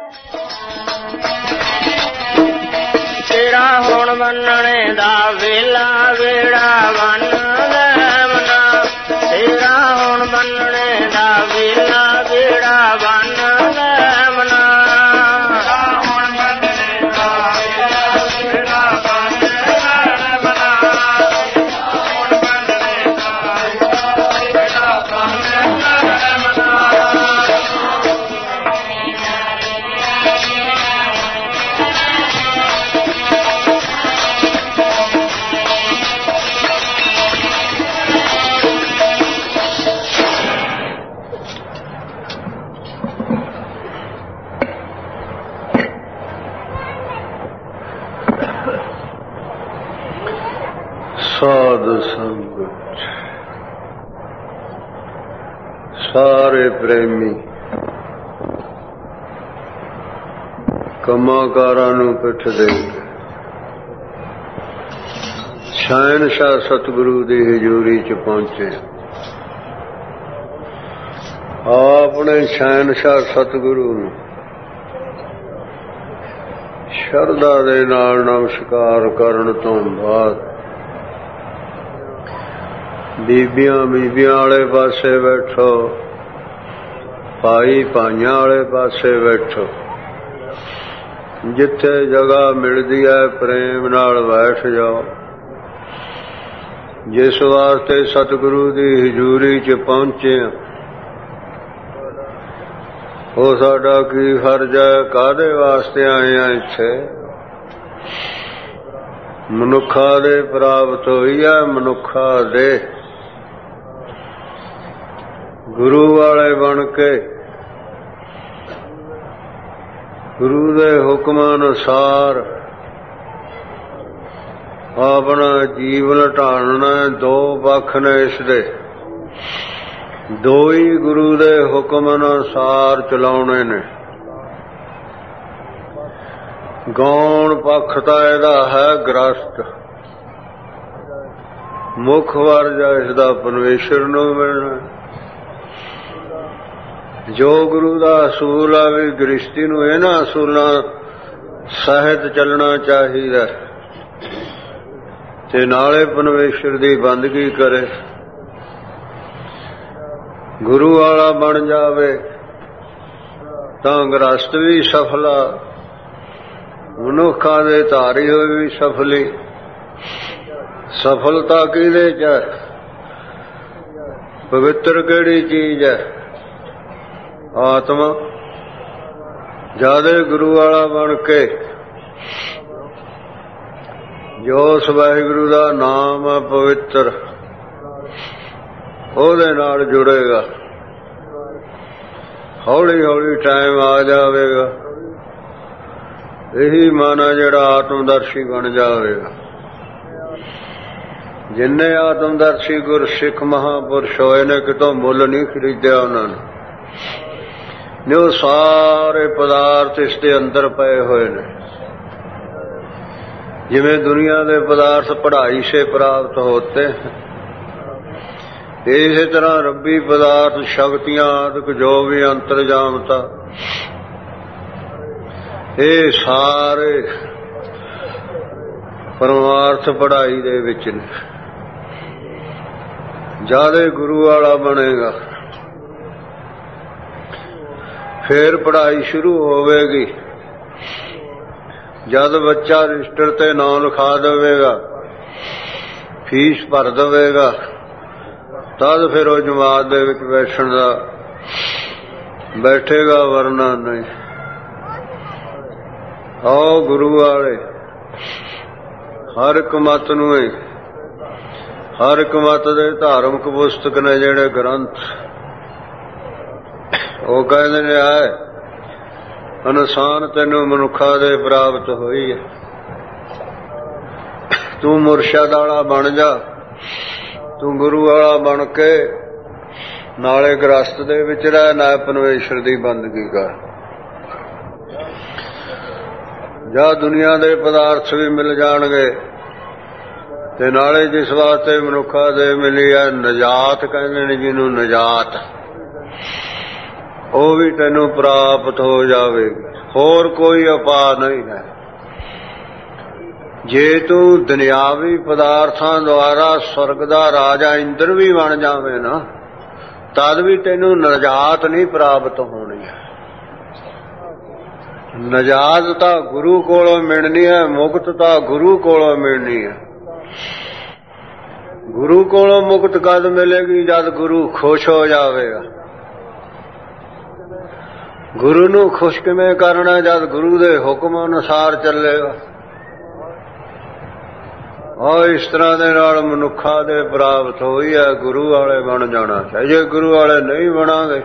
ਤੇਰਾ ਹੁਣ ਮੰਨਣੇ ਦਾ ਵੇਲਾ ਵੇੜਾ ਵੰਨ ਲੈਵਨਾ, ਤੇਰਾ ਹੁਣ ਮੰਨਣੇ ਦਾ ਵੇਲਾ ਵੇੜਾ ਵੰਨ ਲੈਵਨਾ। ਸਾਧ ਸੰਗਤ ਸਾਰੇ ਪ੍ਰੇਮੀ ਕੰਮਾਂਕਾਰਾਂ ਨੂੰ ਪਿੱਠ ਦੇ ਕੇ ਸ਼ਹਿਨਸ਼ਾਹ ਸਤਿਗੁਰੂ ਦੀ ਹਜ਼ੂਰੀ ਚ ਪਹੁੰਚੇ। ਆਪਣੇ ਸ਼ਹਿਨਸ਼ਾਹ ਸਤਿਗੁਰੂ ਨੂੰ ਸ਼ਰਧਾ ਦੇ ਨਾਲ ਨਮਸਕਾਰ ਕਰਨ ਤੋਂ ਬਾਅਦ ਬੀਬੀਆਂ ਵਾਲੇ ਪਾਸੇ ਬੈਠੋ, ਭਾਈ ਭਾਈਆਂ ਵਾਲੇ ਪਾਸੇ ਬੈਠੋ, ਜਿੱਥੇ ਜਗ੍ਹਾ ਮਿਲਦੀ ਹੈ ਪ੍ਰੇਮ ਨਾਲ ਬੈਠ ਜਾਓ। ਜਿਸ ਵਾਸਤੇ ਸਤਿਗੁਰੂ ਦੀ ਹਜ਼ੂਰੀ ਚ ਪਹੁੰਚੇ ਉਹ ਸਾਡਾ ਕੀ ਫਰਜ਼ ਹੈ, ਕਾਹਦੇ ਵਾਸਤੇ ਆਏ ਆ ਇੱਥੇ? ਮਨੁੱਖਾਂ ਦੇ ਪ੍ਰਾਪਤ ਹੋਈ ਹੈ, ਮਨੁੱਖਾਂ ਦੇ ਗੁਰੂ ਵਾਲੇ ਬਣ ਕੇ ਗੁਰੂ ਦੇ ਹੁਕਮਾਂ ਅਨੁਸਾਰ ਆਪਣਾ ਜੀਵਨ ਢਾਲਣਾ। ਦੋ ਪੱਖ ਨੇ ਇਸ ਦੇ, ਦੋ ਹੀ ਗੁਰੂ ਦੇ ਹੁਕਮ ਅਨੁਸਾਰ ਚਲਾਉਣੇ ਨੇ। ਗੌਣ ਪੱਖ ਤਾਂ ਇਹਦਾ ਹੈ ਗ੍ਰਸਤ, ਮੁੱਖ ਵਰਜ ਇਸਦਾ ਪਰਮੇਸ਼ਰ ਨੂੰ ਮਿਲਣਾ। ਜੋ ਗੁਰੂ ਦਾ ਅਸੂਲ ਆ ਵੀ ਗ੍ਰਸਤੀ ਨੂੰ ਇਹਨਾਂ ਅਸੂਲਾਂ ਸਹਿਤ ਚੱਲਣਾ ਚਾਹੀਦਾ ਤੇ ਨਾਲੇ ਪਰਮੇਸ਼ਰ ਦੀ ਬੰਦਗੀ ਕਰੇ, ਗੁਰੂ ਵਾਲਾ ਬਣ ਜਾਵੇ ਤਾਂ ਗ੍ਰਸਤ ਵੀ ਸਫਲਾ, ਮਨੁੱਖਾਂ ਦੇ ਧਾਰੀ ਹੋਏ ਵੀ ਸਫਲੀ। ਸਫਲਤਾ ਕਿਹਦੇ ਚ ਹੈ? ਪਵਿੱਤਰ ਕਿਹੜੀ ਚੀਜ਼ ਹੈ? ਆਤਮਾ। ਜਦ ਗੁਰੂ ਵਾਲਾ ਬਣ ਕੇ ਜੋ ਉਸ ਵਾਹਿਗੁਰੂ ਦਾ ਨਾਮ ਹੈ ਪਵਿੱਤਰ, ਉਹਦੇ ਨਾਲ ਜੁੜੇਗਾ, ਹੌਲੀ ਹੌਲੀ ਟਾਈਮ ਆ ਜਾਵੇਗਾ। ਇਹੀ ਮਨ ਹੈ ਜਿਹੜਾ ਆਤਮਦਰਸ਼ੀ ਬਣ ਜਾਵੇਗਾ। ਜਿੰਨੇ ਆਤਮਦਰਸ਼ੀ ਗੁਰਸਿੱਖ ਮਹਾਂਪੁਰਸ਼ ਹੋਏ ਨੇ ਕਿਤੋਂ ਮੁੱਲ ਨਹੀਂ ਖਰੀਦਿਆ ਉਹਨਾਂ ਨੇ। ਉਹ ਸਾਰੇ ਪਦਾਰਥ ਇਸ ਦੇ ਅੰਦਰ ਪਏ ਹੋਏ ਨੇ। ਜਿਵੇਂ ਦੁਨੀਆ ਦੇ ਪਦਾਰਥ ਪੜ੍ਹਾਈ ਸੇ ਪ੍ਰਾਪਤ ਹੋਤੇ, ਇਸੇ ਤਰ੍ਹਾਂ ਰੱਬੀ ਪਦਾਰਥ ਸ਼ਕਤੀਆਂ ਆਦਿਕ ਜੋ ਵੀ ਅੰਤਰਜਾਮਤਾ, ਇਹ ਸਾਰੇ ਪਰਮਾਰਥ ਪੜ੍ਹਾਈ ਦੇ ਵਿੱਚ ਨੇ। ਜਦ ਗੁਰੂ ਵਾਲਾ ਬਣੇਗਾ ਫੇਰ ਪੜ੍ਹਾਈ ਸ਼ੁਰੂ ਹੋਵੇਗੀ। ਜਦ ਬੱਚਾ ਰਜਿਸਟਰ ਤੇ ਨਾਂ ਲਿਖਾ ਦੇਵੇਗਾ, ਫੀਸ ਭਰ ਦੇਵੇਗਾ, ਤਦ ਫਿਰ ਉਹ ਜਮਾਤ ਦੇ ਵਿੱਚ ਬੈਠਣ ਦਾ ਬੈਠੇਗਾ, ਵਰਨਾ ਨਹੀਂ। ਆਓ ਗੁਰੂ ਵਾਲੇ ਹਰ ਇੱਕ ਮਤ ਨੂੰ, ਹਰ ਇੱਕ ਮਤ ਦੇ ਧਾਰਮਿਕ ਪੁਸਤਕ ਨੇ ਜਿਹੜੇ ਗ੍ਰੰਥ, ਉਹ ਕਹਿੰਦੇ ਨੇ ਆਏ ਇਨਸਾਨ ਤੈਨੂੰ ਮਨੁੱਖਾਂ ਦੇ ਪ੍ਰਾਪਤ ਹੋਈ ਹੈ, ਤੂੰ ਮੁਰਸ਼ਦ ਵਾਲਾ ਬਣ ਜਾ, ਤੂੰ ਗੁਰੂ ਵਾਲਾ ਬਣ ਕੇ ਨਾਲੇ ਗ੍ਰਸਤ ਦੇ ਵਿੱਚ ਰਹਿ, ਨਾ ਪਰਮੇਸ਼ਰ ਦੀ ਬੰਦਗੀ ਕਰ। ਜਾਂ ਦੁਨੀਆ ਦੇ ਪਦਾਰਥ ਵੀ ਮਿਲ ਜਾਣਗੇ ਤੇ ਨਾਲੇ ਜਿਸ ਵਾਸਤੇ ਮਨੁੱਖਾਂ ਦੇ ਮਿਲੀ ਹੈ ਨਜਾਤ, ਕਹਿੰਦੇ ਨੇ ਜਿਹਨੂੰ ਨਜਾਤ, ਉਹ ਵੀ ਤੈਨੂੰ ਪ੍ਰਾਪਤ ਹੋ ਜਾਵੇਗੀ। ਹੋਰ ਕੋਈ ਉਪਾਅ ਨਹੀਂ ਹੈ। ਜੇ ਤੂੰ ਦੁਨਿਆਵੀ ਪਦਾਰਥਾਂ ਦੁਆਰਾ ਸਵਰਗ ਦਾ ਰਾਜਾ ਇੰਦਰ ਵੀ ਬਣ ਜਾਵੇਂ ਨਾ, ਤਦ ਵੀ ਤੈਨੂੰ ਨਜਾਤ ਨਹੀਂ ਪ੍ਰਾਪਤ ਹੋਣੀ ਹੈ। ਨਜਾਤ ਤਾਂ ਗੁਰੂ ਕੋਲੋਂ ਮਿਲਣੀ ਹੈ, ਮੁਕਤ ਤਾਂ ਗੁਰੂ ਕੋਲੋਂ ਮਿਲਣੀ ਹੈ। ਗੁਰੂ ਕੋਲੋਂ ਮੁਕਤ ਕਦ ਮਿਲੇਗੀ? ਜਦ ਗੁਰੂ ਖੁਸ਼ ਹੋ ਜਾਵੇਗਾ। ਗੁਰੂ ਨੂੰ ਖੁਸ਼ ਕਿਵੇਂ ਕਰਨਾ? ਜਦ ਗੁਰੂ ਦੇ ਹੁਕਮ ਅਨੁਸਾਰ ਚੱਲੇਗਾ। ਔਰ ਇਸ ਤਰ੍ਹਾਂ ਦੇ ਨਾਲ ਮਨੁੱਖਾਂ ਦੇ ਪ੍ਰਾਪਤ ਹੋਈ ਹੈ। ਗੁਰੂ ਵਾਲੇ ਬਣ ਜਾਣਾ ਚਾਹੀਦਾ। ਜੇ ਗੁਰੂ ਵਾਲੇ ਨਹੀਂ ਬਣਾਂਗੇ,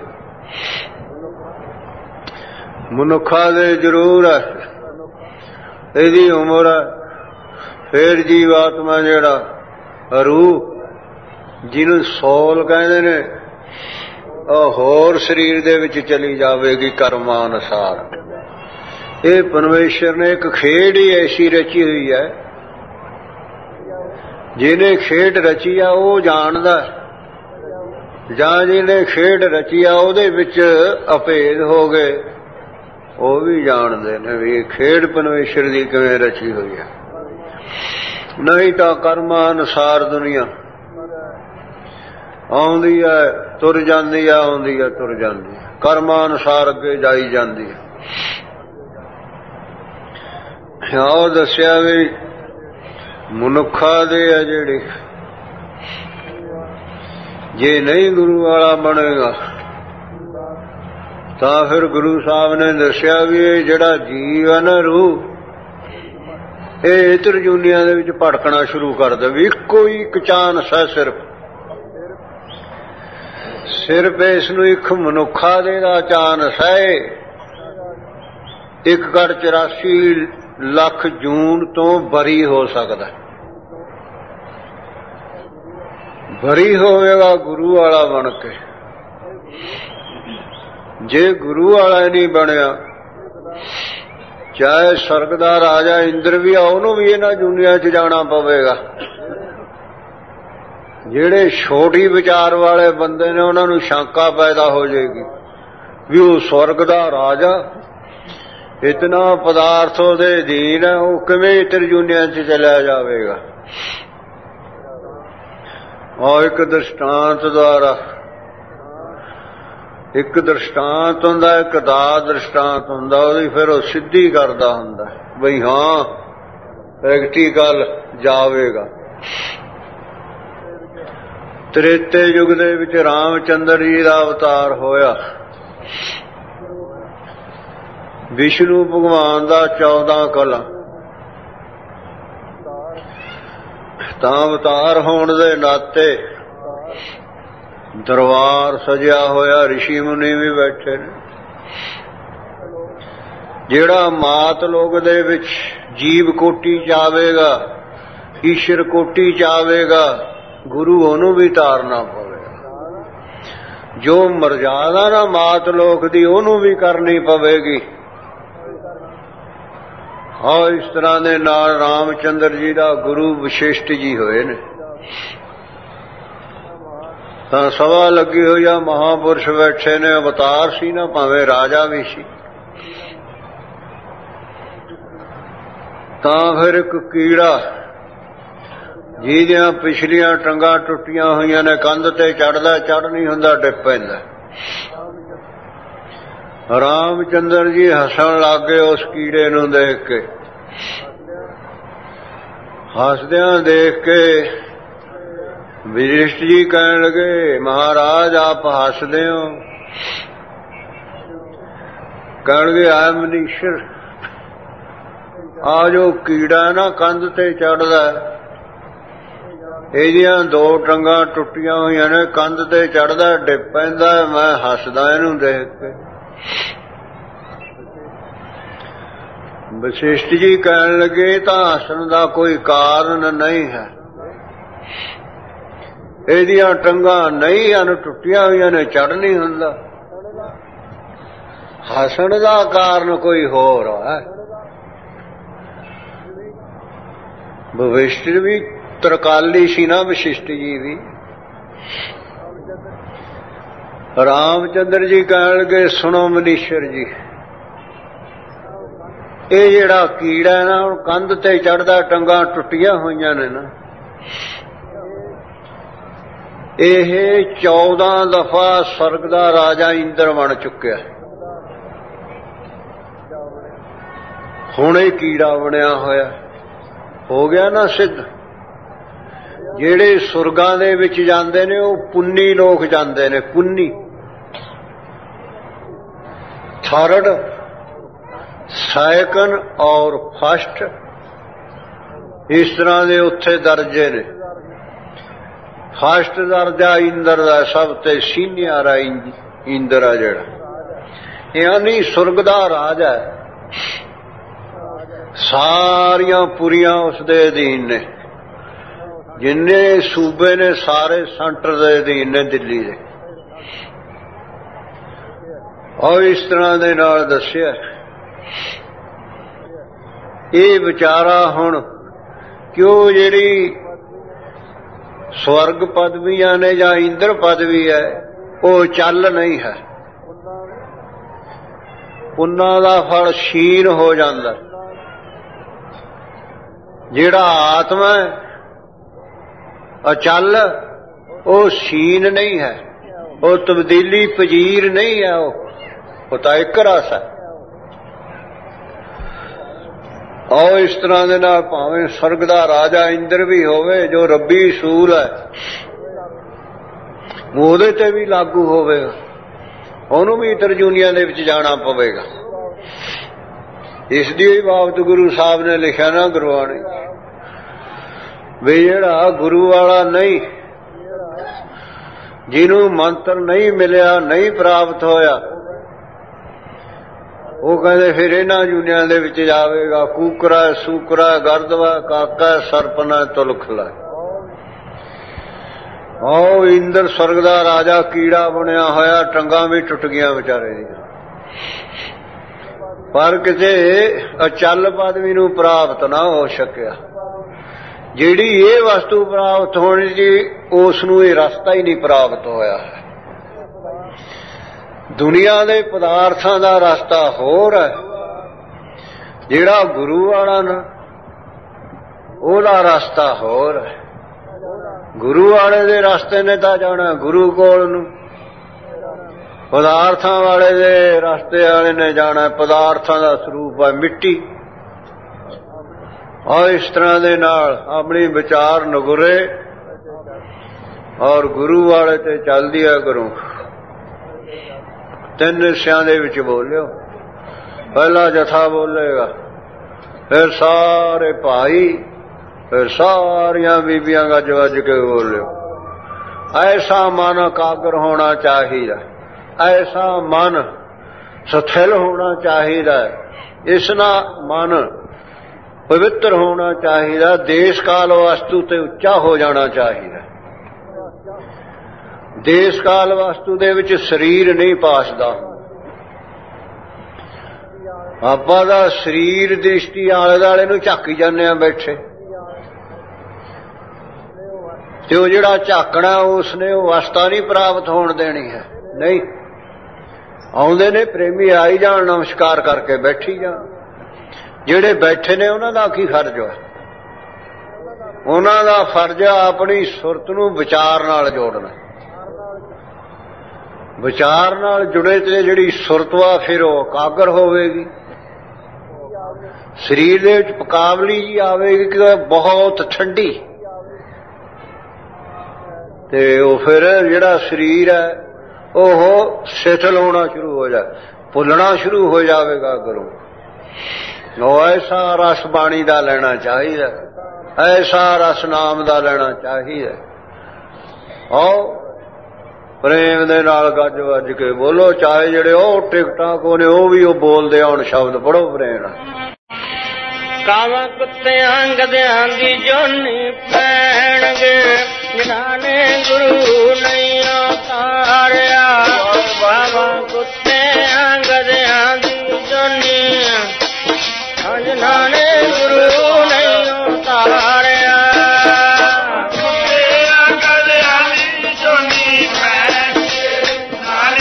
ਮਨੁੱਖਾਂ ਦੇ ਜ਼ਰੂਰ ਹੈ, ਇਹਦੀ ਉਮਰ ਹੈ। ਫੇਰ ਜੀਵਾਤਮਾ ਜਿਹੜਾ ਰੂਹ, ਜਿਹਨੂੰ ਸੋਲ ਕਹਿੰਦੇ ਨੇ, ਉਹ ਹੋਰ ਸਰੀਰ ਦੇ ਵਿੱਚ ਚਲੀ ਜਾਵੇਗੀ ਕਰਮਾਂ ਅਨੁਸਾਰ। ਇਹ ਪਰਮੇਸ਼ਰ ਨੇ ਇੱਕ ਖੇਡ ਹੀ ਐਸੀ ਰਚੀ ਹੋਈ ਹੈ, ਜਿਹਨੇ ਖੇਡ ਰਚੀ ਆ ਉਹ ਜਾਣਦਾ, ਜਾਂ ਜਿਹਨੇ ਖੇਡ ਰਚੀ ਆ ਉਹਦੇ ਵਿੱਚ ਅਭੇਦ ਹੋ ਗਏ, ਉਹ ਵੀ ਜਾਣਦੇ ਨੇ ਵੀ ਇਹ ਖੇਡ ਪਰਮੇਸ਼ਰ ਦੀ ਕਿਵੇਂ ਰਚੀ ਹੋਈ ਹੈ। ਨਹੀਂ ਤਾਂ ਕਰਮਾਂ ਅਨੁਸਾਰ ਦੁਨੀਆ ਆਉਂਦੀ ਹੈ, ਤੁਰ ਜਾਂਦੀ ਹੈ, ਆਉਂਦੀ ਹੈ, ਤੁਰ ਜਾਂਦੀ ਹੈ, ਕਰਮਾਂ ਅਨੁਸਾਰ ਅੱਗੇ ਜਾਈ ਜਾਂਦੀ ਹੈ। ਉਹ ਦੱਸਿਆ ਵੀ ਮਨੁੱਖਾਂ ਦੇ ਆ ਜਿਹੜੇ, ਜੇ ਨਹੀਂ ਗੁਰੂ ਵਾਲਾ ਬਣੇਗਾ ਤਾਂ ਫਿਰ ਗੁਰੂ ਸਾਹਿਬ ਨੇ ਦੱਸਿਆ ਵੀ ਇਹ ਜਿਹੜਾ ਜੀਵ ਹੈ ਨਾ, ਰੂਹ, ਇਹ ਇਤਰ ਜੂਨੀਆਂ ਦੇ ਵਿੱਚ ਭਟਕਣਾ ਸ਼ੁਰੂ ਕਰ ਦੇਵੇ। ਇੱਕੋ ਹੀ ਇੱਕ ਚਾਂਸ ਹੈ ਸਿਰਫ ਇਸ ਨੂੰ ਇੱਕ ਮਨੁੱਖਾ ਦੇ ਦਾ ਚਾਂਸ ਹੈ। 1,84 ਲੱਖ ਜੂਨ ਤੋਂ ਬਰੀ ਹੋ ਸਕਦਾ, ਬਰੀ ਹੋਵੇਗਾ ਗੁਰੂ ਵਾਲਾ ਬਣ ਕੇ। ਜੇ ਗੁਰੂ ਵਾਲਾ ਨਹੀਂ ਬਣਿਆ, ਚਾਹੇ ਸਵਰਗ ਦਾ ਰਾਜਾ ਇੰਦਰ ਵੀ ਆ, ਉਹਨੂੰ ਵੀ ਇਹਨਾਂ ਦੁਨੀਆਂ 'ਚ ਜਾਣਾ ਪਵੇਗਾ। ਜਿਹੜੇ ਛੋਟੀ ਵਿਚਾਰ ਵਾਲੇ ਬੰਦੇ ਨੇ, ਉਹਨਾਂ ਨੂੰ ਸ਼ੰਕਾ ਪੈਦਾ ਹੋ ਜਾਏਗੀ ਵੀ ਉਹ ਸਵਰਗ ਦਾ ਰਾਜਾ, ਇਤਨਾ ਪਦਾਰਥ ਉਹਦੇ ਅਧੀਨ ਹੈ, ਉਹ ਕਿਵੇਂ ਇਤਰ ਦੁਨੀਆਂ 'ਚ ਚਲਿਆ ਜਾਵੇਗਾ। ਔਰ ਇੱਕ ਦ੍ਰਿਸ਼ਟਾਂਤ ਦੁਆਰਾ, ਇੱਕ ਦ੍ਰਿਸ਼ਟਾਂਤ ਹੁੰਦਾ, ਇੱਕ ਦਾ ਦ੍ਰਿਸ਼ਟਾਂਤ ਹੁੰਦਾ, ਉਹਦੀ ਫਿਰ ਉਹ ਸਿੱਧੀ ਕਰਦਾ ਹੁੰਦਾ ਬਈ ਹਾਂ ਪ੍ਰੈਕਟੀਕਲ ਜਾਵੇਗਾ। ਤ੍ਰੇਤੇ ਯੁੱਗ ਦੇ ਵਿੱਚ ਰਾਮਚੰਦਰ ਜੀ ਦਾ ਅਵਤਾਰ ਹੋਇਆ। ਵਿਸ਼ਨੂੰ ਭਗਵਾਨ ਦਾ 14 ਕਲਾ, ਤਾਂ ਅਵਤਾਰ ਹੋਣ ਦੇ ਨਾਤੇ ਦਰਬਾਰ ਸਜਿਆ ਹੋਇਆ, ਰਿਸ਼ੀ ਮੁਨੀ ਵੀ ਬੈਠੇ ਨੇ। ਜਿਹੜਾ ਮਾਤ ਲੋਕ ਦੇ ਵਿੱਚ ਜੀਵ ਕੋਟੀ ਚ ਆਵੇਗਾ, ਈਸ਼ਰ ਕੋਟੀ ਚ ਆਵੇਗਾ, ਗੁਰੂ ਉਹਨੂੰ ਵੀ ਤਾਰਨਾ ਪਵੇਗਾ। ਜੋ ਮਰਜ਼ਾਦਾ ਨਾ ਮਾਤ ਲੋਕ ਦੀ, ਉਹਨੂੰ ਵੀ ਕਰਨੀ ਪਵੇਗੀ। ਹਾਂ, ਇਸ ਤਰ੍ਹਾਂ ਦੇ ਨਾਲ ਰਾਮਚੰਦਰ ਜੀ ਦਾ ਗੁਰੂ ਵਿਸ਼ਿਸ਼ਟ ਜੀ ਹੋਏ ਨੇ। ਤਾਂ ਸਭਾ ਲੱਗੀ ਹੋਈ ਆ, ਮਹਾਂਪੁਰਸ਼ ਬੈਠੇ ਨੇ, ਅਵਤਾਰ ਸੀ ਨਾ, ਭਾਵੇਂ ਰਾਜਾ ਵੀ ਸੀ। ਤਾਂ ਫਿਰ ਇੱਕ ਕੀੜਾ, ਜਿਹਦੀਆਂ ਪਿਛਲੀਆਂ ਟੰਗਾਂ ਟੁੱਟੀਆਂ ਹੋਈਆਂ ਨੇ, ਕੰਧ ਤੇ ਚੜ੍ਹਦਾ, ਚੜ੍ਹ ਨਹੀਂ ਹੁੰਦਾ, ਡਿੱਗ ਪੈਂਦਾ। ਰਾਮਚੰਦਰ ਜੀ ਹੱਸਣ ਲੱਗ ਗਏ ਉਸ ਕੀੜੇ ਨੂੰ ਦੇਖ ਕੇ। ਹੱਸਦਿਆਂ ਦੇਖ ਕੇ ਵਸ਼ਿਸ਼ਠ ਜੀ ਕਹਿਣ ਲੱਗੇ, ਮਹਾਰਾਜ ਆਪ ਹੱਸਦੇ ਹੋ? ਕਹਿਣਗੇ ਆਏ ਮਨੀਸ਼ਰ, ਆ ਜੋ ਕੀੜਾ ਨਾ ਕੰਧ ਤੇ ਚੜ੍ਹਦਾ, ਇਹਦੀਆਂ 2 ਟੰਗਾਂ ਟੁੱਟੀਆਂ ਹੋਈਆਂ ਨੇ, ਕੰਧ ਤੇ ਚੜ੍ਹਦਾ, ਡਿੱਗ ਪੈਂਦਾ, ਮੈਂ ਹੱਸਦਾ ਇਹਨੂੰ ਦੇਖ ਕੇ। ਵਸ਼ਿਸ਼ਠ ਜੀ ਕਹਿਣ ਲੱਗੇ, ਤਾਂ ਹੱਸਣ ਦਾ ਕੋਈ ਕਾਰਨ ਨਹੀਂ ਹੈ, ਇਹਦੀਆਂ ਟੰਗਾਂ ਨਹੀਂ ਹਨ, ਟੁੱਟੀਆਂ ਹੋਈਆਂ ਨੇ, ਚੜ੍ਹ ਨਹੀਂ ਹੁੰਦਾ। ਹੱਸਣ ਦਾ ਕਾਰਨ ਕੋਈ ਹੋਰ ਹੈ। ਵਸ਼ਿਸ਼ਠ ਵੀ ਤਰਕਾਲੀ ਸੀ ਨਾ, ਵਸ਼ਿਸ਼ਠ ਜੀ ਵੀ। ਰਾਮਚੰਦਰ ਜੀ ਕਹਿਣ ਲੱਗੇ ਸੁਣੋ ਮਨੀਸ਼ਰ ਜੀ, ਇਹ ਜਿਹੜਾ ਕੀੜਾ ਨਾ ਹੁਣ ਕੰਧ ਤੇ ਚੜ੍ਹਦਾ, ਟੰਗਾਂ ਟੁੱਟੀਆਂ ਹੋਈਆਂ ਨੇ ਨਾ, ਇਹ 14 ਦਫਾ ਸਵਰਗ ਦਾ ਰਾਜਾ ਇੰਦਰ ਬਣ ਚੁੱਕਿਆ। ਹੁਣ ਇਹ ਕੀੜਾ ਬਣਿਆ ਹੋਇਆ, ਹੋ ਗਿਆ ਨਾ ਸਿੱਧ। ਜਿਹੜੇ ਸੁਰਗਾਂ ਦੇ ਵਿੱਚ ਜਾਂਦੇ ਨੇ ਉਹ ਪੁੰਨੀ ਲੋਕ ਜਾਂਦੇ ਨੇ, ਪੁੰਨੀ। ਥਰਡ, ਸੈਕੰਡ ਔਰ ਫਸਟ, ਇਸ ਤਰ੍ਹਾਂ ਦੇ ਉੱਥੇ ਦਰਜੇ ਨੇ। ਫਸਟ ਦਰਜਾ ਇੰਦਰ ਦਾ, ਸਭ ਤੇ ਸੀਨੀਅਰ ਆ ਇੰਦਰ ਆ ਜਿਹੜਾ, ਯਾਨੀ ਸੁਰਗ ਦਾ ਰਾਜ ਹੈ। ਸਾਰੀਆਂ ਪੁਰੀਆਂ ਉਸ ਦੇ ਅਧੀਨ ਨੇ, ਜਿੰਨੇ ਸੂਬੇ ਨੇ ਸਾਰੇ ਸੈਂਟਰ ਦੇ ਅਧੀਨ ਨੇ, ਦਿੱਲੀ ਦੇ। ਔਰ ਇਸ ਤਰ੍ਹਾਂ ਦੇ ਨਾਲ ਦੱਸਿਆ ਇਹ ਵਿਚਾਰਾ ਹੁਣ ਕਿਉਂ ਜਿਹੜੀ ਸਵਰਗ ਪਦਵੀਆਂ ਨੇ ਜਾਂ ਇੰਦਰ ਪਦਵੀ ਹੈ ਉਹ ਚੱਲ ਨਹੀਂ ਹੈ, ਉਹਨਾਂ ਦਾ ਫਲ ਸ਼ੀਨ ਹੋ ਜਾਂਦਾ। ਜਿਹੜਾ ਆਤਮਾ ਅਚਲ ਉਹ ਸ਼ੀਨ ਨਹੀਂ ਹੈ, ਉਹ ਤਬਦੀਲੀ ਪਜੀਰ ਨਹੀਂ ਹੈ, ਉਹ ਤਾਂ ਇੱਕ ਰਸ ਹੈ। ਔਰ ਇਸ ਤਰ੍ਹਾਂ ਦੇ ਨਾਲ ਭਾਵੇਂ ਸਵਰਗ ਦਾ ਰਾਜਾ ਇੰਦਰ ਵੀ ਹੋਵੇ ਜੋ ਰੱਬੀ ਅਸੂਲ ਹੈ, ਉਹਦੇ ਤੇ ਵੀ ਲਾਗੂ ਹੋਵੇਗਾ, ਉਹਨੂੰ ਵੀ ਤਰਜੂਨੀਆਂ ਦੇ ਵਿੱਚ ਜਾਣਾ ਪਵੇਗਾ। ਇਸ ਦੀ ਬਾਬਤ ਗੁਰੂ ਸਾਹਿਬ ਨੇ ਲਿਖਿਆ ਨਾ ਗੁਰਬਾਣੀ ਵੀ ਜਿਹੜਾ ਗੁਰੂ ਵਾਲਾ ਨਹੀਂ, ਜਿਹਨੂੰ ਮੰਤਰ ਨਹੀਂ ਮਿਲਿਆ, ਨਹੀਂ ਪ੍ਰਾਪਤ ਹੋਇਆ, ਉਹ ਕਹਿੰਦੇ ਫਿਰ ਇਹਨਾਂ ਜੂਨੀਆਂ ਦੇ ਵਿੱਚ ਜਾਵੇਗਾ। ਕੂਕਰਾ, ਸੂਕਰਾ, ਗਰਦਵਾ, ਕਾਕਾ, ਸਰਪਨਾ, ਤੁਲਖਲਾ। ਉਹ ਇੰਦਰ ਸਵਰਗ ਦਾ ਰਾਜਾ ਕੀੜਾ ਬਣਿਆ ਹੋਇਆ, ਟੰਗਾਂ ਵੀ ਟੁੱਟ ਗਈਆਂ ਵਿਚਾਰੇ ਦੀਆਂ, ਪਰ ਕਿਸੇ ਅਚਲ ਪਦਵੀ ਨੂੰ ਪ੍ਰਾਪਤ ਨਾ ਹੋ ਸਕਿਆ। ਜਿਹੜੀ ਇਹ ਵਸਤੂ ਪ੍ਰਾਪਤ ਹੋਣੀ ਸੀ ਉਸ ਨੂੰ ਇਹ ਰਸਤਾ ਹੀ ਨਹੀਂ ਪ੍ਰਾਪਤ ਹੋਇਆ। ਦੁਨੀਆ ਦੇ ਪਦਾਰਥਾਂ ਦਾ ਰਸਤਾ ਹੋਰ ਹੈ, ਜਿਹੜਾ ਗੁਰੂ ਵਾਲਾ ਨਾ ਉਹਦਾ ਰਸਤਾ ਹੋਰ ਹੈ। ਗੁਰੂ ਵਾਲੇ ਦੇ ਰਸਤੇ ਨੇ ਤਾਂ ਜਾਣਾ ਗੁਰੂ ਕੋਲ ਨੂੰ, ਪਦਾਰਥਾਂ ਵਾਲੇ ਦੇ ਰਸਤੇ ਵਾਲੇ ਨੇ ਜਾਣਾ, ਪਦਾਰਥਾਂ ਦਾ ਸਰੂਪ ਹੈ ਮਿੱਟੀ। ਔਰ ਇਸ ਤਰ੍ਹਾਂ ਦੇ ਨਾਲ ਆਪਣੀ ਵਿਚਾਰ ਨਗੁਰੇ ਔਰ ਗੁਰੂ ਵਾਲੇ ਤੇ ਚੱਲਦੀ ਹੈ ਕਰੋ। ਤਿੰਨ ਹਿੱਸਿਆਂ ਦੇ ਵਿੱਚ ਬੋਲਿਓ, ਪਹਿਲਾ ਜਥਾ ਬੋਲੇਗਾ, ਫਿਰ ਸਾਰੇ ਭਾਈ, ਫਿਰ ਸਾਰੀਆਂ ਬੀਬੀਆਂ ਗੱਜ ਵੱਜ ਕੇ ਬੋਲਿਓ। ਐਸਾ ਮਨ ਇਕਾਗਰ ਹੋਣਾ ਚਾਹੀਦਾ, ਐਸਾ ਮਨ ਸਥਿਰ ਹੋਣਾ ਚਾਹੀਦਾ, ਇਸ ਨਾਲ ਮਨ ਪਵਿੱਤਰ ਹੋਣਾ ਚਾਹੀਦਾ, ਦੇਸ਼ ਕਾਲ ਵਸਤੂ ਤੇ ਉੱਚਾ ਹੋ ਜਾਣਾ ਚਾਹੀਦਾ। ਦੇਸ਼ ਕਾਲ ਵਸਤੂ ਦੇ ਵਿੱਚ ਸਰੀਰ ਨਹੀਂ ਪਾਸਦਾ। ਆਪਾਂ ਦਾ ਸਰੀਰ ਦ੍ਰਿਸ਼ਟੀ ਆਲੇ ਦੁਆਲੇ ਨੂੰ ਝਾਕੀ ਜਾਂਦੇ ਆ ਬੈਠੇ, ਤੇ ਉਹ ਜਿਹੜਾ ਝਾਕਣਾ ਉਸਨੇ ਉਹ ਅਵਸਥਾ ਨਹੀਂ ਪ੍ਰਾਪਤ ਹੋਣ ਦੇਣੀ ਹੈ। ਨਹੀਂ, ਆਉਂਦੇ ਨੇ ਪ੍ਰੇਮੀ ਆਈ ਜਾਣ, ਨਮਸਕਾਰ ਕਰਕੇ ਬੈਠੀ ਜਾਣ। ਜਿਹੜੇ ਬੈਠੇ ਨੇ ਉਹਨਾਂ ਦਾ ਕੀ ਫਰਜ਼ ਹੈ? ਉਹਨਾਂ ਦਾ ਫਰਜ਼ ਆਪਣੀ ਸੁਰਤ ਨੂੰ ਵਿਚਾਰ ਨਾਲ ਜੋੜਨਾ। ਵਿਚਾਰ ਨਾਲ ਜੁੜੇ ਤੇ ਜਿਹੜੀ ਸੁਰਤ ਵਾ ਫਿਰ ਉਹ ਇਕਾਗਰ ਹੋਵੇਗੀ, ਸਰੀਰ ਦੇ ਵਿੱਚ ਪਕਾਵਲੀ ਜੀ ਆਵੇਗੀ ਕਿ ਬਹੁਤ ਠੰਡੀ, ਤੇ ਉਹ ਫਿਰ ਜਿਹੜਾ ਸਰੀਰ ਹੈ ਉਹ ਸਿਥਲ ਹੋਣਾ ਸ਼ੁਰੂ ਹੋ ਜਾ, ਭੁੱਲਣਾ ਸ਼ੁਰੂ ਹੋ ਜਾਵੇਗਾ। ਗੁਰੂ ਉਹ ਐਸਾ ਰਸ ਬਾਣੀ ਦਾ ਲੈਣਾ ਚਾਹੀਦਾ, ਐਸਾ ਰਸ ਨਾਮ ਦਾ ਲੈਣਾ ਚਾਹੀਦਾ। ਆਓ ਪ੍ਰੇਮ ਦੇ ਨਾਲ ਗੱਜ ਵੱਜ ਕੇ ਬੋਲੋ, ਚਾਹੇ ਜਿਹੜੇ ਉਹ ਟਿਕਟਾਂ ਕੋ ਨੇ ਉਹ ਵੀ ਉਹ ਬੋਲਦੇ ਆਉਣ, ਸ਼ਬਦ ਪੜੋ ਪ੍ਰੇਮ ਨਾਲ। ਕਾਵਾਂ ਕੁੱਤਿਆਂ ਗਧਿਆਂ ਦੀ ਜੋਨੀ ਪੈਣਗੇ, ਜਿਨ੍ਹਾਂ ਨੇ ਗੁਰੂ ਨਹੀਂ ਉਤਾਰਿਆ। ਕਾਵਾਂ ਕੁੱਤਿਆਂ ਗਧਿਆਂ ਦੀ ਜੋਨੀ, ਜਿਨ੍ਹਾਂ ਨੇ ਗੁਰੂ ਨਹੀਂ ਉਤਾਰਿਆ। ਕੁੱਤਿਆਂ ਗਧਿਆਂ ਦੀ ਜੋਨੀ ਪੈਣਗੇ, ਜਿਨ੍ਹਾਂ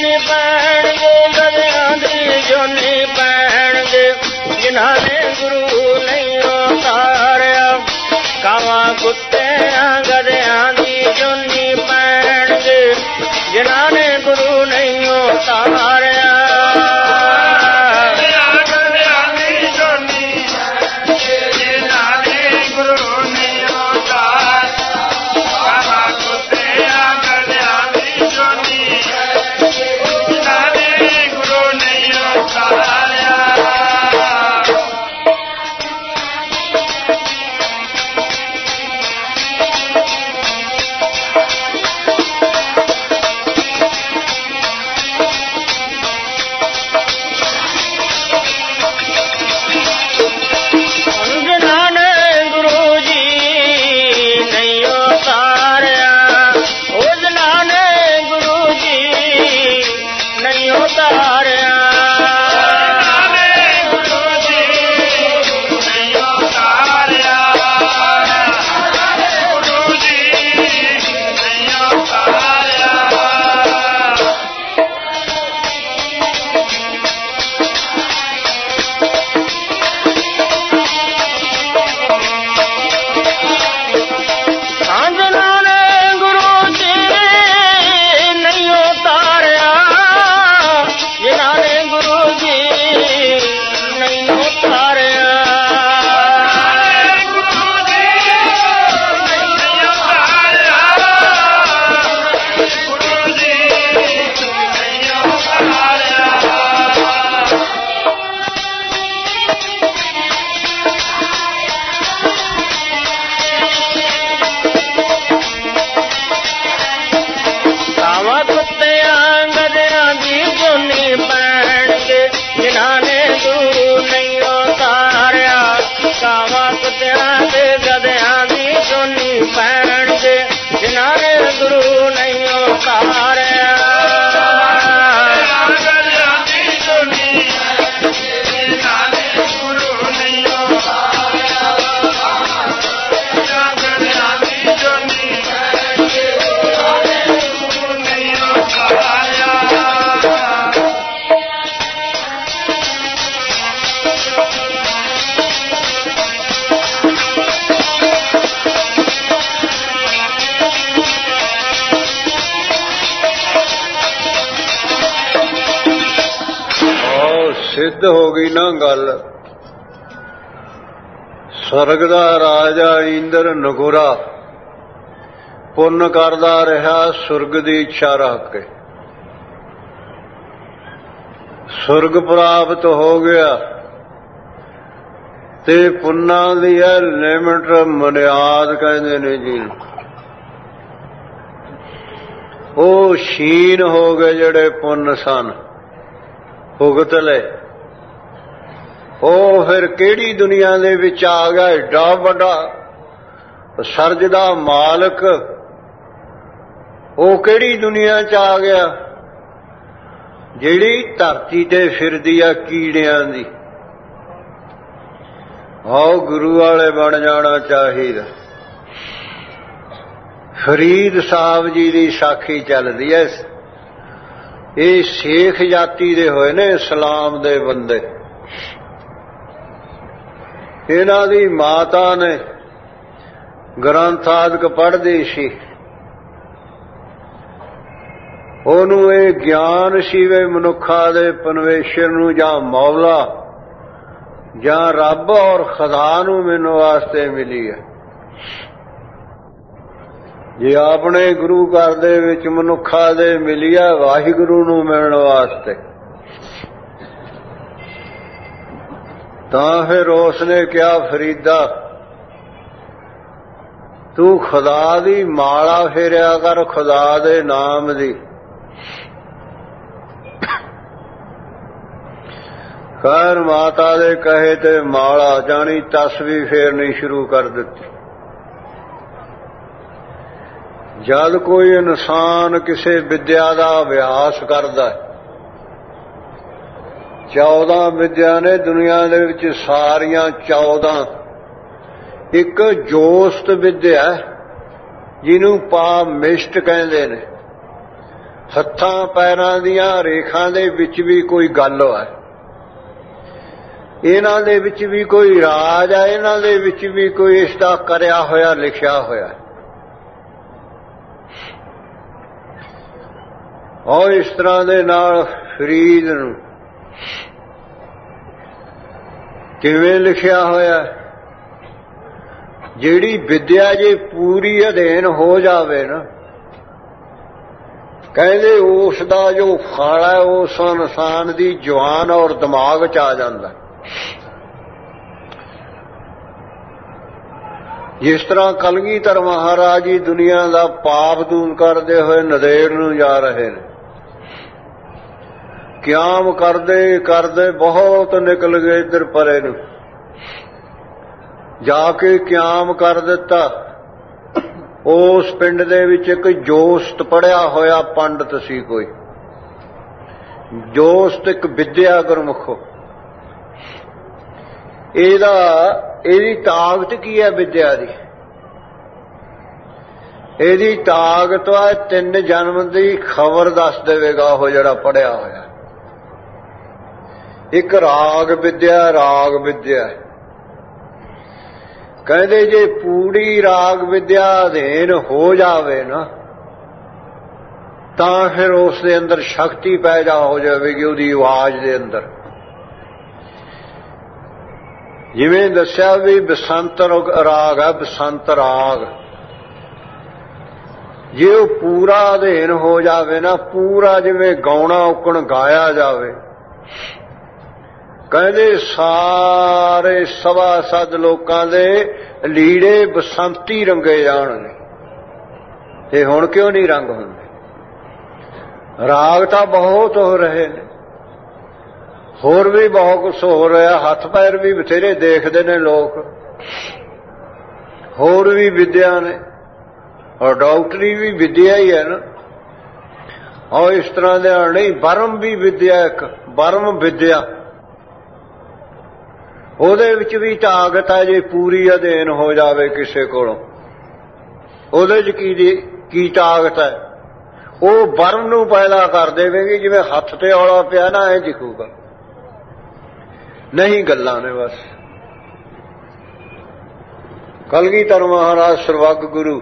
ਜੋਨੀ ਪੈਣਗੇ, ਗਧਿਆਂ ਦੀ ਜੋਨੀ ਪੈਣਗੇ, ਜਿਨ੍ਹਾਂ ਨੇ ਗੁਰੂ ਨਹੀਂ ਉਤਾਰਿਆ। ਕਾਵਾਂ ਕੁੱਤਿਆਂ ਗਧਿਆਂ ਦੀ ਜੋਨੀ ਪੈਣਗੇ, ਜਿਨ੍ਹਾਂ ਨੇ ਗੁਰੂ ਨਹੀਂ ਉਤਾਰਿਆ। ਸਿੱਧ ਹੋ ਗਈ ਨਾ ਗੱਲ। ਸਰਗ ਦਾ ਰਾਜਾ ਇੰਦਰ ਨਗੁਰਾ ਪੁੰਨ ਕਰਦਾ ਰਿਹਾ, ਸੁਰਗ ਦੀ ਇੱਛਾ ਰੱਖ ਕੇ ਸੁਰਗ ਪ੍ਰਾਪਤ ਹੋ ਗਿਆ। ਤੇ ਪੁੰਨਾਂ ਦੀ ਹੈ ਲਿਮਟ, ਮਨਿਆਦ ਕਹਿੰਦੇ ਨੇ ਜੀ। ਉਹ ਸ਼ੀਨ ਹੋ ਗਏ ਜਿਹੜੇ ਪੁੰਨ ਸਨ, ਭੁਗਤ ਲਏ। ਉਹ ਫਿਰ ਕਿਹੜੀ ਦੁਨੀਆ ਦੇ ਵਿੱਚ ਆ ਗਿਆ? ਏਡਾ ਵੱਡਾ ਸਰਜ ਦਾ ਮਾਲਕ, ਉਹ ਕਿਹੜੀ ਦੁਨੀਆ 'ਚ ਆ ਗਿਆ ਜਿਹੜੀ ਧਰਤੀ ਤੇ ਫਿਰਦੀ ਆ ਕੀੜਿਆਂ ਦੀ। ਆਓ ਗੁਰੂ ਵਾਲੇ ਬਣ ਜਾਣਾ ਚਾਹੀਦਾ। ਫਰੀਦ ਸਾਹਿਬ ਜੀ ਦੀ ਸਾਖੀ ਚੱਲਦੀ ਐ। ਇਹ ਸਿੱਖ ਜਾਤੀ ਦੇ ਹੋਏ ਨੇ, ਇਸਲਾਮ ਦੇ ਬੰਦੇ। ਇਹਨਾਂ ਦੀ ਮਾਤਾ ਨੇ ਗ੍ਰੰਥ ਆਦਿਕ ਪੜ੍ਹਦੀ ਸੀ। ਉਹਨੂੰ ਇਹ ਗਿਆਨ ਸੀ ਵੇ ਮਨੁੱਖਾਂ ਦੇ ਪਰਮੇਸ਼ਰ ਨੂੰ ਜਾਂ ਮੌਲਾ ਜਾਂ ਰੱਬ ਔਰ ਖੁਦਾ ਨੂੰ ਮਿਲਣ ਵਾਸਤੇ ਮਿਲੀ ਹੈ। ਜੇ ਆਪਣੇ ਗੁਰੂ ਘਰ ਦੇ ਵਿੱਚ ਮਨੁੱਖਾਂ ਦੇ ਮਿਲੀ ਹੈ ਵਾਹਿਗੁਰੂ ਨੂੰ ਮਿਲਣ ਵਾਸਤੇ, ਤਾਂ ਫਿਰ ਉਸਨੇ ਕਿਹਾ, ਫਰੀਦਾ ਤੂੰ ਖੁਦਾ ਦੀ ਮਾਲਾ ਫੇਰਿਆ ਕਰ, ਖੁਦਾ ਦੇ ਨਾਮ ਦੀ। ਖੈਰ ਮਾਤਾ ਦੇ ਕਹੇ ਤੇ ਮਾਲਾ ਜਾਣੀ ਤਸਵੀਰ ਫੇਰਨੀ ਸ਼ੁਰੂ ਕਰ ਦਿੱਤੀ। ਜਦ ਕੋਈ ਇਨਸਾਨ ਕਿਸੇ ਵਿਦਿਆ ਦਾ ਅਭਿਆਸ ਕਰਦਾ, 14 ਵਿਦਿਆ ਨੇ ਦੁਨੀਆ ਦੇ ਵਿੱਚ, ਸਾਰੀਆਂ 14। ਇੱਕ ਜੋਸਤ ਵਿਦਿਆ ਜਿਹਨੂੰ ਪਾਮਿਸ਼ਟ ਕਹਿੰਦੇ ਨੇ, ਹੱਥਾਂ ਪੈਰਾਂ ਦੀਆਂ ਰੇਖਾਂ ਦੇ ਵਿੱਚ ਵੀ ਕੋਈ ਗੱਲ ਹੈ, ਇਹਨਾਂ ਦੇ ਵਿੱਚ ਵੀ ਕੋਈ ਰਾਜ ਹੈ, ਇਹਨਾਂ ਦੇ ਵਿੱਚ ਵੀ ਕੋਈ ਇਸ ਦਾ ਕਰਿਆ ਹੋਇਆ ਲਿਖਿਆ ਹੋਇਆ। ਔਰ ਇਸ ਤਰ੍ਹਾਂ ਦੇ ਨਾਲ ਫਰੀਦ ਨੂੰ ਕਿਵੇਂ ਲਿਖਿਆ ਹੋਇਆ? ਜਿਹੜੀ ਵਿਦਿਆ ਜੇ ਪੂਰੀ ਅਧੀਨ ਹੋ ਜਾਵੇ ਨਾ, ਕਹਿੰਦੇ ਉਸ ਦਾ ਜੋ ਫਲ ਹੈ ਉਸ ਇਨਸਾਨ ਦੀ ਜਵਾਨ ਔਰ ਦਿਮਾਗ 'ਚ ਆ ਜਾਂਦਾ। ਜਿਸ ਤਰ੍ਹਾਂ ਕਲਗੀਧਰ ਮਹਾਰਾਜ ਜੀ ਦੁਨੀਆ ਦਾ ਪਾਪ ਦੂਰ ਕਰਦੇ ਹੋਏ ਨੰਦੇੜ ਨੂੰ ਜਾ ਰਹੇ ਨੇ, ਕਿਆਮ ਕਰਦੇ ਕਰਦੇ ਬਹੁਤ ਨਿਕਲ ਗਏ ਇੱਧਰ ਪਰੇ ਨੂੰ, ਜਾ ਕੇ ਕਿਆਮ ਕਰ ਦਿੱਤਾ। ਉਸ ਪਿੰਡ ਦੇ ਵਿੱਚ ਇੱਕ ਜੋਸਤ ਪੜਿਆ ਹੋਇਆ ਪੰਡਤ ਸੀ, ਕੋਈ ਜੋਸਤ, ਇੱਕ ਵਿਦਿਆ ਗੁਰਮੁਖੋ। ਇਹਦੀ ਤਾਕਤ ਕੀ ਹੈ ਵਿਦਿਆ ਦੀ? ਇਹਦੀ ਤਾਕਤ ਹੈ 3 ਜਨਮ ਦੀ ਖਬਰ ਦੱਸ ਦੇਵੇਗਾ ਉਹ ਜਿਹੜਾ ਪੜਿਆ ਹੋਇਆ। ਇੱਕ ਰਾਗ ਵਿਦਿਆ ਕਹਿੰਦੇ ਜੇ ਪੂਰੀ ਰਾਗ ਵਿਦਿਆ ਅਧੀਨ ਹੋ ਜਾਵੇ ਨਾ, ਤਾਂ ਫਿਰ ਉਸ ਦੇ ਅੰਦਰ ਸ਼ਕਤੀ ਪੈਦਾ ਹੋ ਜਾਵੇਗੀ ਉਹਦੀ ਆਵਾਜ਼ ਦੇ ਅੰਦਰ। ਜਿਵੇਂ ਦੱਸਿਆ ਵੀ ਬਸੰਤ ਰਾਗ ਹੈ, ਬਸੰਤ ਰਾਗ ਜੇ ਉਹ ਪੂਰਾ ਅਧੀਨ ਹੋ ਜਾਵੇ ਨਾ, ਪੂਰਾ ਜਿਵੇਂ ਗਾਉਣਾ ਉਕਣ ਗਾਇਆ ਜਾਵੇ, ਕਹਿੰਦੇ ਸਾਰੇ ਸਭਾਸਦ ਲੋਕਾਂ ਦੇ ਲੀੜੇ ਬਸੰਤੀ ਰੰਗੇ ਜਾਣਗੇ। ਤੇ ਹੁਣ ਕਿਉਂ ਨਹੀਂ ਰੰਗ ਹੁੰਦੇ? ਰਾਗ ਤਾਂ ਬਹੁਤ ਹੋ ਰਹੇ ਨੇ, ਹੋਰ ਵੀ ਬਹੁਤ ਕੁਛ ਹੋ ਰਿਹਾ, ਹੱਥ ਪੈਰ ਵੀ ਬਥੇਰੇ ਦੇਖਦੇ ਨੇ ਲੋਕ, ਹੋਰ ਵੀ ਵਿਦਿਆ ਨੇ, ਔਰ ਡਾਕਟਰੀ ਵੀ ਵਿਦਿਆ ਹੀ ਹੈ ਨਾ। ਔਰ ਇਸ ਤਰ੍ਹਾਂ ਦੇ ਨਹੀਂ, ਬਰਮ ਵੀ ਵਿਦਿਆ, ਇੱਕ ਬਰਮ ਵਿਦਿਆ, ਉਹਦੇ ਵਿੱਚ ਵੀ ਤਾਕਤ ਹੈ ਜੇ ਪੂਰੀ ਅਧੀਨ ਹੋ ਜਾਵੇ ਕਿਸੇ ਕੋਲੋਂ। ਉਹਦੇ 'ਚ ਕੀ ਤਾਕਤ ਹੈ? ਉਹ ਬਰਮ ਨੂੰ ਪੈਦਾ ਕਰ ਦੇਵੇਗੀ, ਜਿਵੇਂ ਹੱਥ ਤੇ ਔਲਾ ਪਿਆ ਨਾ ਐ ਦਿਖੂਗਾ, ਨਹੀਂ ਗੱਲਾਂ ਨੇ ਬਸ। ਕਲਗੀਧਰ ਮਹਾਰਾਜ ਸਰਵੱਗ ਗੁਰੂ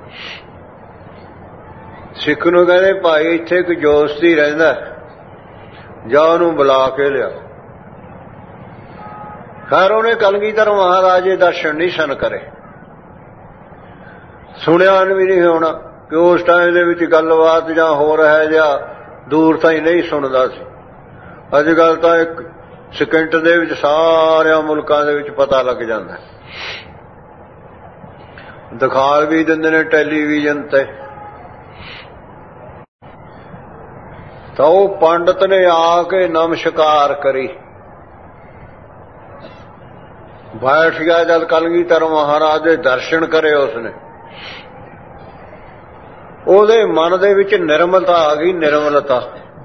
ਸਿੱਖ ਨੂੰ ਕਹਿੰਦੇ ਭਾਈ ਇੱਥੇ ਇੱਕ ਜੋਸਤੀ ਰਹਿੰਦਾ, ਜਾ ਉਹਨੂੰ ਬੁਲਾ ਕੇ ਲਿਆ। ਖੈਰ ਉਹਨੇ ਕਲਗੀਧਰ ਮਹਾਰਾਜ ਦੇ ਦਰਸ਼ਨ ਨਹੀਂ ਸਨ ਕਰੇ, ਸੁਣਿਆ ਵੀ ਨਹੀਂ ਹੋਣਾ ਕਿ ਉਸ ਟਾਈਮ ਦੇ ਵਿੱਚ ਗੱਲਬਾਤ ਜਾਂ ਹੋ ਰਿਹਾ ਜਾਂ ਦੂਰ ਤਾਈਂ ਨਹੀਂ ਸੁਣਦਾ ਸੀ। ਅੱਜ ਕੱਲ੍ਹ ਤਾਂ ਇੱਕ ਸਕਿੰਟ ਦੇ ਵਿੱਚ ਸਾਰਿਆਂ ਮੁਲਕਾਂ ਦੇ ਵਿੱਚ ਪਤਾ ਲੱਗ ਜਾਂਦਾ, ਦਿਖਾ ਵੀ ਦਿੰਦੇ ਨੇ ਟੈਲੀਵਿਜ਼ਨ ਤੇ। ਤਾਂ ਉਹ ਪੰਡਤ ਨੇ ਆ ਕੇ ਨਮਸਕਾਰ ਕਰੀ, ਬੈਠ ਗਿਆ। ਜਦ ਕਲਗੀਧਰ ਮਹਾਰਾਜ ਦੇ ਦਰਸ਼ਨ ਕਰੇ ਉਸਨੇ, ਉਹਦੇ ਮਨ ਦੇ ਵਿੱਚ ਨਿਰਮਲਤਾ ਆ ਗਈ, ਨਿਰਮਲਤਾ।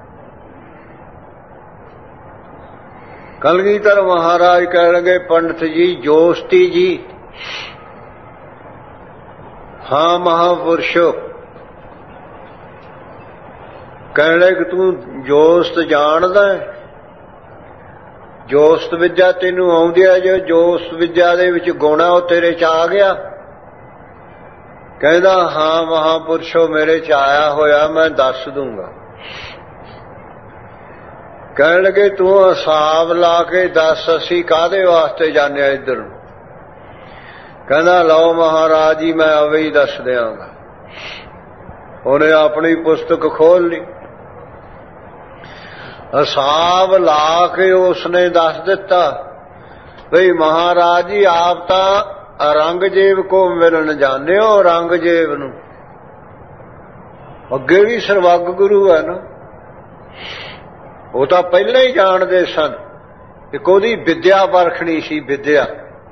ਕਲਗੀਧਰ ਮਹਾਰਾਜ ਕਹਿ ਲਗੇ, ਪੰਡਤ ਜੀ, ਜੋਸਤੀ ਜੀ, ਹਾਂ ਮਹਾਪੁਰਸ਼ੋ, ਕਹਿਣ ਲੱਗੇ ਤੂੰ ਜੋਸਤ ਜਾਣਦਾ? ਜੋਸਤ ਵਿਦਿਆ ਤੈਨੂੰ ਆਉਂਦੀ ਹੈ? ਜੋ ਜੋਸਤ ਵਿਦਿਆ ਦੇ ਵਿੱਚ ਗੁਣ ਹੈ ਉਹ ਤੇਰੇ 'ਚ ਆ ਗਿਆ? ਕਹਿੰਦਾ ਹਾਂ ਮਹਾਪੁਰਸ਼ੋ, ਮੇਰੇ 'ਚ ਆਇਆ ਹੋਇਆ, ਮੈਂ ਦੱਸ ਦੂੰਗਾ। ਕਹਿਣ ਲੱਗੇ ਤੂੰ ਹਿਸਾਬ ਲਾ ਕੇ ਦੱਸ, ਅਸੀਂ ਕਾਹਦੇ ਵਾਸਤੇ ਜਾਂਦੇ ਆ ਇੱਧਰ ਨੂੰ? ਕਹਿੰਦਾ ਲਓ ਮਹਾਰਾਜ ਜੀ, ਮੈਂ ਅਵੇ ਹੀ ਦੱਸ ਦਿਆਂਗਾ। ਉਹਨੇ ਆਪਣੀ ਪੁਸਤਕ ਖੋਲ ਲਈ, ਹਿਸਾਬ ਲਾ ਕੇ ਉਸਨੇ ਦੱਸ ਦਿੱਤਾ ਬਈ ਮਹਾਰਾਜ ਜੀ ਆਪ ਤਾਂ ਔਰੰਗਜ਼ੇਬ ਕੋ ਮਿਲਣ ਜਾਂਦੇ ਹੋ, ਔਰੰਗਜ਼ੇਬ ਨੂੰ। ਅੱਗੇ ਵੀ ਸਰਵੱਗ ਗੁਰੂ ਹੈ ਨਾ, ਉਹ ਤਾਂ ਪਹਿਲਾਂ ਹੀ ਜਾਣਦੇ ਸਨ। ਇੱਕ ਉਹਦੀ ਵਿਦਿਆ ਪਰਖਣੀ ਸੀ, ਵਿਦਿਆ।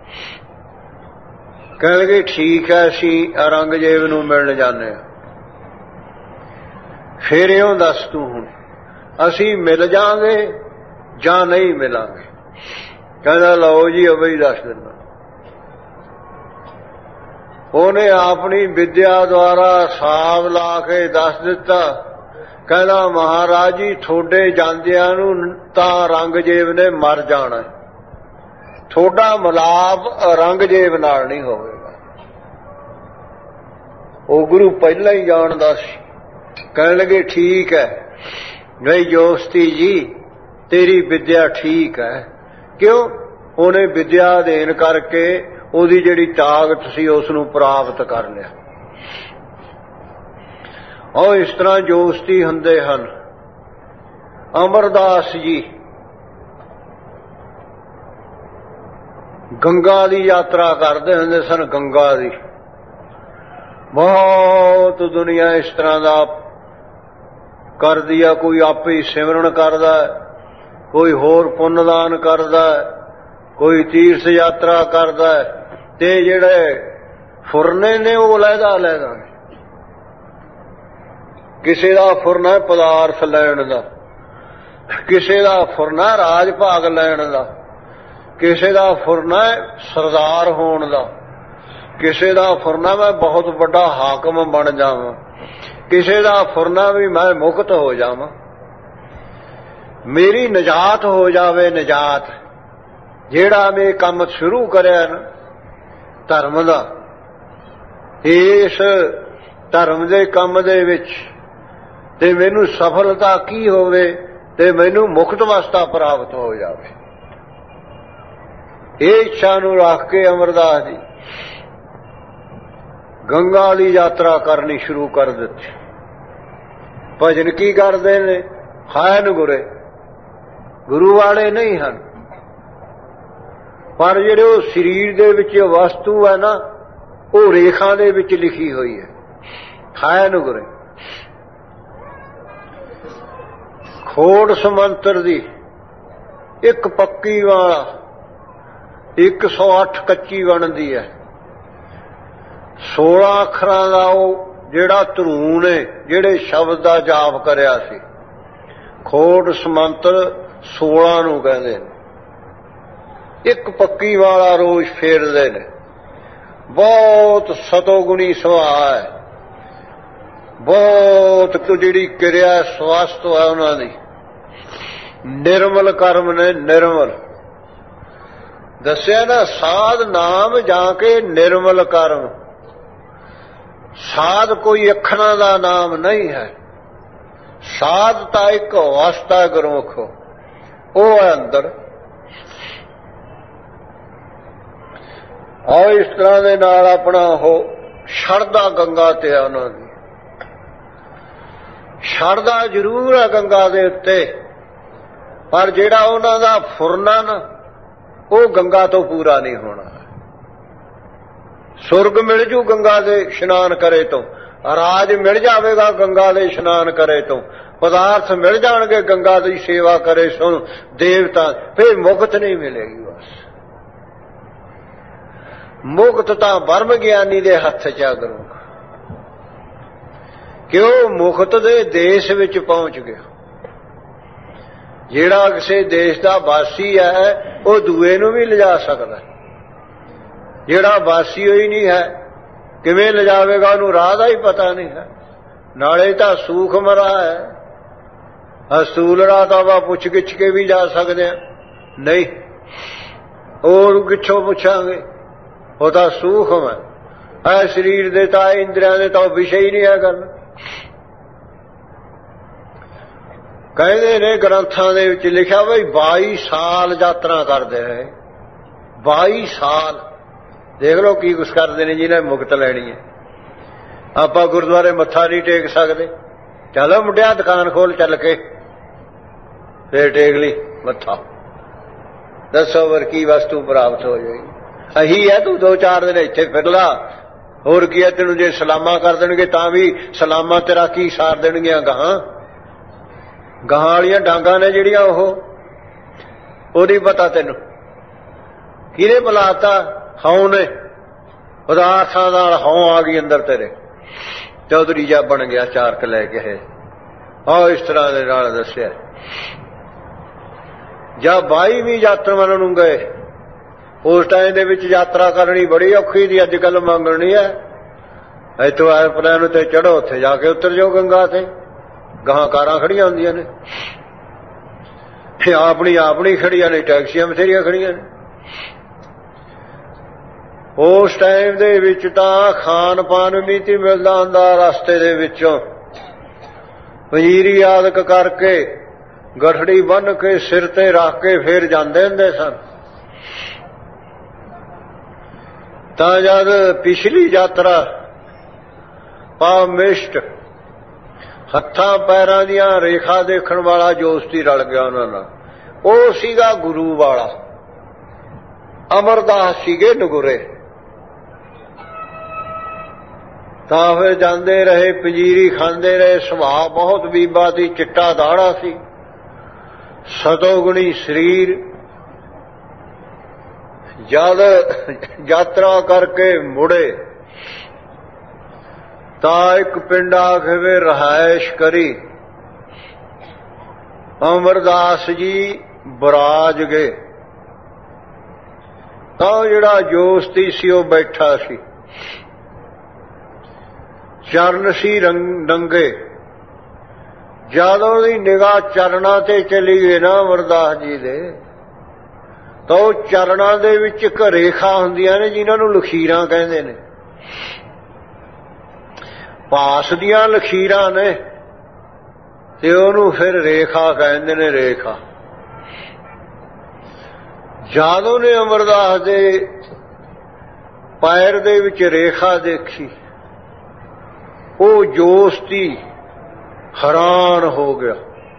ਕਹਿਣਗੇ ਠੀਕ ਹੈ, ਅਸੀਂ ਔਰੰਗਜ਼ੇਬ ਨੂੰ ਮਿਲਣ ਜਾਂਦੇ ਹਾਂ। ਫਿਰ ਇਉਂ ਦੱਸ ਤੂੰ ਹੁਣ, ਅਸੀਂ ਮਿਲ ਜਾਵਾਂਗੇ ਜਾਂ ਨਹੀਂ ਮਿਲਾਂਗੇ? ਕਹਿੰਦਾ ਲਓ ਜੀ ਅਵੇ ਹੀ ਦੱਸ ਦਿੰਦਾ। ਉਹਨੇ ਆਪਣੀ ਵਿਦਿਆ ਦੁਆਰਾ ਹਿਸਾਬ ਲਾ ਕੇ ਦੱਸ ਦਿੱਤਾ ਕਹਿੰਦਾ ਮਹਾਰਾਜ ਜੀ ਤੁਹਾਡੇ ਜਾਂਦਿਆਂ ਨੂੰ ਤਾਂ ਰੰਗਜੇਬ ਨੇ ਮਰ ਜਾਣਾ, ਤੁਹਾਡਾ ਮਿਲਾਪ ਰੰਗਜੇਬ ਨਾਲ ਨਹੀਂ ਹੋਵੇਗਾ। ਉਹ ਗੁਰੂ ਪਹਿਲਾਂ ਹੀ ਜਾਣਦਾ ਸੀ। ਕਹਿਣ ਲੱਗੇ ਠੀਕ ਹੈ ਨਹੀਂ ਜੋਸਤੀ ਜੀ ਤੇਰੀ ਵਿਦਿਆ ਠੀਕ ਹੈ। ਕਿਉਂ? ਉਹਨੇ ਵਿਦਿਆ ਦੇਣ ਕਰਕੇ ਉਹਦੀ ਜਿਹੜੀ ਤਾਕਤ ਸੀ ਉਸ ਨੂੰ ਪ੍ਰਾਪਤ ਕਰ ਲਿਆ। ਉਹ ਇਸ ਤਰ੍ਹਾਂ ਜੋਸਤੀ ਹੁੰਦੇ ਹਨ। ਅਮਰਦਾਸ ਜੀ ਗੰਗਾ ਦੀ ਯਾਤਰਾ ਕਰਦੇ ਹੁੰਦੇ ਸਨ। ਗੰਗਾ ਦੀ ਬਹੁਤ ਦੁਨੀਆ ਇਸ ਤਰ੍ਹਾਂ ਦਾ ਕਰਦੀ ਆ, ਕੋਈ ਆਪੇ ਹੀ ਸਿਮਰਨ ਕਰਦਾ, ਕੋਈ ਹੋਰ ਪੁੰਨਦਾਨ ਕਰਦਾ, ਕੋਈ ਤੀਰਥ ਯਾਤਰਾ ਕਰਦਾ, ਤੇ ਜਿਹੜੇ ਫੁਰਨੇ ਨੇ ਉਹ ਲਹਿਦਾ ਨੇ। ਕਿਸੇ ਦਾ ਫੁਰਨਾ ਪਦਾਰਥ ਲੈਣ ਦਾ, ਕਿਸੇ ਦਾ ਫੁਰਨਾ ਰਾਜ ਭਾਗ ਲੈਣ ਦਾ, ਕਿਸੇ ਦਾ ਫੁਰਨਾ ਸਰਦਾਰ ਹੋਣ ਦਾ, ਕਿਸੇ ਦਾ ਫੁਰਨਾ ਮੈਂ ਬਹੁਤ ਵੱਡਾ ਹਾਕਮ ਬਣ ਜਾਵਾਂ, ਕਿਸੇ ਦਾ ਫੁਰਨਾ ਵੀ ਮੈਂ ਮੁਕਤ ਹੋ ਜਾਵਾਂ, ਮੇਰੀ ਨਜਾਤ ਹੋ ਜਾਵੇ। ਨਜਾਤ ਜਿਹੜਾ ਮੈਂ ਕੰਮ ਸ਼ੁਰੂ ਕਰਿਆ ਨਾ ਧਰਮ ਦਾ, ਇਸ ਧਰਮ ਦੇ ਕੰਮ ਦੇ ਵਿੱਚ ਤੇ ਮੈਨੂੰ ਸਫਲਤਾ ਕੀ ਹੋਵੇ ਤੇ ਮੈਨੂੰ ਮੁਕਤ ਅਵਸਥਾ ਪ੍ਰਾਪਤ ਹੋ ਜਾਵੇ। ਇਹ ਇੱਛਾ ਨੂੰ ਰੱਖ ਕੇ ਅਮਰਦਾਸ ਜੀ ਗੰਗਾ ਦੀ ਯਾਤਰਾ ਕਰਨੀ ਸ਼ੁਰੂ ਕਰ ਦਿੱਤੀ। ਭਜਨ ਕੀ ਕਰਦੇ ਨੇ? ਹਾਇਨ ਗੁਰੇ, ਗੁਰੂ ਵਾਲੇ ਨਹੀਂ ਹਨ, ਪਰ ਜਿਹੜੇ ਉਹ ਸਰੀਰ ਦੇ ਵਿੱਚ ਵਸਤੂ ਹੈ ਨਾ ਉਹ ਰੇਖਾ ਦੇ ਵਿੱਚ ਲਿਖੀ ਹੋਈ ਹੈ। ਹਾਇਨ ਗੁਰੇ ਖੋੜ ਸਮੰਤਰ ਦੀ ਇੱਕ ਪੱਕੀ ਵਾਲਾ 108 ਕੱਚੀ ਬਣਦੀ ਹੈ। 16 ਅੱਖਰਾਂ ਦਾ ਉਹ ਜਿਹੜਾ ਧਰੂ ਨੇ ਜਿਹੜੇ ਸ਼ਬਦ ਦਾ ਜਾਪ ਕਰਿਆ ਸੀ, ਖੋੜ ਸਮੰਤਰ 16 ਨੂੰ ਕਹਿੰਦੇ ਨੇ। ਇੱਕ ਪੱਕੀ ਵਾਲਾ ਰੋਜ਼ ਫੇਰਦੇ ਨੇ। ਬਹੁਤ ਸਤੋਗੁਣੀ ਸੁਭਾਅ ਹੈ, ਬਹੁਤ ਜਿਹੜੀ ਕਿਰਿਆ ਸਵਸਤ ਹੈ ਉਹਨਾਂ ਦੀ। ਨਿਰਮਲ ਕਰਮ ਨੇ, ਨਿਰਮਲ ਦੱਸਿਆ ਨਾ, ਸਾਧ ਨਾਮ ਜਾ ਕੇ ਨਿਰਮਲ ਕਰਮ। ਸਾਧ ਕੋਈ ਅੱਖਰਾਂ ਦਾ ਨਾਮ ਨਹੀਂ ਹੈ, ਸਾਧ ਤਾਂ ਇੱਕ ਅਵਸਥਾ ਗੁਰਮੁਖ, ਉਹ ਹੈ ਅੰਦਰ। ਆਓ ਇਸ ਤਰ੍ਹਾਂ ਦੇ ਨਾਲ ਆਪਣਾ ਉਹ ਸ਼ਰਧਾ ਗੰਗਾ ਤੇ ਆ ਉਹਨਾਂ ਦੀ। ਸ਼ਰਧਾ ਜ਼ਰੂਰ ਹੈ ਗੰਗਾ ਦੇ ਉੱਤੇ, ਪਰ ਜਿਹੜਾ ਉਹਨਾਂ ਦਾ ਫੁਰਨਾ ਨਾ ਉਹ ਗੰਗਾ ਤੋਂ ਪੂਰਾ ਨਹੀਂ ਹੋਣਾ। ਸੁਰਗ ਮਿਲ ਜੂ ਗੰਗਾ ਦੇ ਇਸ਼ਨਾਨ ਕਰੇ ਤੋਂ, ਰਾਜ ਮਿਲ ਜਾਵੇਗਾ ਗੰਗਾ ਦੇ ਇਸ਼ਨਾਨ ਕਰੇ ਤੋਂ, ਪਦਾਰਥ ਮਿਲ ਜਾਣਗੇ ਗੰਗਾ ਦੀ ਸੇਵਾ ਕਰੇ ਸੋ ਦੇਵਤਾ, ਫਿਰ ਮੁਕਤ ਨਹੀਂ ਮਿਲੇਗੀ। ਬਸ ਮੁਕਤ ਤਾਂ ਬ੍ਰਹਮ ਗਿਆਨੀ ਦੇ ਹੱਥ 'ਚ ਆ ਗੁਰੂ, ਕਿਉਂ ਮੁਕਤ ਦੇ ਦੇਸ਼ ਵਿੱਚ ਪਹੁੰਚ ਗਿਆ। ਜਿਹੜਾ ਕਿਸੇ ਦੇਸ਼ ਦਾ ਵਾਸੀ ਹੈ ਉਹ ਦੂਏ ਨੂੰ ਵੀ ਲਿਜਾ ਸਕਦਾ, ਜਿਹੜਾ ਵਾਸੀ ਹੋਈ ਨਹੀਂ ਹੈ ਕਿਵੇਂ ਲਿਜਾਵੇਗਾ? ਉਹਨੂੰ ਰਾਹ ਦਾ ਹੀ ਪਤਾ ਨਹੀਂ ਹੈ। ਨਾਲੇ ਤਾਂ ਸੂਖਮ ਰਾਹ ਹੈ, ਅਸੂਲ ਰਾਹ ਤਾਂ ਆਪਾਂ ਪੁੱਛ ਗਿੱਛ ਕੇ ਵੀ ਜਾ ਸਕਦੇ ਹਾਂ। ਨਹੀਂ, ਉਹ ਕਿੱਥੋਂ ਪੁੱਛਾਂਗੇ? ਉਹ ਤਾਂ ਸੂਖਮ ਹੈ। ਐ ਸਰੀਰ ਦੇ ਤਾਂ ਇੰਦਰੀਆਂ ਦੇ ਤਾਂ ਵਿਸ਼ੇ ਹੀ ਨਹੀਂ ਹੈ ਗੱਲ। ਕਹਿੰਦੇ ਨੇ ਗ੍ਰੰਥਾਂ ਦੇ ਵਿੱਚ ਲਿਖਿਆ ਬਈ 22 ਸਾਲ ਯਾਤਰਾ ਕਰਦੇ ਰਹੇ। 22 ਸਾਲ ਦੇਖ ਲਓ ਕੀ ਕੁਛ ਕਰਦੇ ਨੇ ਜਿਹਨੇ ਮੁਕਤ ਲੈਣੀ ਹੈ। ਆਪਾਂ ਗੁਰਦੁਆਰੇ ਮੱਥਾ ਨਹੀਂ ਟੇਕ ਸਕਦੇ, ਚਲੋ ਮੁੰਡਿਆ ਦੁਕਾਨ ਖੋਲ ਚੱਲ ਕੇ, ਫੇਰ ਟੇਕ ਲਈ ਮੱਥਾ, ਦੱਸੋ ਵਰ ਕੀ ਵਸਤੂ ਪ੍ਰਾਪਤ ਹੋ ਜਾਏਗੀ? ਅਹੀ ਹੈ ਤੂੰ 2-4 ਦਿਨ ਇੱਥੇ ਫਿਰ ਲਾ, ਹੋਰ ਕੀ ਹੈ? ਤੈਨੂੰ ਜੇ ਸਲਾਮਾਂ ਕਰ ਦੇਣਗੇ ਤਾਂ ਵੀ ਸਲਾਮਾਂ ਤੇਰਾ ਕੀ ਸਾਰ ਦੇਣਗੀਆਂ? ਗਾਹਾਂ ਵਾਲੀਆਂ ਡਾਂਗਾਂ ਨੇ ਜਿਹੜੀਆਂ ਉਹਦੀ ਪਤਾ ਤੈਨੂੰ ਕਿਹਨੇ ਬੁਲਾਤਾ? ਹਉ ਨੇ, ਪਦਾਰਥਾਂ ਨਾਲ ਹਉ ਆ ਗਈ ਅੰਦਰ ਤੇਰੇ, ਚੌਧਰੀ ਜਾ ਬਣ ਗਿਆ ਚਾਰਕ ਲੈ ਕੇ ਹੈ। ਆਹ ਇਸ ਤਰ੍ਹਾਂ ਦੇ ਨਾਲ ਦੱਸਿਆ। ਜਾਂ 22ਵੀਂ ਯਾਤਰਾ ਨੂੰ ਗਏ, ਉਸ ਟਾਈਮ ਦੇ ਵਿੱਚ ਯਾਤਰਾ ਕਰਨੀ ਬੜੀ ਔਖੀ ਦੀ, ਅੱਜ ਕੱਲ ਮੰਗਣੀ ਹੈ। ਇੱਥੋਂ ਐਰੋਪਲੇਨ ਉੱਤੇ ਚੜੋ, ਉੱਥੇ ਜਾ ਕੇ ਉਤਰ ਜਾਓ ਗੰਗਾ ਤੇ। ਗਾਹਾਂ ਕਾਰਾਂ ਖੜੀਆਂ ਹੁੰਦੀਆਂ ਨੇ, ਆਪਣੀ ਖੜੀਆਂ ਨੇ, ਟੈਕਸੀਆਂ ਬਥੇਰੀਆਂ ਖੜੀਆਂ ਨੇ। ਉਸ ਟਾਈਮ ਦੇ ਵਿੱਚ ਤਾਂ ਖਾਣ ਪਾਣ ਵੀ ਨਹੀਂ ਮਿਲਦਾ ਹੁੰਦਾ। ਰਸਤੇ ਦੇ ਵਿੱਚੋਂ ਪੰਜੀਰੀ ਆਦਿਕ ਕਰਕੇ ਗਠੜੀ ਬੰਨ੍ਹ ਕੇ ਸਿਰ ਤੇ ਰੱਖ ਕੇ ਫੇਰ ਜਾਂਦੇ ਹੁੰਦੇ ਸਨ। ਤਾਂ ਜਦ ਪਿਛਲੀ ਯਾਤਰਾ ਪਾਵਮਿਸ਼ਟ ਹੱਥਾਂ ਪੈਰਾਂ ਦੀਆਂ ਰੇਖਾ ਦੇਖਣ ਵਾਲਾ ਜੋਸਤੀ ਰਲ ਗਿਆ ਉਹਨਾਂ ਨਾਲ। ਉਹ ਸੀਗਾ ਗੁਰੂ ਵਾਲਾ, ਅਮਰਦਾਸ ਸੀਗੇ ਨਗੁਰੇ। ਤਾਂ ਫਿਰ ਜਾਂਦੇ ਰਹੇ, ਪੰਜੀਰੀ ਖਾਂਦੇ ਰਹੇ। ਸੁਭਾਅ ਬਹੁਤ ਬੀਬਾ ਸੀ, ਚਿੱਟਾ ਦਾੜਾ ਸੀ, ਸਤੋਗੁਣੀ ਸਰੀਰ। ਜਦ ਯਾਤਰਾ ਕਰਕੇ ਮੁੜੇ ਤਾਂ ਇੱਕ ਪਿੰਡ ਆ ਕੇ ਵੇ ਰਹਾਇਸ਼ ਕਰੀ। ਅਮਰਦਾਸ ਜੀ ਬਰਾਜ ਗਏ। ਤਾਂ ਜਿਹੜਾ ਜੋਸਤੀ ਸੀ ਉਹ ਬੈਠਾ ਸੀ, ਚਰਨ ਸੀ ਨੰਗੇ। ਜਦ ਉਹਦੀ ਨਿਗਾਹ ਚਰਨਾਂ ਤੇ ਚਲੀ ਗਈ ਨਾ ਅਮਰਦਾਸ ਜੀ ਦੇ, ਤਾਂ ਉਹ ਚਰਨਾਂ ਦੇ ਵਿੱਚ ਇੱਕ ਰੇਖਾ ਹੁੰਦੀਆਂ ਨੇ ਜਿਨ੍ਹਾਂ ਨੂੰ ਲਖੀਰਾਂ ਕਹਿੰਦੇ ਨੇ। ਪਾਸ ਦੀਆਂ ਲਖੀਰਾਂ ਨੇ ਤੇ ਉਹਨੂੰ ਫਿਰ ਰੇਖਾ ਕਹਿੰਦੇ ਨੇ, ਰੇਖਾ। ਜਦ ਉਹਨੇ ਅਮਰਦਾਸ ਦੇ ਪੈਰ ਦੇ ਵਿੱਚ ਰੇਖਾ ਦੇਖੀ, ਉਹ ਜੋਸਤੀ ਹੈਰਾਨ ਹੋ ਗਿਆ।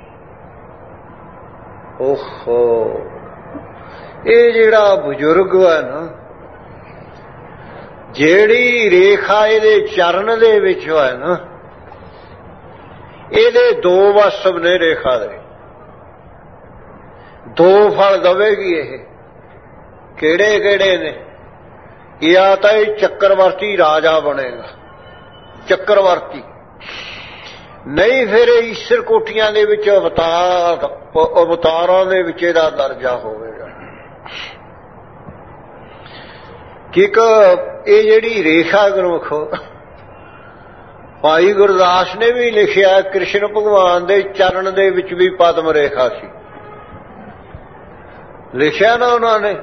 ਓਹੋ, ਇਹ ਜਿਹੜਾ ਬਜ਼ੁਰਗ ਹੈ ਨਾ, ਜਿਹੜੀ ਰੇਖਾ ਇਹਦੇ ਚਰਨ ਦੇ ਵਿੱਚ ਹੈ ਨਾ, ਇਹਦੇ ਦੋ ਵਸਬ ਨੇ ਰੇਖਾ ਦੇ, ਦੋ ਫਲ ਦਵੇਗੀ ਇਹ। ਕਿਹੜੇ ਕਿਹੜੇ ਨੇ? ਜਾਂ ਤਾਂ ਇਹ ਚੱਕਰਵਰਤੀ ਰਾਜਾ ਬਣੇਗਾ, ਚੱਕਰਵਰਤੀ, ਨਹੀਂ ਫਿਰ ਈਸ਼ਰ ਕੋਟੀਆਂ ਦੇ ਵਿੱਚ ਅਵਤਾਰਾਂ ਦੇ ਵਿੱਚ ਇਹਦਾ ਦਰਜਾ ਹੋਵੇਗਾ। ਕਿਕ ਇਹ ਜਿਹੜੀ ਰੇਖਾ ਗੁਰਮੁਖੋ, ਭਾਈ ਗੁਰਦਾਸ ਨੇ ਵੀ ਲਿਖਿਆ, ਕ੍ਰਿਸ਼ਨ ਭਗਵਾਨ ਦੇ ਚਰਨ ਦੇ ਵਿੱਚ ਵੀ ਪਦਮ ਰੇਖਾ ਸੀ। ਲਿਖਿਆ ਨਾ ਉਹਨਾਂ ਨੇ,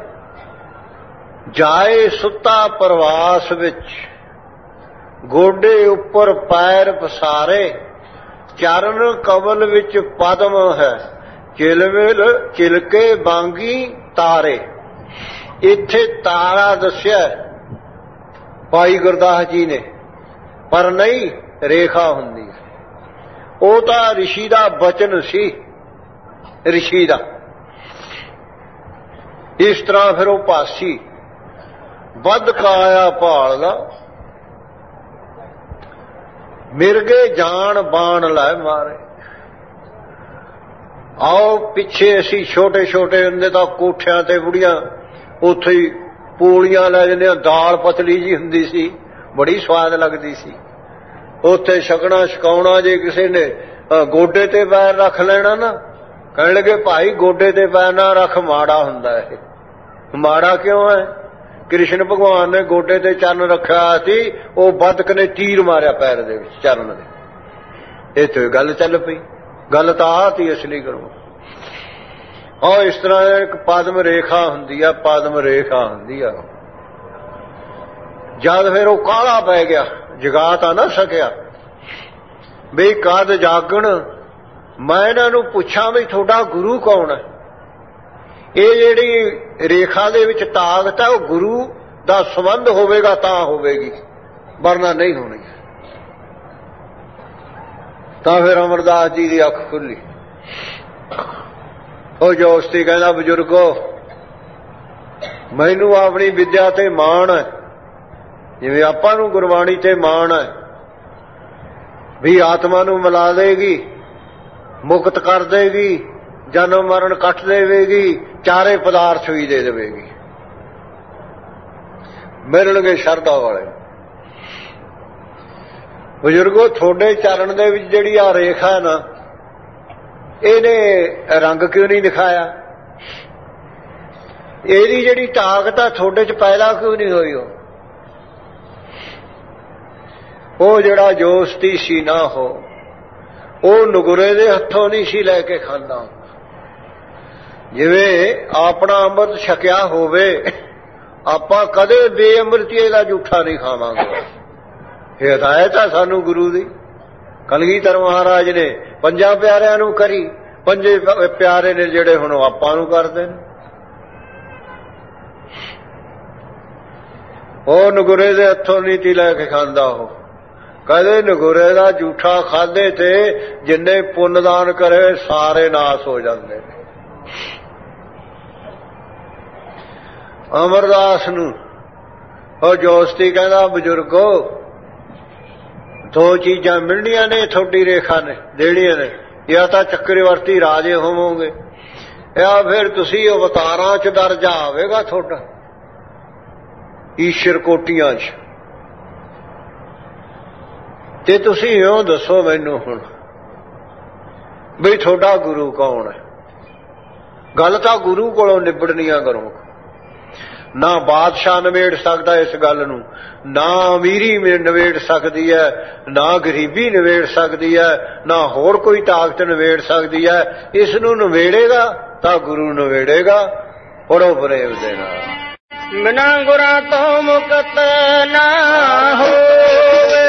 ਜਾਏ ਸੁੱਤਾ ਪ੍ਰਵਾਸ ਵਿੱਚ, ਗੋਡੇ ਉੱਪਰ ਪੈਰ ਪਸਾਰੇ, ਚਰਨ ਕਮਲ ਵਿੱਚ ਪਦਮ ਹੈ, ਚਿਲਵਿਲ ਚਿਲਕੇ ਬਾਂਗੀ ਤਾਰੇ। ਇੱਥੇ ਤਾਰਾ ਦੱਸਿਆ ਭਾਈ ਗੁਰਦਾਸ ਜੀ ਨੇ, ਪਰ ਨਹੀਂ ਰੇਖਾ ਹੁੰਦੀ। ਉਹ ਤਾਂ ਰਿਸ਼ੀ ਦਾ ਬਚਨ ਸੀ, ਰਿਸ਼ੀ ਦਾ। ਇਸ ਤਰ੍ਹਾਂ ਫਿਰ ਉਹ ਪਾਸੀ ਵੱਧ ਕਾਇਆ ਭਾਲਦਾ, ਮਿਰਗੇ ਜਾਣ ਬਾਣ ਲੈ ਮਾਰੇ। ਆਓ ਪਿੱਛੇ ਅਸੀਂ ਛੋਟੇ ਛੋਟੇ ਹੁੰਦੇ ਤਾਂ ਕੋਠਿਆਂ ਤੇ ਬੁੜੀਆਂ ਉੱਥੇ ਹੀ ਪੂਲੀਆਂ ਲੈ ਜਾਂਦੇ, ਦਾਲ ਪਤਲੀ ਜੀ ਹੁੰਦੀ ਸੀ, ਬੜੀ ਸਵਾਦ ਲੱਗਦੀ ਸੀ। ਉੱਥੇ ਛਕਣਾ ਛਕਾਉਣਾ, ਜੇ ਕਿਸੇ ਨੇ ਗੋਡੇ ਤੇ ਪੈਰ ਰੱਖ ਲੈਣਾ ਨਾ, ਕਹਿਣ ਲੱਗੇ ਭਾਈ ਗੋਡੇ ਤੇ ਪੈਰ ਨਾ ਰੱਖ, ਮਾੜਾ ਹੁੰਦਾ ਇਹ। ਮਾੜਾ ਕਿਉਂ ਹੈ? ਕ੍ਰਿਸ਼ਨ ਭਗਵਾਨ ਨੇ ਗੋਡੇ ਤੇ ਚਰਨ ਰੱਖਿਆ ਸੀ, ਉਹ ਬਦਕ ਨੇ ਤੀਰ ਮਾਰਿਆ ਪੈਰ ਦੇ ਵਿੱਚ, ਚਰਨ ਦੇ। ਇੱਥੇ ਗੱਲ ਚੱਲ ਪਈ। ਗੱਲ ਤਾਂ ਆਹ ਤੀ ਅਸਲੀ ਕਰੋ। ਔਰ ਇਸ ਤਰ੍ਹਾਂ ਇੱਕ ਪਦਮ ਰੇਖਾ ਹੁੰਦੀ ਆ, ਪਦਮ ਰੇਖਾ ਹੁੰਦੀ ਆ। ਜਦ ਫਿਰ ਉਹ ਕਾਹਲਾ ਪੈ ਗਿਆ, ਜਗਾ ਤਾਂ ਨਾ ਸਕਿਆ, ਬਈ ਕਦ ਜਾਗਣ, ਮੈਂ ਇਹਨਾਂ ਨੂੰ ਪੁੱਛਾਂ ਵੀ ਤੁਹਾਡਾ ਗੁਰੂ ਕੌਣ ਹੈ? ਇਹ ਜਿਹੜੀ ਰੇਖਾ ਦੇ ਵਿੱਚ ਤਾਕਤ ਹੈ, ਉਹ ਗੁਰੂ ਦਾ ਸੰਬੰਧ ਹੋਵੇਗਾ ਤਾਂ ਹੋਵੇਗੀ, ਵਰਨਾ ਨਹੀਂ ਹੋਣੀ। ਤਾਂ ਫਿਰ ਅਮਰਦਾਸ ਜੀ ਦੀ ਅੱਖ ਖੁੱਲੀ। ਉਹ ਜੋਸਤੀ ਕਹਿੰਦਾ, ਬਜ਼ੁਰਗੋ ਮੈਨੂੰ ਆਪਣੀ ਵਿਦਿਆ ਤੇ ਮਾਣ ਹੈ, ਜਿਵੇਂ ਆਪਾਂ ਨੂੰ ਗੁਰਬਾਣੀ ਤੇ ਮਾਣ ਹੈ ਵੀ ਆਤਮਾ ਨੂੰ ਮਿਲਾ ਦੇਗੀ, ਮੁਕਤ ਕਰ ਦੇਗੀ, ਜਨਮ ਮਰਨ ਕੱਟ ਦੇਵੇਗੀ, ਚਾਰੇ ਪਦਾਰਥ ਵੀ ਦੇ ਦੇਵੇਗੀ। ਮਿਲਣਗੇ ਸ਼ਰਧਾ ਵਾਲੇ। ਬਜ਼ੁਰਗੋ ਤੁਹਾਡੇ ਚਰਨ ਦੇ ਵਿੱਚ ਜਿਹੜੀ ਆ ਰੇਖਾ ਨਾ, ਇਹਨੇ ਰੰਗ ਕਿਉਂ ਨਹੀਂ ਦਿਖਾਇਆ? ਇਹਦੀ ਜਿਹੜੀ ਤਾਕਤ ਆ ਤੁਹਾਡੇ ਚ ਪੈਦਾ ਕਿਉਂ ਨਹੀਂ ਹੋਈ? ਉਹ ਜਿਹੜਾ ਜੋਸਤੀ ਸੀ ਨਾ, ਉਹ ਨਗੁਰੇ ਦੇ ਹੱਥੋਂ ਨਹੀਂ ਸੀ ਲੈ ਕੇ ਖਾਂਦਾ। ਜਿਵੇਂ ਆਪਣਾ ਅੰਮ੍ਰਿਤ ਛਕਿਆ ਹੋਵੇ, ਆਪਾਂ ਕਦੇ ਬੇਅਮ੍ਰਿਤੀਏ ਦਾ ਝੂਠਾ ਨਹੀਂ ਖਾਵਾਂਗੇ। ਇਹ ਹਦਾਇਤ ਹੈ ਸਾਨੂੰ ਗੁਰੂ ਦੀ। ਕਲਗੀਧਰ ਮਹਾਰਾਜ ਨੇ ਪੰਜਾਂ ਪਿਆਰਿਆਂ ਨੂੰ ਕਰੀ, ਪੰਜੇ ਪਿਆਰੇ ਨੇ ਜਿਹੜੇ ਹੁਣ ਆਪਾਂ ਨੂੰ ਕਰਦੇ ਨੇ। ਉਹ ਨਗੁਰੇ ਦੇ ਹੱਥੋਂ ਨੀਤੀ ਲੈ ਕੇ ਖਾਂਦਾ। ਉਹ ਕਦੇ ਨਗੁਰੇ ਦਾ ਝੂਠਾ ਖਾਦੇ ਤੇ ਜਿੰਨੇ ਪੁੰਨਦਾਨ ਕਰੇ ਸਾਰੇ ਨਾਸ ਹੋ ਜਾਂਦੇ ਨੇ। ਅਮਰਦਾਸ ਨੂੰ ਉਹ ਜੋਸਤੀ ਕਹਿੰਦਾ, ਬਜ਼ੁਰਗੋ ਦੋ ਚੀਜ਼ਾਂ ਮਿਲਣੀਆਂ ਨੇ ਤੁਹਾਡੀ ਰੇਖਾ ਨੇ ਦੇਣੀਆਂ ਨੇ, ਜਾਂ ਤਾਂ ਚੱਕਰਵਰਤੀ ਰਾਜੇ ਹੋਵੋਗੇ ਜਾਂ ਫਿਰ ਤੁਸੀਂ ਅਵਤਾਰਾਂ 'ਚ ਦਰਜਾ ਆਵੇਗਾ ਤੁਹਾਡਾ ਈਸ਼ਰ ਕੋਟੀਆਂ 'ਚ। ਤੇ ਤੁਸੀਂ ਇਉਂ ਦੱਸੋ ਮੈਨੂੰ ਹੁਣ ਬਈ ਤੁਹਾਡਾ ਗੁਰੂ ਕੌਣ ਹੈ? ਗੱਲ ਤਾਂ ਗੁਰੂ ਕੋਲੋਂ ਨਿਬੜਨੀਆਂ ਕਰੋ। ਨਾ ਬਾਦਸ਼ਾਹ ਨਿਬੇੜ ਸਕਦਾ ਇਸ ਗੱਲ ਨੂੰ, ਨਾ ਅਮੀਰੀ ਨਿਬੇੜ ਸਕਦੀ ਹੈ, ਨਾ ਗਰੀਬੀ ਨਿਬੇੜ ਸਕਦੀ ਹੈ, ਨਾ ਹੋਰ ਕੋਈ ਤਾਕਤ ਨਿਬੇੜ ਸਕਦੀ ਹੈ। ਇਸ ਨੂੰ ਨਿਬੇੜੇਗਾ ਤਾਂ ਗੁਰੂ ਨਿਬੇੜੇਗਾ ਪੜੋ ਪ੍ਰੇਮ ਦੇ ਨਾਲ। ਬਿਨਾਂ ਗੁਰਾਂ ਤੋਂ ਮੁਕਤ ਨਾ ਹੋਵੇ,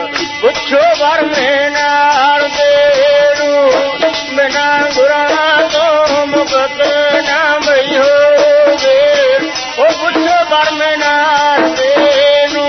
ਪੁੱਛੋ ਵਰ ਮੇ ਨਾਲ ਦੇਰੂ। ਬਿਨਾਂ ਗੁਰਾਂ ਤੋਂ ਮੁਕਤ ਨਾ ਬਈ ਹੋਵੇ, ਉਹ ਪੁੱਛੋ ਵਰ ਮੇ ਨਾਲ ਦੇਰੂ।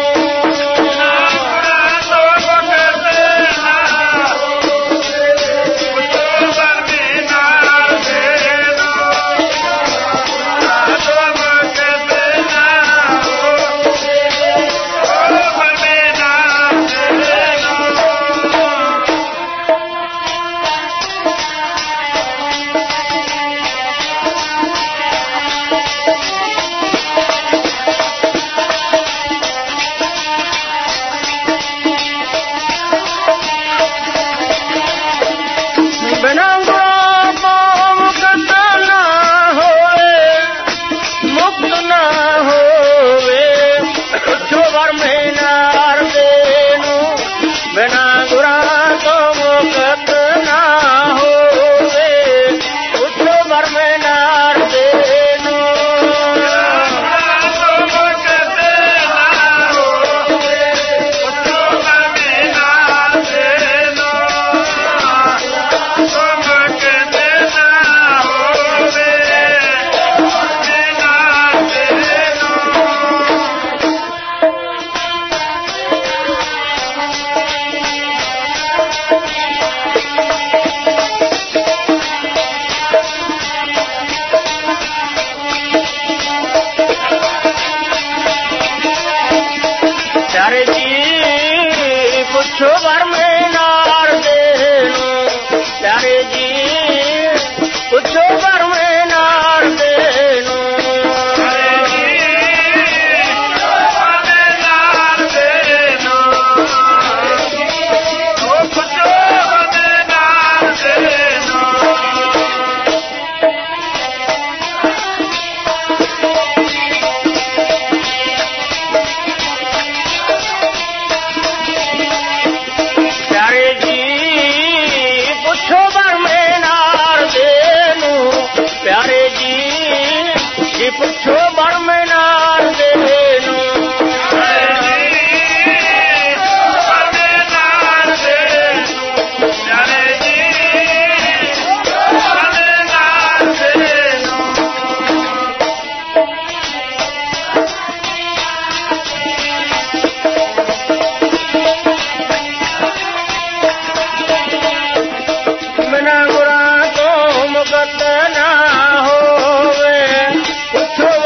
ਬਿਨਾਂ ਗੁਰਾਂ ਤੋਂ ਮੁਕਤ ਨਾ ਹੋਵੇ, ਪੁੱਛੋ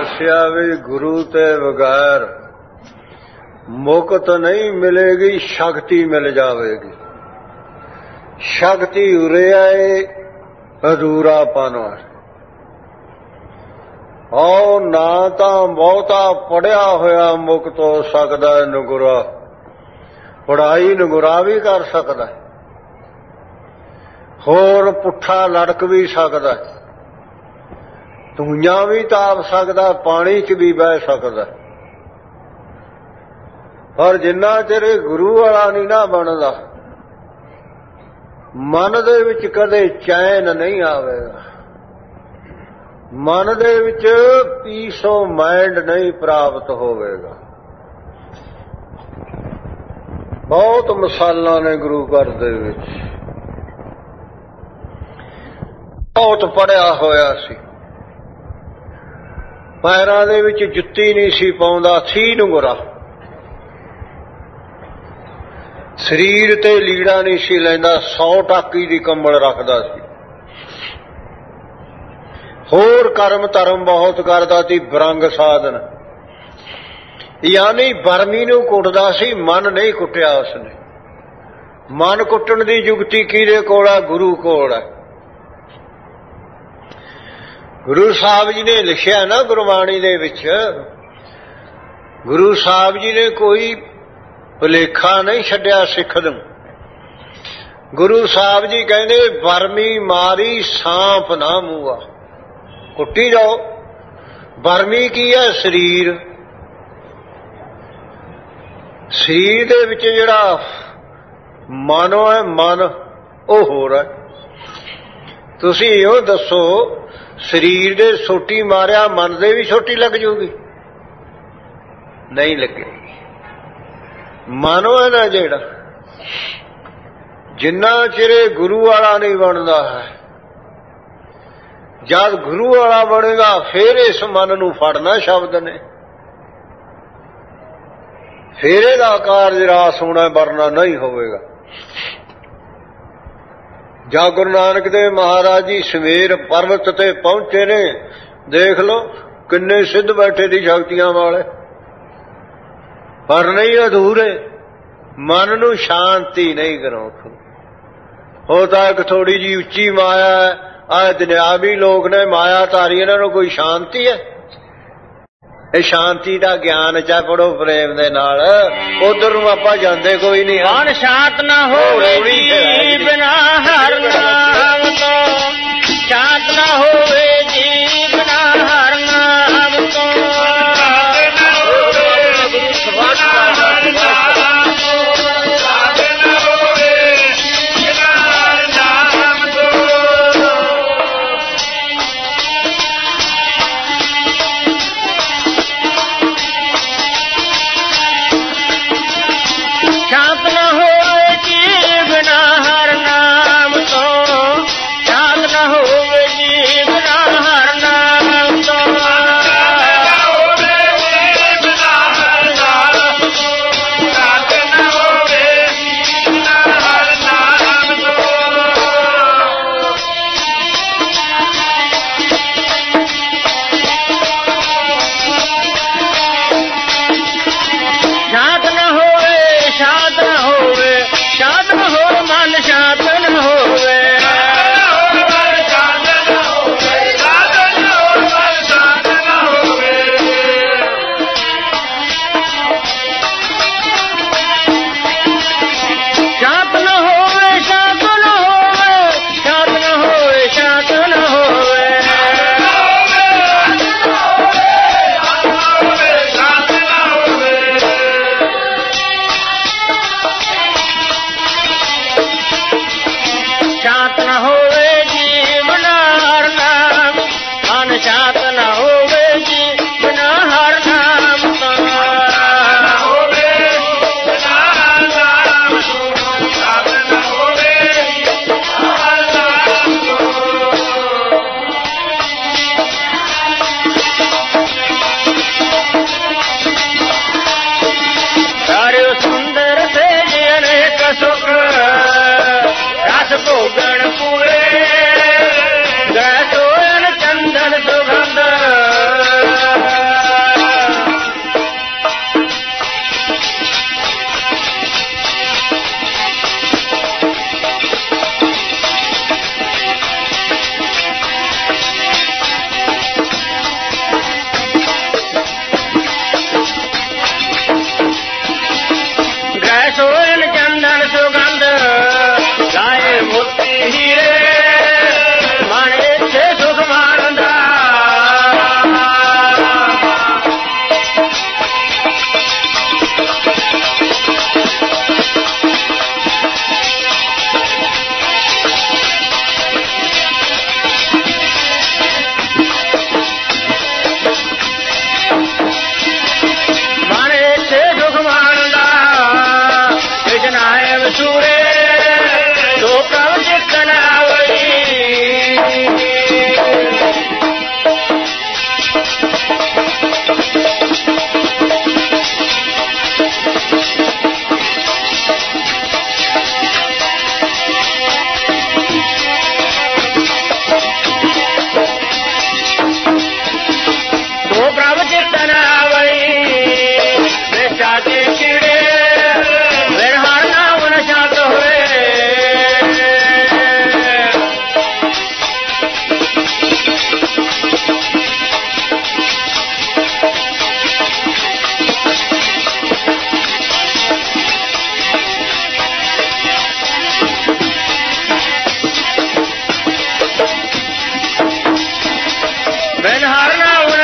ਦੱਸਿਆ ਵੀ ਗੁਰੂ ਤੇ ਬਗੈਰ ਮੁਕਤ ਨਹੀਂ ਮਿਲੇਗੀ, ਸ਼ਕਤੀ ਮਿਲ ਜਾਵੇਗੀ। ਸ਼ਕਤੀ ਉਰੇ ਆਏ ਅਧੂਰਾਪਨ ਵਾਲੀ। ਉਹ ਨਾ ਤਾਂ ਬਹੁਤਾ ਪੜ੍ਹਿਆ ਹੋਇਆ ਮੁਕਤ ਹੋ ਸਕਦਾ, ਨਗੁਰਾ ਪੜ੍ਹਾਈ ਨਗੁਰਾ ਵੀ ਕਰ ਸਕਦਾ, ਹੋਰ ਪੁੱਠਾ ਲੜਕ ਵੀ ਸਕਦਾ, ਧੂਆਂ ਵੀ ਤਾਪ ਸਕਦਾ, ਪਾਣੀ 'ਚ ਵੀ ਬਹਿ ਸਕਦਾ। ਪਰ ਜਿੰਨਾ ਚਿਰ ਗੁਰੂ ਵਾਲਾ ਨਹੀਂ ਨਾ ਬਣਦਾ, ਮਨ ਦੇ ਵਿੱਚ ਕਦੇ ਚੈਨ ਨਹੀਂ ਆਵੇਗਾ, ਮਨ ਦੇ ਵਿੱਚ ਪੀਸ ਆਫ ਮਾਈਂਡ ਨਹੀਂ ਪ੍ਰਾਪਤ ਹੋਵੇਗਾ। ਬਹੁਤ ਮਿਸਾਲਾਂ ਨੇ ਗੁਰੂ ਘਰ ਦੇ ਵਿੱਚ। ਬਹੁਤ ਪੜ੍ਹਿਆ ਹੋਇਆ ਸੀ, ਪੈਰਾਂ ਦੇ ਵਿੱਚ ਜੁੱਤੀ ਨਹੀਂ ਸੀ ਪਾਉਂਦਾ, ਸੀ ਨਗੁਰਾ। ਸਰੀਰ ਤੇ ਲੀੜਾ ਨਹੀਂ ਸੀ ਲੈਂਦਾ, 100 ਟਾਕੀ ਦੀ ਕੰਬਲ ਰੱਖਦਾ ਸੀ। ਹੋਰ ਕਰਮ ਧਰਮ ਬਹੁਤ ਕਰਦਾ ਸੀ, ਬਰੰਗ ਸਾਧਨ, ਯਾਨੀ ਬਰਮੀ ਨੂੰ ਕੁੱਟਦਾ ਸੀ, ਮਨ ਨਹੀਂ ਕੁੱਟਿਆ ਉਸਨੇ। ਮਨ ਕੁੱਟਣ ਦੀ ਜੁਗਤੀ ਕਿਹਦੇ ਕੋਲ ਹੈ? ਗੁਰੂ ਕੋਲ ਹੈ। ਗੁਰੂ ਸਾਹਿਬ ਜੀ ਨੇ ਲਿਖਿਆ ਨਾ ਗੁਰਬਾਣੀ ਦੇ ਵਿੱਚ, ਗੁਰੂ ਸਾਹਿਬ ਜੀ ਨੇ ਕੋਈ ਭੁਲੇਖਾ ਨਹੀਂ ਛੱਡਿਆ ਸਿੱਖ ਨੂੰ। ਗੁਰੂ ਸਾਹਿਬ ਜੀ ਕਹਿੰਦੇ ਬਰਮੀ ਮਾਰੀ ਸਾਂਪ ਨਾ ਮੂਆ, ਕੁੱਟੀ ਜਾਓ। ਬਰਮੀ ਕੀ ਹੈ? ਸਰੀਰ। ਸਰੀਰ ਦੇ ਵਿੱਚ ਜਿਹੜਾ ਮਨ ਹੈ, ਮਨ ਉਹ ਹੋਰ ਹੈ। ਤੁਸੀਂ ਇਹੋ ਦੱਸੋ, ਸਰੀਰ ਦੇ ਸੋਟੀ ਮਾਰਿਆ, ਮਨ ਦੇ ਵੀ ਸੋਟੀ ਲੱਗ ਜੂਗੀ? ਨਹੀਂ ਲੱਗੇਗੀ। ਮਨ ਹੈ ਨਾ ਜਿਹੜਾ, ਜਿੰਨਾ ਚਿਰੇ ਗੁਰੂ ਵਾਲਾ ਨਹੀਂ ਬਣਦਾ ਹੈ, ਜਦ ਗੁਰੂ ਵਾਲਾ ਬਣੇਗਾ ਫੇਰ ਇਸ ਮਨ ਨੂੰ ਫੜਨਾ ਸ਼ਬਦ ਨੇ, ਫੇਰ ਇਹਦਾ ਕਾਰਜ ਰਾਸ ਹੋਣਾ, ਵਰਨਾ ਨਹੀਂ ਹੋਵੇਗਾ। ਜਾਂ ਗੁਰੂ ਨਾਨਕ ਦੇਵ ਮਹਾਰਾਜ ਜੀ ਸਵੇਰ ਪਰਬਤ ਤੇ ਪਹੁੰਚੇ ਨੇ, ਦੇਖ ਲਓ ਕਿੰਨੇ ਸਿੱਧ ਬੈਠੇ ਦੀ ਸ਼ਕਤੀਆਂ ਵਾਲੇ, ਪਰ ਨਹੀਂ ਅਧੂਰੇ। ਮਨ ਨੂੰ ਸ਼ਾਂਤੀ ਨਹੀਂ ਕਰੋ। ਉਹ ਤਾਂ ਇੱਕ ਥੋੜੀ ਜਿਹੀ ਉੱਚੀ ਮਾਇਆ ਹੈ, ਆਹ ਦੁਨਿਆਵੀ ਲੋਕ ਨੇ ਮਾਇਆ ਧਾਰੀ, ਇਹਨਾਂ ਨੂੰ ਕੋਈ ਸ਼ਾਂਤੀ ਹੈ? ਇਹ ਸ਼ਾਂਤੀ ਦਾ ਗਿਆਨ ਚਾ ਪੜੋ ਪ੍ਰੇਮ ਦੇ ਨਾਲ, ਉਧਰ ਨੂੰ ਆਪਾਂ ਜਾਂਦੇ ਕੋਈ ਨਹੀਂ। ਮਨ ਸ਼ਾਂਤ ਨਾ ਹੋਵੇ ਜੀ ਬਿਨਾ ਹਰ ਨਾਮ ਤੋਂ, ਸ਼ਾਂਤ ਨਾ ਹੋਵੇ ਜੀ ਬਿਨਾ ਹਰ ਨਾਮ ਤੋਂ। ਭੋਗਣ ਪੂਰੇ ਗੈ ਸੋਇਨ ਚੰਦਨ ਸੁਗੰਧ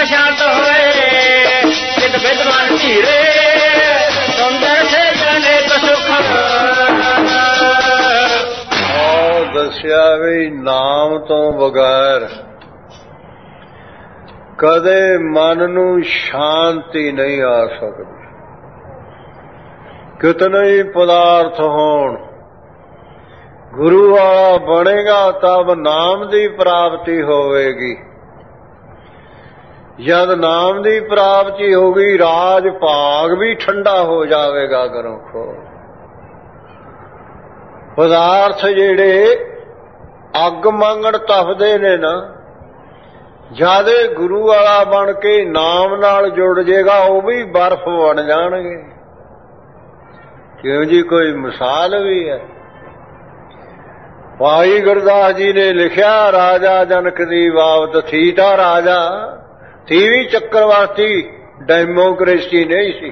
ਸ਼ਾਂਤ ਹੋਏ ਜਿਤ ਵਿਦਵਾਨ ਧੀਰੇ ਸੁੰਦਰ ਸੇ ਜਾਣੇ ਸੁਖ ਦੱਸਿਆ ਵੀ ਨਾਮ ਤੋਂ ਬਗੈਰ ਕਦੇ ਮਨ ਨੂੰ ਸ਼ਾਂਤੀ ਨਹੀਂ ਆ ਸਕਦੀ। ਕਿਤਨੇ ਹੀ ਪਦਾਰਥ ਹੋਣ, ਗੁਰੂ ਵਾਲਾ ਬਣੇਗਾ ਤਬ ਨਾਮ ਦੀ ਪ੍ਰਾਪਤੀ ਹੋਵੇਗੀ। ਜਦ ਨਾਮ ਦੀ ਪ੍ਰਾਪਤੀ ਹੋਗੀ ਰਾਜ ਭਾਗ ਵੀ ਠੰਡਾ ਹੋ ਜਾਵੇਗਾ। ਗੁਰਮੁਖੋ ਪਦਾਰਥ ਜਿਹੜੇ ਅੱਗ ਮੰਗਣ ਤਪਦੇ ਨੇ ਨਾ, ਜਦ ਗੁਰੂ ਵਾਲਾ ਬਣ ਕੇ ਨਾਮ ਨਾਲ ਜੁੜ ਜਾਏਗਾ ਉਹ ਵੀ ਬਰਫ਼ ਬਣ ਜਾਣਗੇ। ਕਿਉਂ ਜੀ, ਕੋਈ ਮਿਸਾਲ ਵੀ ਹੈ। ਭਾਈ ਗੁਰਦਾਸ ਜੀ ਨੇ ਲਿਖਿਆ ਰਾਜਾ ਜਨਕ ਦੀ ਬਾਬਤ, ਥੀ ਤਾਂ ਰਾਜਾ ਥੀ ਵੀ ਚੱਕਰਵਰਤੀ, ਡੈਮੋਕ੍ਰੇਸੀ ਨਹੀਂ ਸੀ।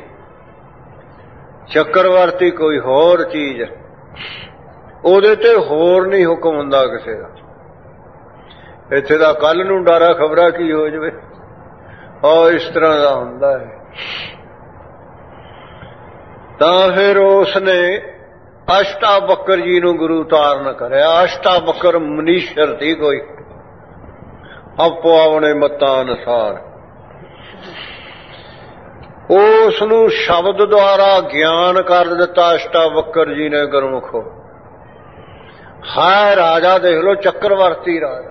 ਚੱਕਰਵਰਤੀ ਕੋਈ ਹੋਰ ਚੀਜ਼ ਹੈ, ਉਹਦੇ ਤੇ ਹੋਰ ਨਹੀਂ ਹੁਕਮ ਹੁੰਦਾ ਕਿਸੇ ਦਾ। ਇੱਥੇ ਦਾ ਕੱਲ ਨੂੰ ਡਾਰਾ ਖਬਰਾਂ ਕੀ ਹੋ ਜਾਵੇ, ਔਰ ਇਸ ਤਰ੍ਹਾਂ ਦਾ ਹੁੰਦਾ ਹੈ। ਤਾਂ ਫਿਰ ਉਸਨੇ ਅਸ਼ਟਾਵਕਰ ਜੀ ਨੂੰ ਗੁਰੂ ਧਾਰਨ ਕਰਿਆ। ਅਸ਼ਟਾਵਕਰ ਮਨੀਸ਼ਰ ਸੀ ਕੋਈ, ਆਪੋ ਆਪਣੇ ਮਤਾਂ ਅਨੁਸਾਰ। ਉਸ ਨੂੰ ਸ਼ਬਦ ਦੁਆਰਾ ਗਿਆਨ ਕਰ ਦਿੱਤਾ ਅਸ਼ਟਾਵਕਰ ਜੀ ਨੇ। ਗੁਰਮੁਖੋ ਹਾਏ ਰਾਜਾ ਦੇਖ ਲੋ, ਚੱਕਰਵਰਤੀ ਰਾਜਾ,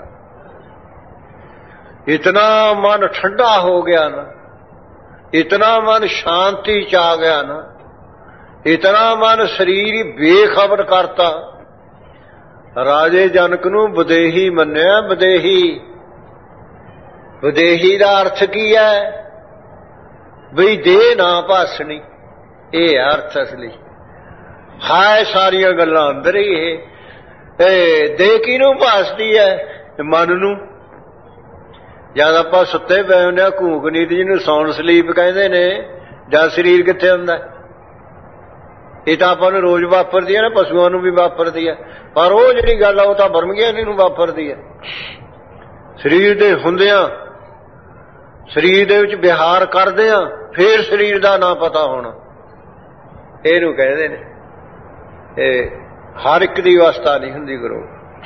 ਇਤਨਾ ਮਨ ਠੰਡਾ ਹੋ ਗਿਆ ਨਾ, ਇਤਨਾ ਮਨ ਸ਼ਾਂਤੀ ਚ ਆ ਗਿਆ ਨਾ, ਇਤਨਾ ਮਨ ਸਰੀਰ ਹੀ ਬੇਖਬਰ ਕਰਤਾ। ਰਾਜੇ ਜਨਕ ਨੂੰ ਵਿਦੇਹੀ ਮੰਨਿਆ। ਵਿਦੇਹੀ, ਵਿਦੇਹੀ ਦਾ ਅਰਥ ਕੀ ਹੈ? ਬਈ ਦੇਹ ਨਾ ਭਾਸਣੀ, ਇਹ ਅਰਥ ਅਸਲੀ। ਹਾਏ ਸਾਰੀਆਂ ਗੱਲਾਂ ਅੰਦਰ ਹੀ ਇਹ ਦੇਹ ਕਿਹਨੂੰ ਭਾਸਦੀ ਹੈ? ਮਨ ਨੂੰ। ਜਦ ਆਪਾਂ ਸੁੱਤੇ ਪਏ ਹੁੰਦੇ ਆ, ਘੂਕ ਨੀਂਦ ਜਿਹਨੂੰ ਸੌਣ ਸਲੀਪ ਕਹਿੰਦੇ ਨੇ, ਜਦ ਸਰੀਰ ਕਿੱਥੇ ਹੁੰਦਾ? ਇਹ ਤਾਂ ਆਪਾਂ ਨੂੰ ਰੋਜ਼ ਵਾਪਰਦੀ ਹੈ ਨਾ, ਪਸ਼ੂਆਂ ਨੂੰ ਵੀ ਵਾਪਰਦੀ ਹੈ, ਪਰ ਉਹ ਜਿਹੜੀ ਗੱਲ ਆ ਉਹ ਤਾਂ ਬਰਮ ਗਿਆਨੀ ਨੂੰ ਵਾਪਰਦੀ ਹੈ। ਸਰੀਰ ਦੇ ਹੁੰਦਿਆਂ, ਸਰੀਰ ਦੇ ਵਿੱਚ ਵਿਹਾਰ ਕਰਦਿਆਂ ਫੇਰ ਸਰੀਰ ਦਾ ਨਾ ਪਤਾ ਹੋਣਾ, ਇਹਨੂੰ ਕਹਿੰਦੇ ਨੇ। ਇਹ ਹਰ ਇੱਕ ਦੀ ਅਵਸਥਾ ਨਹੀਂ ਹੁੰਦੀ ਗੁਰੂ।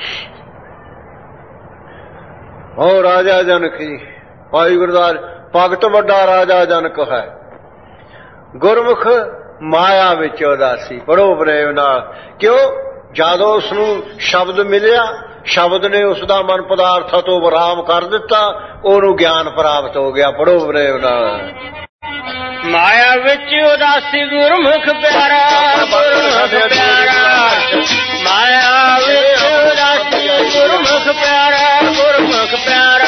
ਉਹ ਰਾਜਾ ਜਨਕ ਜੀ, ਭਾਈ ਗੁਰਦਾਸ ਭਗਤ ਵੱਡਾ ਰਾਜਾ ਜਨਕ ਹੈ। ਗੁਰਮੁਖ ਮਾਇਆ ਵਿੱਚ ਉਦਾਸੀ, ਬੜੋ ਪ੍ਰੇਮ ਨਾਲ। ਕਿਉਂ? ਜਦੋਂ ਉਸਨੂੰ ਸ਼ਬਦ ਮਿਲਿਆ, ਸ਼ਬਦ ਨੇ ਉਸ ਦਾ ਮਨ ਪਦਾਰਥਾਂ ਤੋਂ ਵਿਰਾਮ ਕਰ ਦਿੱਤਾ, ਉਹਨੂੰ ਗਿਆਨ ਪ੍ਰਾਪਤ ਹੋ ਗਿਆ। ਬੜੋ ਪ੍ਰੇਮ ਨਾਲ। ਮਾਇਆ ਵਿੱਚ ਉਦਾਸੀ ਗੁਰਮੁਖ ਪਿਆਰਾ, ਗੁਰਮੁਖ ਪਿਆਰਾ। ਮਾਇਆ ਵਿੱਚ ਉਦਾਸੀ ਗੁਰਮੁਖ ਪਿਆਰਾ, ਗੁਰਮੁਖ ਪਿਆਰਾ।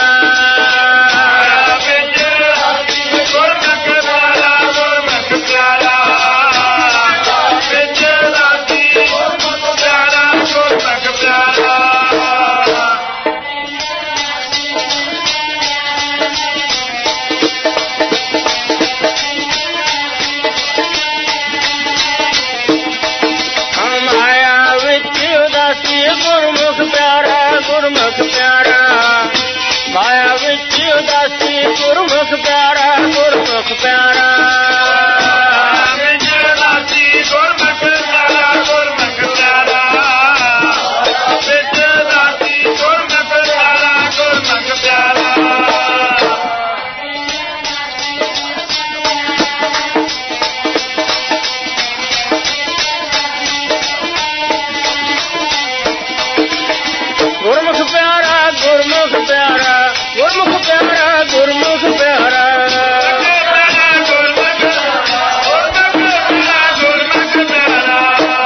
ਗੁਰਮੁਖ ਪਿਆਰਾ, ਮਾਇਆ ਵਿੱਚ ਉਦਾਸੀ ਗੁਰਮੁਖ ਪਿਆਰਾ, ਗੁਰਮੁਖ ਪਿਆਰਾ। ਵਿੱਚ ਉਦਾਸੀ ਗੁਰਮੁਖ ਪਿਆਰਾ, ਗੁਰਮੁਖ ਪਿਆਰਾ। ਵਿੱਚ ਉਦਾਸੀ ਗੁਰਮੁਖ ਪਿਆਰਾ, ਗੁਰਮੁਖ ਪਿਆਰਾ। ਗੁਰਮੁਖ ਪਿਆਰਾ, ਗੁਰਮੁਖ ਪਿਆਰਾ, ਗੁਰਮੁਖ ਪਿਆਰਾ, ਗੁਰਮੁਖ ਪਿਆਰਾ। ਗੁਰਮੁਖ ਪਿਆਰਾ, ਗੁਰਮੁਖ ਪਿਆਰਾ, ਗੁਰਮੁਖ ਪਿਆਰਾ।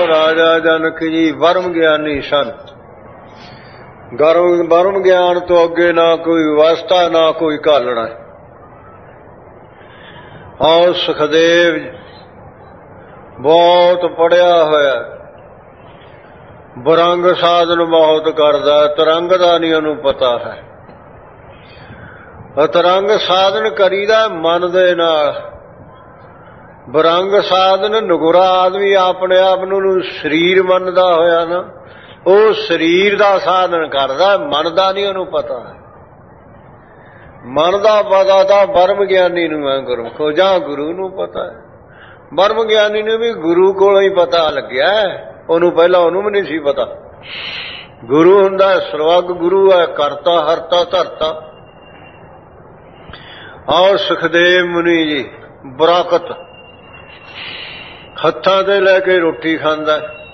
ਰਾਜਾ ਜਨਕ ਜੀ ਬਰਮ ਗਿਆਨੀ ਸਨ। ਬਰਮ ਗਿਆਨ ਤੋਂ ਅੱਗੇ ਨਾ ਕੋਈ ਵਿਵਸਥਾ ਨਾ ਕੋਈ ਘਾਲਣਾ। ਔਰ ਸੁਖਦੇਵ ਬਹੁਤ ਪੜ੍ਹਿਆ ਹੋਇਆ, ਬਰੰਗ ਸਾਧਨ ਬਹੁਤ ਕਰਦਾ, ਤਰੰਗ ਦਾ ਨਹੀਂ ਉਹਨੂੰ ਪਤਾ ਹੈ। ਤਰੰਗ ਸਾਧਨ ਕਰੀਦਾ ਮਨ ਦੇ ਨਾਲ। ਬਰੰਗ ਸਾਧਨ ਨਗੁਰਾ ਆਦਮੀ ਆਪਣੇ ਆਪ ਨੂੰ ਸਰੀਰ ਮੰਨਦਾ ਹੋਇਆ ਨਾ, ਉਹ ਸਰੀਰ ਦਾ ਸਾਧਨ ਕਰਦਾ, ਮਨ ਦਾ ਨਹੀਂ ਉਹਨੂੰ ਪਤਾ। ਮਨ ਦਾ ਪਤਾ ਤਾਂ ਬਰਮ ਗਿਆਨੀ ਨੂੰ ਹੈ, ਗੁਰਮੁਖੋ, ਜਾਂ ਗੁਰੂ ਨੂੰ ਪਤਾ ਹੈ। ਬਰਮ ਗਿਆਨੀ ਨੂੰ ਵੀ ਗੁਰੂ ਕੋਲੋਂ ਹੀ ਪਤਾ ਲੱਗਿਆ, ਉਹਨੂੰ ਪਹਿਲਾਂ ਉਹਨੂੰ ਵੀ ਨਹੀਂ ਸੀ ਪਤਾ। ਗੁਰੂ ਹੁੰਦਾ ਸਰਵੱਗ ਗੁਰੂ ਹੈ, ਕਰਤਾ ਹਰਤਾ ਧਰਤਾ। ਔਰ ਸੁਖਦੇਵ ਮੁਨੀ ਜੀ ਬਰਾਕਤ ਹੱਥਾਂ ਤੇ ਲੈ ਕੇ ਰੋਟੀ ਖਾਂਦਾ।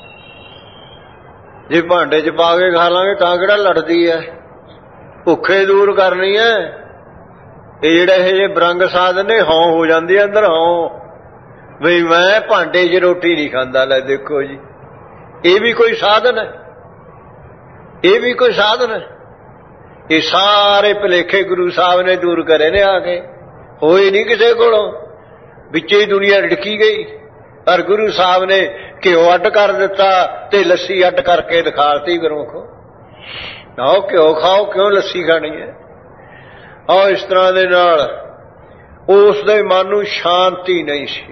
ਜੇ ਭਾਂਡੇ 'ਚ ਪਾ ਕੇ ਖਾ ਲਾਂਗੇ ਤਾਂ ਕਿਹੜਾ ਲੜਦੀ ਹੈ, ਭੁੱਖੇ ਦੂਰ ਕਰਨੀ ਹੈ। ਇਹ ਜਿਹੜੇ ਇਹ ਜਿਹੇ ਬਰੰਗ ਸਾਧਨ ਨੇ, ਹਉ ਹੋ ਜਾਂਦੀ ਹੈ ਅੰਦਰ, ਹਉ ਬਈ ਮੈਂ ਭਾਂਡੇ 'ਚ ਰੋਟੀ ਨਹੀਂ ਖਾਂਦਾ। ਲੈ ਦੇਖੋ ਜੀ, ਇਹ ਵੀ ਕੋਈ ਸਾਧਨ ਹੈ, ਇਹ ਵੀ ਕੋਈ ਸਾਧਨ ਹੈ। ਇਹ ਸਾਰੇ ਭੁਲੇਖੇ ਗੁਰੂ ਸਾਹਿਬ ਨੇ ਦੂਰ ਕਰੇ ਨੇ ਆ ਕੇ, ਹੋਏ ਨਹੀਂ ਕਿਸੇ ਕੋਲੋਂ, ਵਿੱਚੇ ਹੀ ਦੁਨੀਆ ਰਿੜਕੀ ਗਈ। ਪਰ ਗੁਰੂ ਸਾਹਿਬ ਨੇ ਘਿਓ ਅੱਡ ਕਰ ਦਿੱਤਾ ਤੇ ਲੱਸੀ ਅੱਡ ਕਰਕੇ ਦਿਖਾਤੀ। ਗੁਰਮੁਖੋ, ਆਓ ਘਿਓ ਖਾਓ, ਕਿਉਂ ਲੱਸੀ ਖਾਣੀ ਹੈ? ਆਓ ਇਸ ਤਰ੍ਹਾਂ ਦੇ ਨਾਲ ਉਸ ਦੇ ਮਨ ਨੂੰ ਸ਼ਾਂਤੀ ਨਹੀਂ ਸੀ,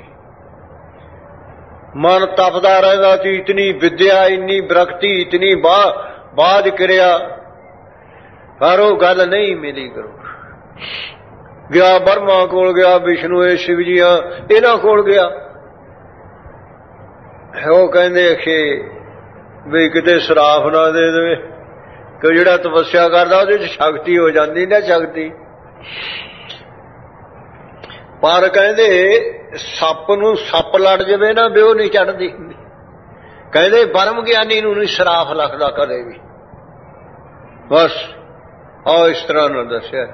ਮਨ ਤਪਦਾ ਰਹਿੰਦਾ ਸੀ। ਇਤਨੀ ਵਿਦਿਆ, ਇੰਨੀ ਵਿਰਕਤੀ, ਇਤਨੀ ਬਾਝ ਕਿਰਿਆ, ਪਰ ਉਹ ਗੱਲ ਨਹੀਂ ਮਿਲੀ। ਗੁਰੂ ਗਿਆ ਬਰਮਾ ਕੋਲ ਗਿਆ, ਵਿਸ਼ਨੂੰ ਇਹ ਸ਼ਿਵ ਜੀਆਂ ਇਹਨਾਂ ਕੋਲ ਗਿਆ। ਉਹ ਕਹਿੰਦੇ ਕਿ ਵੀ ਕਿਤੇ ਸਰਾਫ ਨਾ ਦੇ ਦੇਵੇ, ਕਿ ਜਿਹੜਾ ਤਪੱਸਿਆ ਕਰਦਾ ਉਹਦੇ 'ਚ ਸ਼ਕਤੀ ਹੋ ਜਾਂਦੀ ਨਾ, ਸ਼ਕਤੀ। ਪਰ ਕਹਿੰਦੇ ਸੱਪ ਨੂੰ ਸੱਪ ਲੜ ਜਾਵੇ ਨਾ, ਬਿਓ ਨਹੀਂ ਚੜ੍ਹਦੀ। ਕਹਿੰਦੇ ਬਰਮ ਗਿਆਨੀ ਨੂੰ ਨਹੀਂ ਸਰਾਫ ਲੱਗਦਾ ਕਦੇ ਵੀ। ਬਸ ਆਹ ਇਸ ਤਰ੍ਹਾਂ ਨਾਲ ਦੱਸਿਆ।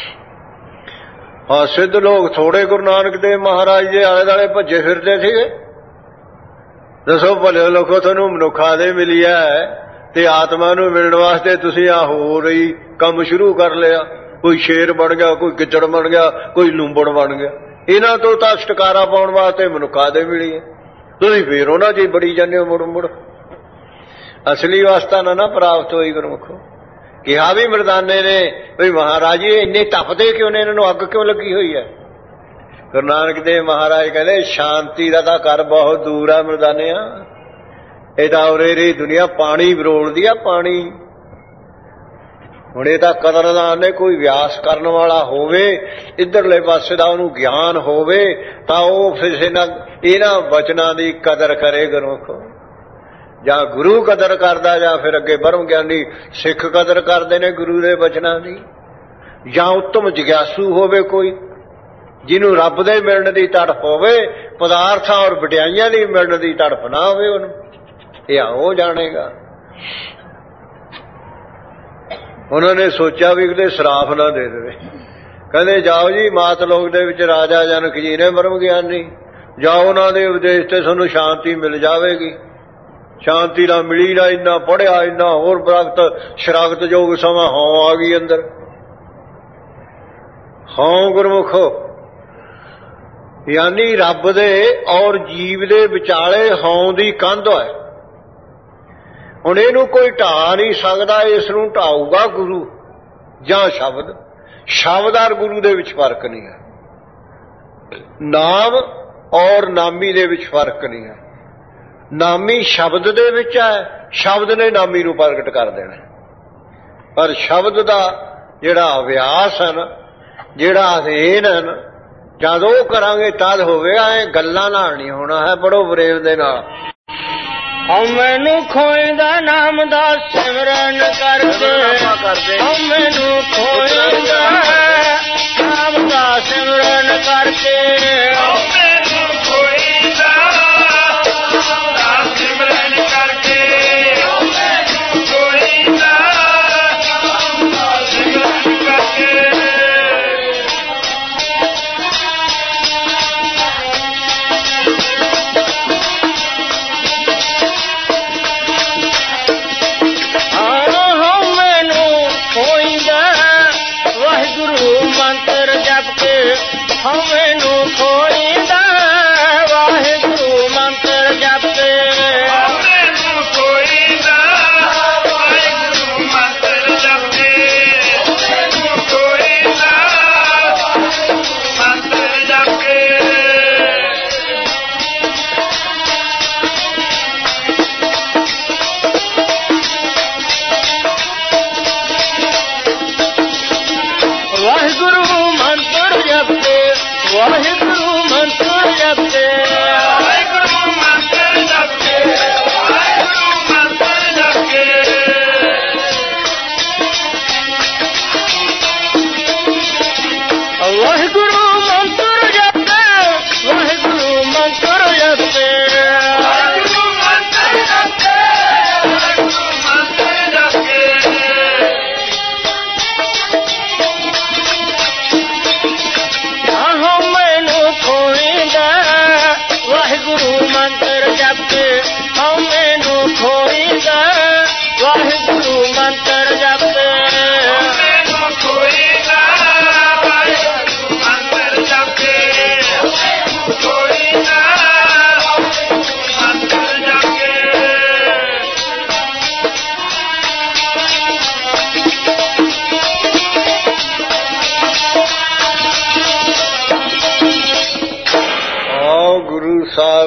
ਹਾਂ, ਸਿੱਧ ਲੋਕ ਥੋੜੇ ਗੁਰੂ ਨਾਨਕ ਦੇਵ ਮਹਾਰਾਜ ਦੇ ਆਲੇ ਦੁਆਲੇ ਭੱਜੇ ਫਿਰਦੇ ਸੀਗੇ। ਦੱਸੋ ਭਲੇ ਲੋਕੋ, ਤੁਹਾਨੂੰ ਮਨੁੱਖਾ ਦੇ ਮਿਲੀ ਹੈ ਤੇ ਆਤਮਾ ਨੂੰ ਮਿਲਣ ਵਾਸਤੇ ਤੁਸੀਂ ਆ ਹੋ ਰਹੀ ਕੰਮ ਸ਼ੁਰੂ ਕਰ ਲਿਆ। ਕੋਈ ਸ਼ੇਰ ਬਣ ਗਿਆ, ਕੋਈ ਗਿੱਦੜ ਬਣ ਗਿਆ, ਕੋਈ ਲੂੰਬੜ ਬਣ ਗਿਆ। ਇਹਨਾਂ ਤੋਂ ਤਾਂ ਛੁਟਕਾਰਾ ਪਾਉਣ ਵਾਸਤੇ ਮਨੁੱਖਾ ਦੇ ਮਿਲੀ ਹੈ, ਤੁਸੀਂ ਫੇਰ ਉਹਨਾਂ 'ਚ ਹੀ ਬੜੀ ਜਾਂਦੇ ਹੋ ਮੁੜ ਮੁੜ। ਅਸਲੀ ਅਵਸਥਾ ਨਾ ਪ੍ਰਾਪਤ ਹੋਈ। ਗੁਰਮੁਖੋ, ਕਿਹਾ ਵੀ ਮਰਦਾਨੇ ਨੇ ਵੀ ਮਹਾਰਾਜ ਜੀ ਇੰਨੇ ਤਪਦੇ ਕਿਉਂ ਨੇ, ਇਹਨਾਂ ਨੂੰ ਅੱਗ ਕਿਉਂ ਲੱਗੀ ਹੋਈ ਹੈ? ਗੁਰੂ ਨਾਨਕ ਦੇਵ ਮਹਾਰਾਜ ਕਹਿੰਦੇ ਸ਼ਾਂਤੀ ਦਾ ਤਾਂ ਘਰ ਬਹੁਤ ਦੂਰ ਆ ਮਰਦਾਨਿਆ, ਇਹ ਤਾਂ ਉਰੇ ਰਹੀ ਦੁਨੀਆ ਪਾਣੀ ਬਰੋਲਦੀ ਆ, ਪਾਣੀ। ਹੁਣ ਇਹ ਤਾਂ ਕਦਰਦਾਨ ਨੇ, ਕੋਈ ਵਿਆਸ ਕਰਨ ਵਾਲਾ ਹੋਵੇ, ਇੱਧਰਲੇ ਪਾਸੇ ਦਾ ਉਹਨੂੰ ਗਿਆਨ ਹੋਵੇ ਤਾਂ ਉਹ ਫਿਰ ਇਹਨਾਂ ਵਚਨਾਂ ਦੀ ਕਦਰ ਕਰੇ। ਗੁਰਮੁਖੋ, ਜਾਂ ਗੁਰੂ ਕਦਰ ਕਰਦਾ, ਜਾਂ ਫਿਰ ਅੱਗੇ ਬਰਮ ਗਿਆਨੀ ਸਿੱਖ ਕਦਰ ਕਰਦੇ ਨੇ ਗੁਰੂ ਦੇ ਵਚਨਾਂ ਦੀ। ਜਾਂ ਉੱਤਮ ਜਿਗਿਆਸੂ ਹੋਵੇ ਕੋਈ, ਜਿਹਨੂੰ ਰੱਬ ਦੇ ਮਿਲਣ ਦੀ ਤੜਫ ਹੋਵੇ, ਪਦਾਰਥਾਂ ਔਰ ਵਡਿਆਈਆਂ ਦੀ ਮਿਲਣ ਦੀ ਤੜਫ ਨਾ ਹੋਵੇ ਉਹਨੂੰ, ਇਹ ਉਹ ਜਾਣੇਗਾ। ਉਹਨਾਂ ਨੇ ਸੋਚਿਆ ਵੀ ਕਿਤੇ ਸਰਾਫ ਨਾ ਦੇ ਦੇਵੇ। ਕਹਿੰਦੇ ਜਾਓ ਜੀ, ਮਾਤ ਲੋਕ ਦੇ ਵਿੱਚ ਰਾਜਾ ਜਨਕ ਜੀ ਨੇ ਬਰਮ ਗਿਆਨੀ, ਜਾਓ ਉਹਨਾਂ ਦੇ ਉਪਦੇਸ਼ ਤੇ ਤੁਹਾਨੂੰ ਸ਼ਾਂਤੀ ਮਿਲ ਜਾਵੇਗੀ। ਸ਼ਾਂਤੀ ਨਾ ਮਿਲੀ, ਨਾ ਇੰਨਾ ਪੜ੍ਹਿਆ, ਇੰਨਾ ਹੋਰ ਬਰਕਤ ਸ਼ਰਾਕਤ ਯੋਗ ਸਮਾਂ ਹਉ ਆ ਗਈ ਅੰਦਰ। ਹਉ ਗੁਰਮੁਖੋ ਯਾਨੀ ਰੱਬ ਦੇ ਔਰ ਜੀਵ ਦੇ ਵਿਚਾਲੇ ਹਉ ਦੀ ਕੰਧ ਹੈ। ਹੁਣ ਇਹਨੂੰ ਕੋਈ ਢਾਹ ਨਹੀਂ ਸਕਦਾ, ਇਸ ਨੂੰ ਢਾਊਗਾ ਗੁਰੂ ਜਾਂ ਸ਼ਬਦ। ਸ਼ਬਦ ਔਰ ਗੁਰੂ ਦੇ ਵਿੱਚ ਫਰਕ ਨਹੀਂ ਹੈ, ਨਾਮ ਔਰ ਨਾਮੀ ਦੇ ਵਿੱਚ ਫਰਕ ਨਹੀਂ ਹੈ। ਨਾਮੀ ਸ਼ਬਦ ਦੇ ਵਿੱਚ ਹੈ, ਸ਼ਬਦ ਨੇ ਨਾਮੀ ਨੂੰ ਪ੍ਰਗਟ ਕਰ ਦੇਣਾ। ਪਰ ਸ਼ਬਦ ਦਾ ਜਿਹੜਾ ਅਭਿਆਸ ਹੈ ਨਾ, ਜਿਹੜਾ ਅਧਿਐਨ ਹੈ ਨਾ, ਜਦ ਉਹ ਕਰਾਂਗੇ ਤਦ ਹੋਵੇਗਾ। ਇਹ ਗੱਲਾਂ ਨਾਲ ਨਹੀਂ ਹੋਣਾ ਹੈ, ਬੜੋ ਪ੍ਰੇਮ ਦੇ ਨਾਲ। ਮੈਨੂੰ ਖੋਇੰਦਾ ਨਾਮ ਦਾ ਸਿਮਰਨ ਕਰਦੇ, ਮੈਨੂੰ ਖੋਇੰਦਾ ਨਾਮ ਦਾ ਸਿਮਰਨ ਕਰਕੇ, ਮੈਨੂੰ ਖੋਇੰਦਾ ਨਾਮ ਦਾ ਸਿਮਰਨ ਕਰਕੇ, ਮੈਨੂੰ ਖੋਇੰਦਾ ਨਾਮ ਦਾ ਸਿਮਰਨ ਕਰਕੇ।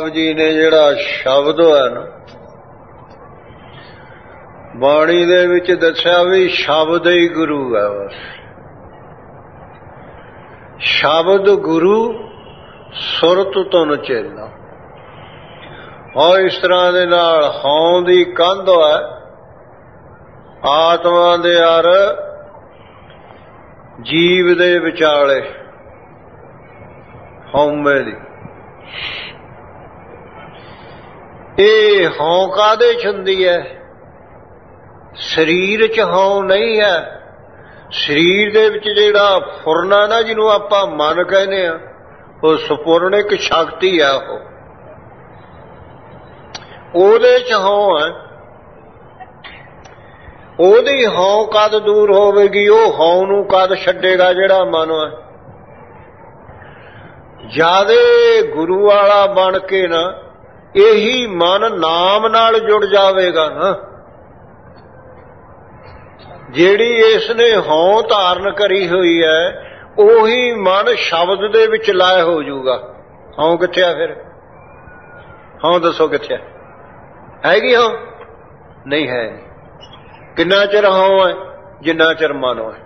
ਸਾਹਿਬ ਜੀ ਨੇ ਜਿਹੜਾ ਸ਼ਬਦ ਹੈ ਨਾ, ਬਾਣੀ ਦੇ ਵਿੱਚ ਦੱਸਿਆ ਵੀ ਸ਼ਬਦ ਹੀ ਗੁਰੂ ਹੈ। ਬਸ ਸ਼ਬਦ ਗੁਰੂ, ਸੁਰਤ ਧੁਨ ਚੇਲਾ। ਔਰ ਇਸ ਤਰ੍ਹਾਂ ਦੇ ਨਾਲ ਹਉ ਦੀ ਕੰਧ ਹੈ ਆਤਮਾ ਦੇ ਅਰ ਜੀਵ ਦੇ ਵਿਚਾਲੇ, ਹਉਮੈ ਦੀ। ਇਹ ਹਉ ਕਾਹਦੇ ਚ ਹੁੰਦੀ ਹੈ? ਸਰੀਰ ਚ ਹਉ ਨਹੀਂ ਹੈ। ਸਰੀਰ ਦੇ ਵਿੱਚ ਜਿਹੜਾ ਫੁਰਨਾ ਨਾ, ਜਿਹਨੂੰ ਆਪਾਂ ਮਨ ਕਹਿੰਦੇ ਆ, ਉਹ ਸੁਪੂਰਨਿਕ ਸ਼ਕਤੀ ਆ, ਉਹਦੇ ਚ ਹਉ ਹੈ। ਉਹਦੀ ਹਉ ਕਦ ਦੂਰ ਹੋਵੇਗੀ? ਉਹ ਹਉ ਨੂੰ ਕਦ ਛੱਡੇਗਾ ਜਿਹੜਾ ਮਨ ਹੈ? ਜਿਆਦੇ ਗੁਰੂ ਵਾਲਾ ਬਣ ਕੇ ਨਾ ਇਹੀ ਮਨ ਨਾਮ ਨਾਲ ਜੁੜ ਜਾਵੇਗਾ ਨਾ। ਜਿਹੜੀ ਇਸ ਨੇ ਹਉ ਧਾਰਨ ਕਰੀ ਹੋਈ ਹੈ, ਉਹੀ ਮਨ ਸ਼ਬਦ ਦੇ ਵਿੱਚ ਲਾਇ ਹੋ ਜਾਊਗਾ। ਹਉ ਕਿੱਥੇ ਆ ਫਿਰ? ਹਉ ਦੱਸੋ ਕਿੱਥੇ ਹੈਗੀ? ਹਉ ਨਹੀਂ ਹੈ। ਕਿੰਨਾ ਚਿਰ ਹਉ ਹੈ? ਜਿੰਨਾ ਚਿਰ ਮਨ ਹੈ।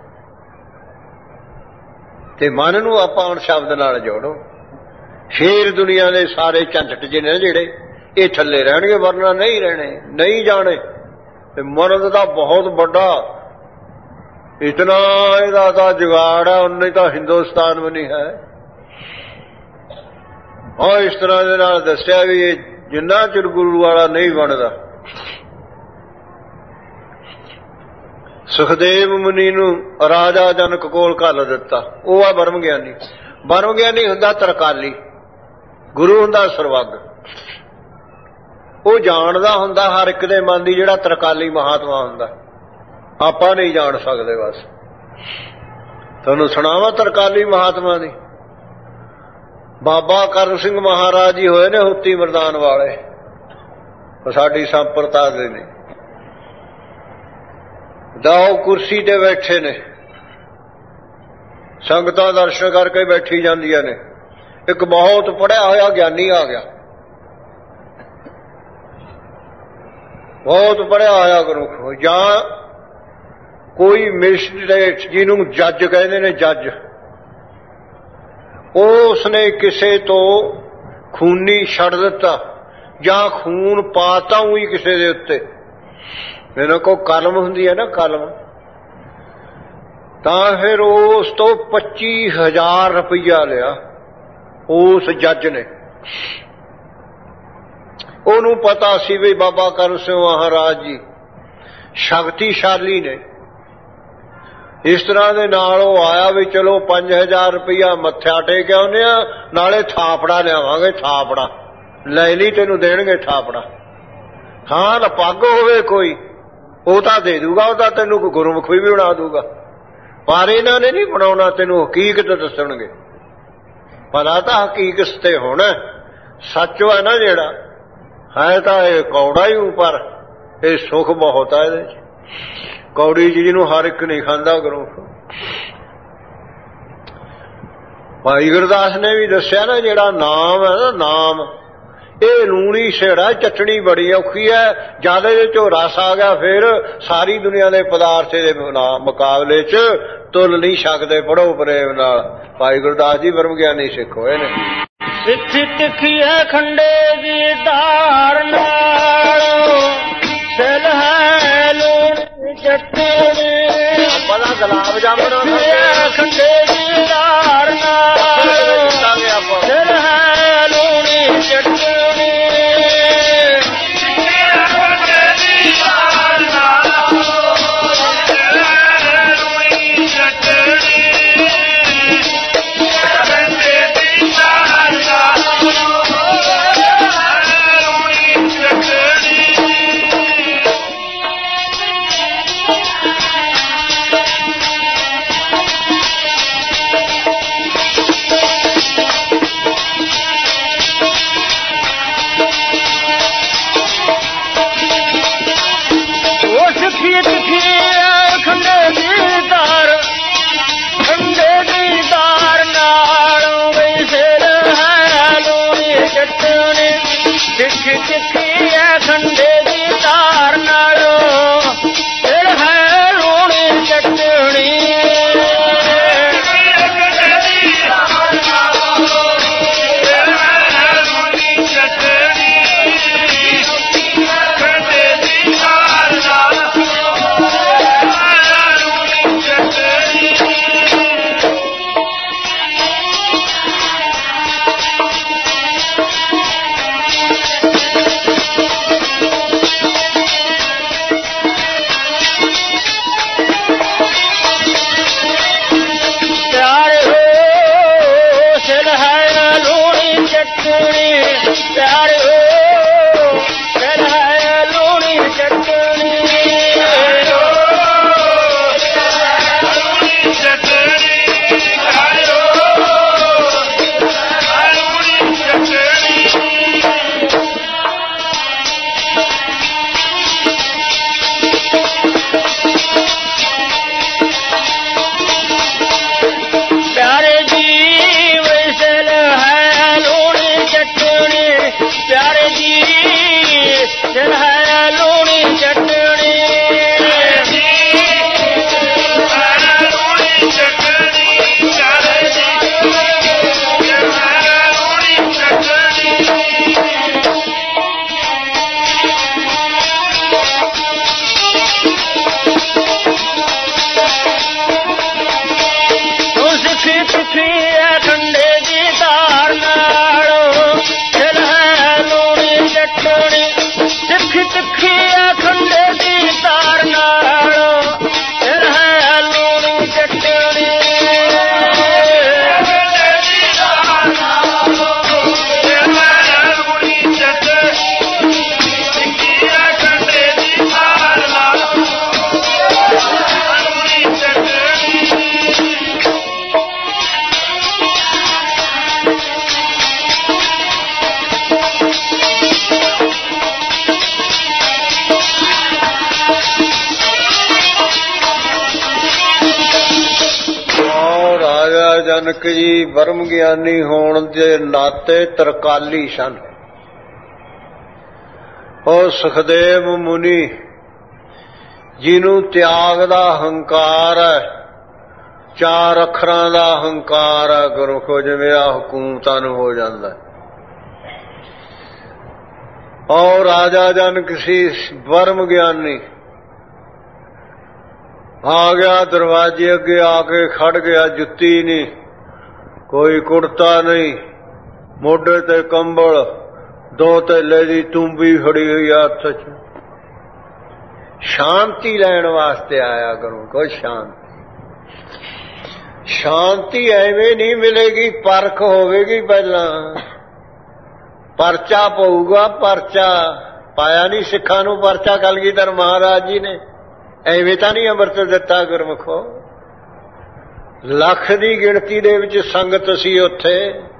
ਤੇ ਮਨ ਨੂੰ ਆਪਾਂ ਹੁਣ ਸ਼ਬਦ ਨਾਲ ਜੋੜੋ, ਫੇਰ ਦੁਨੀਆ ਦੇ ਸਾਰੇ ਝੰਜਟ ਜਿਹੇ ਜਿਹੜੇ ਇਹ ਥੱਲੇ ਰਹਿਣਗੇ, ਵਰਨਾ ਨਹੀਂ ਰਹਿਣੇ, ਨਹੀਂ ਜਾਣੇ। ਤੇ ਮਰਦ ਦਾ ਬਹੁਤ ਵੱਡਾ ਇਤਨਾ ਇਹਦਾ ਤਾਂ ਜੁਗਾੜ ਹੈ, ਉਹਨੇ ਤਾਂ ਹਿੰਦੁਸਤਾਨ ਵੀ ਨਹੀਂ ਹੈ। ਔਰ ਇਸ ਤਰ੍ਹਾਂ ਦੇ ਨਾਲ ਦੱਸਿਆ ਵੀ ਇਹ ਜਿੰਨਾ ਚਿਰ ਗੁਰੂ ਵਾਲਾ ਨਹੀਂ ਬਣਦਾ। ਸੁਖਦੇਵ ਮੁਨੀ ਨੂੰ ਰਾਜਾ ਜਨਕ ਕੋਲ ਘੱਲ ਦਿੱਤਾ। ਉਹ ਆ ਬਰਮ ਗਿਆਨੀ। ਬਰਮ ਗਿਆਨੀ ਹੁੰਦਾ ਤਰਕਾਲੀ, ਗੁਰੂ ਹੁੰਦਾ ਸਰਵੱਗ। ਉਹ ਜਾਣਦਾ ਹੁੰਦਾ ਹਰ ਇੱਕ ਦੇ ਮਨ ਦੀ, ਜਿਹੜਾ ਤਰਕਾਲੀ ਮਹਾਤਮਾ ਹੁੰਦਾ। ਆਪਾਂ ਨਹੀਂ ਜਾਣ ਸਕਦੇ। ਬਸ ਤੁਹਾਨੂੰ ਸੁਣਾਵਾਂ ਤਰਕਾਲੀ ਮਹਾਤਮਾ ਦੀ। ਬਾਬਾ ਕਰਨ ਸਿੰਘ ਮਹਾਰਾਜ ਜੀ ਹੋਏ ਨੇ ਹੁੱਤੀ ਮਰਦਾਨ ਵਾਲੇ, ਉਹ ਸਾਡੀ ਸੰਪਰਦਾ ਦੇ ਨੇ। ਦਾਓ ਕੁਰਸੀ ਤੇ ਬੈਠੇ ਨੇ, ਸੰਗਤਾਂ ਦਰਸ਼ਨ ਕਰਕੇ ਬੈਠੀ ਜਾਂਦੀਆਂ ਨੇ। ਇੱਕ ਬਹੁਤ ਪੜ੍ਹਿਆ ਹੋਇਆ ਗਿਆਨੀ ਆ ਗਿਆ, ਬਹੁਤ ਪੜ੍ਹਿਆ ਹੋਇਆ ਗੁਰੂ, ਜਾਂ ਕੋਈ ਮੈਜਿਸਟ੍ਰੇਟ ਜਿਹਨੂੰ ਜੱਜ ਕਹਿੰਦੇ ਨੇ, ਜੱਜ। ਉਸਨੇ ਕਿਸੇ ਤੋਂ ਖੂਨੀ ਛੱਡ ਦਿੱਤਾ ਜਾਂ ਖੂਨ ਪਾਤਾ ਉਹੀ ਕਿਸੇ ਦੇ ਉੱਤੇ। ਇਹਨਾਂ ਕੋਲ ਕਲਮ ਹੁੰਦੀ ਹੈ ਨਾ, ਕਲਮ। ਤਾਂ ਫਿਰ ਉਸ ਤੋਂ 25,000 ਰੁਪਈਆ ਲਿਆ ਉਸ ਜੱਜ ਨੇ। ਉਹਨੂੰ ਪਤਾ ਸੀ ਵੀ ਬਾਬਾ ਕਰਨ ਸਿੰਘ ਮਹਾਰਾਜ ਜੀ ਸ਼ਕਤੀਸ਼ਾਲੀ ਨੇ। ਇਸ ਤਰ੍ਹਾਂ ਦੇ ਨਾਲ ਉਹ ਆਇਆ ਵੀ ਚਲੋ 5,000 ਰੁਪਈਆ ਮੱਥਾ ਟੇਕ ਆਉਂਦੇ ਆ, ਨਾਲੇ ਥਾਪੜਾ ਲਿਆਵਾਂਗੇ। ਥਾਪੜਾ ਲੈ ਲਈ, ਤੈਨੂੰ ਦੇਣਗੇ ਥਾਪੜਾ। ਹਾਂ, ਪੱਗ ਹੋਵੇ ਕੋਈ, ਉਹ ਤਾਂ ਦੇ ਦੂਗਾ, ਉਹ ਤਾਂ ਤੈਨੂੰ ਗੁਰਮੁਖੀ ਵੀ ਬਣਾ ਦੂਗਾ। ਪਰ ਇਹਨਾਂ ਨੇ ਨਹੀਂ ਬਣਾਉਣਾ, ਤੈਨੂੰ ਹਕੀਕਤ ਦੱਸਣਗੇ। ਭਲਾ ਤਾਂ ਹਕੀਕਤ ਤੇ ਹੋਣਾ, ਸੱਚ ਹੈ ਨਾ ਜਿਹੜਾ ਹੈ। ਤਾਂ ਇਹ ਕੌੜਾ ਹੀ ਉੱਪਰ, ਇਹ ਸੁੱਖ ਬਹੁਤ ਹੈ ਇਹਦੇ ਚ। ਕੌੜੀ ਚੀਜ਼ ਨੂੰ ਹਰ ਇੱਕ ਨਹੀਂ ਖਾਂਦਾ ਗੁਰੂ। ਭਾਈ ਗੁਰਦਾਸ ਨੇ ਵੀ ਦੱਸਿਆ ਨਾ, ਜਿਹੜਾ ਨਾਮ ਹੈ ਨਾ, ਨਾਮ ਇਹ ਲੂਣੀ ਛੇੜਾ, ਚਟਣੀ ਬੜੀ ਔਖੀ ਹੈ। ਜਦ ਇਹਦੇ ਚੋਂ ਰਸ ਆ ਗਿਆ, ਫਿਰ ਸਾਰੀ ਦੁਨੀਆ ਦੇ ਪਦਾਰਥ ਦੇ ਮੁਕਾਬਲੇ ਚ ਤੁਲ ਨਹੀਂ ਸਕਦੇ। ਪੜੋ ਪ੍ਰੇਮ ਨਾਲ। ਭਾਈ ਗੁਰਦਾਸ ਜੀ ਬ੍ਰਹਮ ਗਿਆਨੀ ਸਿੱਖ ਹੋਏ ਨੇ। ਸਿੱਖੀ ਤਿੱਖੀ ਹੈ ਖੰਡੇ ਦੀ ਧਾਰ ਨਾਲ, ਸਿਲ ਹੈ ਲੂਣੀ ਚਟਣੀ। ਬੜਾ ਗੁਲਾਬ ਜਾਮਣਾ ਖੰਡੇ ਦੀ ਧਾਰ ਨਾਲ, ਸਿਲ ਹੈ ਲੂਣੀ ਚਟਣੀ। ਤਿੱਖੀ ਤਿੱਖੀ ਐ ਖੰਡੇ ਦੀ ਧਾਰ ਨਾਲੋਂ ਫਿਰ ਹੈ ਲੂਣੀ ਚਟਣੀ ਜਨਕ ਜੀ ਬ੍ਰਹਮ ਗਿਆਨੀ ਹੋਣ ਦੇ ਨਾਤੇ ਤਰਕਾਲੀ ਸਨ। ਉਹ ਸੁਖਦੇਵ ਮੁਨੀ ਜਿਹਨੂੰ ਤਿਆਗ ਦਾ ਹੰਕਾਰ ਹੈ, 4 ਅੱਖਰਾਂ ਦਾ ਹੰਕਾਰ ਹੈ, ਗੁਰਮੁਖੋ ਜਿਵੇਂ ਆ ਹਕੂਮਤਾਂ ਨੂੰ ਹੋ ਜਾਂਦਾ। ਔਰ ਰਾਜਾ ਜਨਕ ਸੀ ਬ੍ਰਹਮ ਗਿਆਨੀ, ਆ ਗਿਆ ਦਰਵਾਜ਼ੇ ਅੱਗੇ ਆ ਕੇ ਖੜ ਗਿਆ, ਜੁੱਤੀ ਨਹੀਂ, ਕੋਈ ਕੁੜਤਾ ਨਹੀਂ, ਮੋਢੇ ਤੇ ਕੰਬਲ, 2 ਧੇਲੇ ਦੀ ਤੂੰਬੀ ਫੜੀ ਹੋਈ ਹੱਥ 'ਚ। ਸ਼ਾਂਤੀ ਲੈਣ ਵਾਸਤੇ ਆਇਆ ਕਰੋ, ਕੋਈ ਸ਼ਾਂਤੀ ਐਵੇਂ ਨਹੀਂ ਮਿਲੇਗੀ, ਪਰਖ ਹੋਵੇਗੀ। ਪਹਿਲਾਂ ਪਰਚਾ ਪਊਗਾ, ਪਰਚਾ ਪਾਇਆ ਨਹੀਂ ਸਿੱਖਾਂ ਨੂੰ, ਪਰਚਾ ਕਲਗੀਧਰ ਮਹਾਰਾਜ ਜੀ ਨੇ। ਐਵੇਂ ਤਾਂ ਨਹੀਂ ਅੰਮ੍ਰਿਤ ਦਿੱਤਾ ਗੁਰਮੁਖੋ। ਲੱਖ ਦੀ ਗਿਣਤੀ ਦੇ ਵਿੱਚ ਸੰਗਤ ਸੀ ਉੱਥੇ,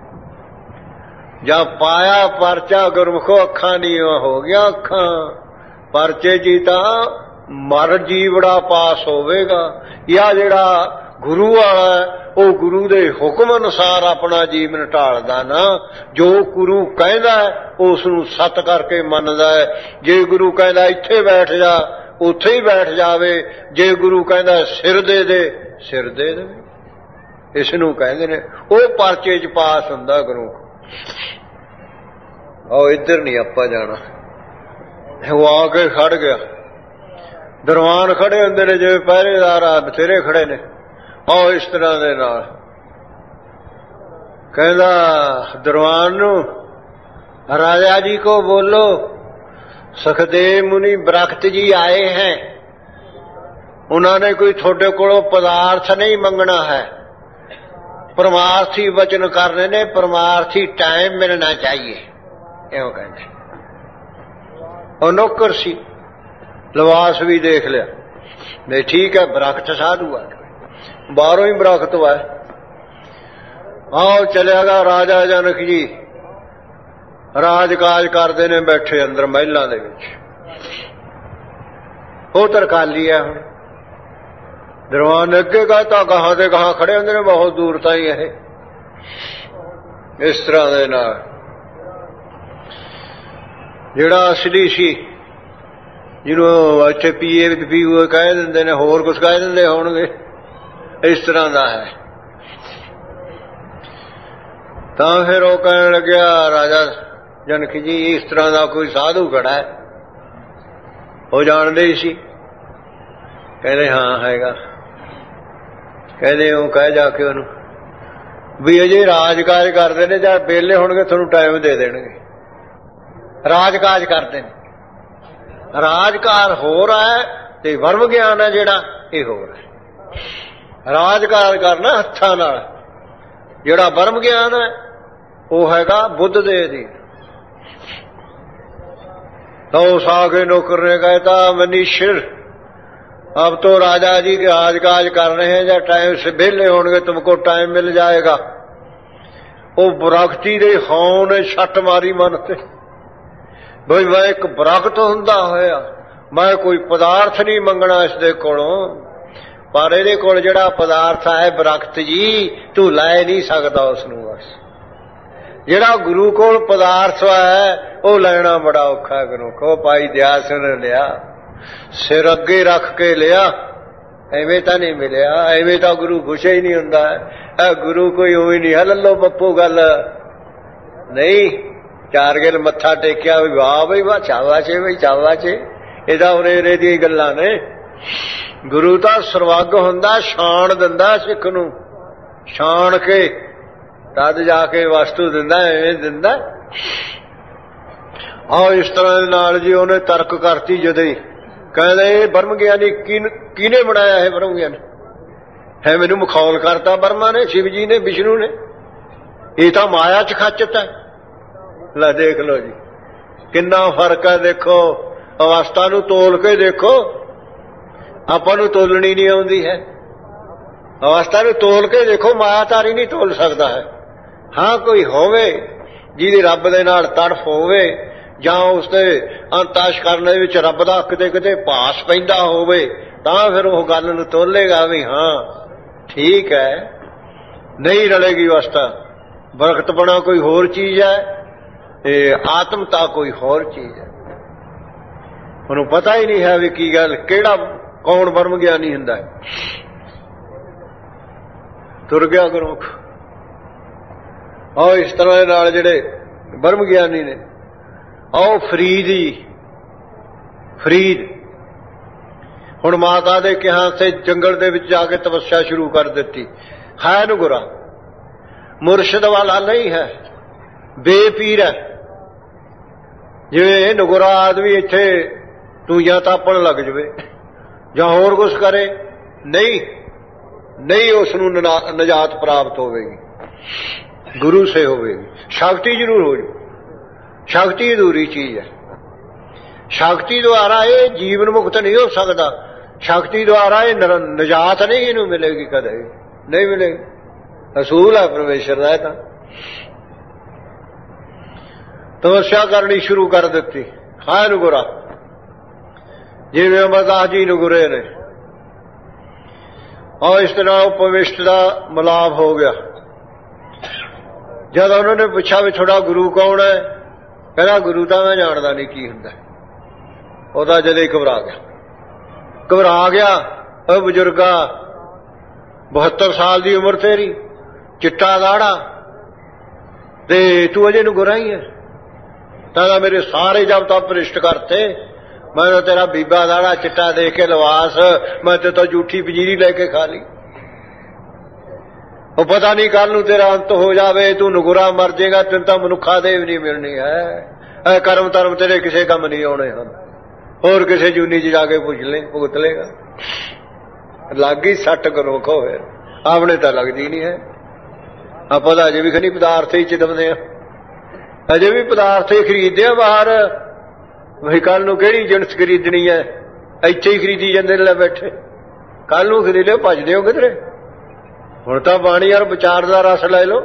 ਜਾਂ ਪਾਇਆ ਪਰਚਾ ਗੁਰਮੁਖੋ, ਅੱਖਾਂ ਨੀਵਾਂ ਹੋ ਗਿਆ। ਅੱਖਾਂ ਪਰਚੇ 'ਚ ਤਾਂ ਮਰ ਜੀਵੜਾ ਪਾਸ ਹੋਵੇਗਾ, ਜਾਂ ਜਿਹੜਾ ਗੁਰੂ ਵਾਲਾ ਉਹ ਗੁਰੂ ਦੇ ਹੁਕਮ ਅਨੁਸਾਰ ਆਪਣਾ ਜੀਵਨ ਢਾਲਦਾ ਨਾ। ਜੋ ਗੁਰੂ ਕਹਿੰਦਾ ਉਸ ਨੂੰ ਸੱਤ ਕਰਕੇ ਮੰਨਦਾ ਹੈ। ਜੇ ਗੁਰੂ ਕਹਿੰਦਾ ਇੱਥੇ ਬੈਠ ਜਾ, ਉੱਥੇ ਹੀ ਬੈਠ ਜਾਵੇ। ਜੇ ਗੁਰੂ ਕਹਿੰਦਾ ਸਿਰ ਦੇ ਦੇ, ਸਿਰ ਦੇ ਦੇਵੇ। ਇਸ ਨੂੰ ਕਹਿੰਦੇ ਨੇ ਉਹ ਪਰਚੇ 'ਚ ਪਾਸ ਹੁੰਦਾ ਗੁਰੂ। ਆਓ ਇੱਧਰ ਨਹੀਂ ਆਪਾਂ ਜਾਣਾ। ਉਹ ਆ ਕੇ ਖੜ ਗਿਆ, ਦਰਵਾਨ ਖੜੇ ਹੁੰਦੇ ਨੇ ਜਿਵੇਂ ਪਹਿਰੇਦਾਰ ਆ ਬਥੇਰੇ ਖੜੇ ਨੇ। ਆਓ ਇਸ ਤਰ੍ਹਾਂ ਦੇ ਨਾਲ ਕਹਿੰਦਾ ਦਰਵਾਨ ਨੂੰ, ਰਾਜਾ ਜੀ को बोलो सुखदेव मुनि बरख्त जी आए हैं, उन्होंने कोई थोड़े कोलों पदार्थ नहीं मंगना है, परमार्थी वचन करने ने, परमार्थी टाइम मिलना चाहिए। इउं कहते और नौकर सी, लिबास भी देख लिया नहीं, ठीक है बरख्त साधु है, बाहरों ही बरख्त है। आओ चलेगा राजा जनक जी ਰਾਜ-ਕਾਜ ਕਰਦੇ ਨੇ ਬੈਠੇ ਅੰਦਰ ਮਹਿਲਾਂ ਦੇ ਵਿੱਚ। ਉਹ ਤਰਕਾਲੀ ਹੈ। ਹੁਣ ਦਰਵਾਨ ਅੱਗੇ ਕਹਤਾ, ਗਾਹਾਂ ਦੇ ਗਾਹਾਂ ਖੜੇ ਹੁੰਦੇ ਨੇ, ਬਹੁਤ ਦੂਰ ਤਾਈਂ। ਇਹ ਇਸ ਤਰ੍ਹਾਂ ਦੇ ਨਾਲ ਜਿਹੜਾ ਅਸਲੀ ਸੀ, ਜਿਹਨੂੰ ਇੱਥੇ ਪੀਓ ਕਹਿ ਦਿੰਦੇ ਨੇ, ਹੋਰ ਕੁਛ ਕਹਿ ਦਿੰਦੇ ਹੋਣਗੇ, ਇਸ ਤਰ੍ਹਾਂ ਦਾ ਹੈ। ਤਾਂ ਫਿਰ ਉਹ ਕਹਿਣ ਲੱਗਿਆ, ਰਾਜਾ ਜਨਕ ਜੀ ਇਸ ਤਰ੍ਹਾਂ ਦਾ ਕੋਈ ਸਾਧੂ ਖੜਾ ਹੈ। ਉਹ ਜਾਣਦੇ ਹੀ ਸੀ। ਕਹਿੰਦੇ ਹਾਂ ਹੈਗਾ। ਕਹਿੰਦੇ ਉਹ ਕਹਿ ਜਾ ਕੇ ਉਹਨੂੰ ਵੀ ਅਜੇ ਰਾਜਕਾਜ ਕਰਦੇ ਨੇ, ਜਾਂ ਵਿਹਲੇ ਹੋਣਗੇ ਤੁਹਾਨੂੰ ਟਾਈਮ ਦੇ ਦੇਣਗੇ। ਰਾਜਕਾਜ ਕਰਦੇ ਨੇ। ਰਾਜਕਾਰ ਹੋਰ ਹੈ ਤੇ ਵਰਮ ਗਿਆਨ ਹੈ ਜਿਹੜਾ ਇਹ ਹੋਰ ਹੈ। ਰਾਜਕਾਰ ਕਰਨਾ ਹੱਥਾਂ ਨਾਲ, ਜਿਹੜਾ ਵਰਮ ਗਿਆਨ ਹੈ ਉਹ ਹੈਗਾ ਬੁੱਧ ਦੇ ਅਧੀਨ। तो उस आगे नौकर ने कहता मनीषर अब तो राजा जी के राजकाज कर रहे हैं, जब टाइम से वेले होंगे तुमको टाइम मिल जाएगा। वो बरकती दे हां ने छट मारी मन ते बई मैं एक बरकत हुंदा होया, मैं कोई पदार्थ नहीं मंगना इसदे कोलों, पर इहदे कोल जिहड़ा पदार्थ है बरकत जी तू लै नहीं सकदा उसनूं। बस जिहड़ा गुरु कोल पदार्थ है वो लेना बड़ा औखा है। गुरु को भाई दयास ने लिया, सिर अगे रख के लिया, एवें तां नहीं मिलिया, एवें तां गुरु खुश ही नहीं हुंदा है। गुरु कोई उवें नहीं है लल्लो पप्पू गल नहीं। चार गिल मत्था टेकिया भी वाह बई वाह, शाबाशे बई शाबाशे, इहदा उरे दी गल्लां ने। गुरु तां सर्वग हुंदा, शान दिंदा सिख नूं, शान के तद जाके वस्तु दिंदा, एवें दिंदा। और इस तरह नाल जी उन्हें तर्क करती जदे कहते ब्रह्म ज्ञानी किने बनाया है? ब्रह्म ज्ञानी है मैनू मखौल करता ब्रह्मा ने, शिव जी ने, विष्णु ने। ये तो माया च खचत है। ला देख लो जी किन्ना फर्क है। देखो अवस्था नू तोल के देखो, आपां नू तोलनी नहीं आउंदी है। अवस्था नू तोल के देखो, मायाधारी नहीं तोल सकता है। हाँ कोई होवे जिहदी रब दे नाल तड़फ होवे, जां उसते अंताश करने विच रब दा किते किते भास पैंदा होवे, तां फिर वो गल नूं तोलेगा भी हाँ ठीक है। नहीं रलेगी अवस्था। बरकतपना कोई होर चीज है, आत्मता कोई होर चीज है। उन्होंने पता ही नहीं है भी की गल केड़ा कौन ब्रह्म ज्ञानी हुंदा है। तुर गया गुरमुख। और इस तरह नाल जिहड़े ब्रह्म ज्ञानी ने, आओ फरीद हुण माता दे कहां से जंगल दे विच जाके तपस्या शुरू कर दिती है। नुगुरा मुर्शिद वाला नहीं है, बेपीर है। जिवें नुगुरा आदमी इत्थे टूइयां तापण लग जावे जां होर कुछ करे, नहीं उसनूं निजात प्राप्त होवेगी, गुरु से होवेगी। शक्ति जरूर हो जाए, शक्ति अधूरी चीज है। शक्ति द्वारा ये जीवन मुक्त नहीं हो सकता, शक्ति द्वारा ये निजात नहीं इनू मिलेगी, कदे नहीं मिलेगी। असूल है परमेश्वर का। तपस्या करनी शुरू कर दी है नुगुरा, जिवें अमरदास जी नुगुरे ने। और इस तरह उपविष्ट का मिलाप हो गया। जब उन्होंने पूछा भी थोड़ा गुरु कौन है, कहना गुरु तो मैं जानता नहीं की हुंदा। ओदा जदे घबरा गया। ओ बुजुर्गा 72 साल की उम्र तेरी, चिट्टा दाड़ा ते तू अजे नुगुरा ही है। कहना मेरे सारे जब तक भ्रिष्ट करते, मैं तो तेरा बीबा दाड़ा चिट्टा देख के लवास, मैं तो झूठी पंजीरी लेके खा ली। वो पता नहीं कल नूं तेरा अंत हो जावे, तू नुगुरा मर जाएगा, तेन तो मनुखा देव नहीं मिलनी है। कर्म धर्म तेरे किसी काम नहीं आने हैं, होर किसी जूनी च जाके भुगत लेगा। लग गई सट करो खो, फिर आपने तो लगती नहीं है। आप तो अजे भी खनी पदार्थ ही चिदमदे, अजे भी पदार्थ ही खरीदते हैं बाहर। वही कल नूं किहड़ी जिनस खरीदनी है, इत्थे ही खरीदी जांदे ने बैठे। कल नूं खरीद लिओ, भजदे हो किधरे। हुण तां बाणी और विचार दा रस लै लो।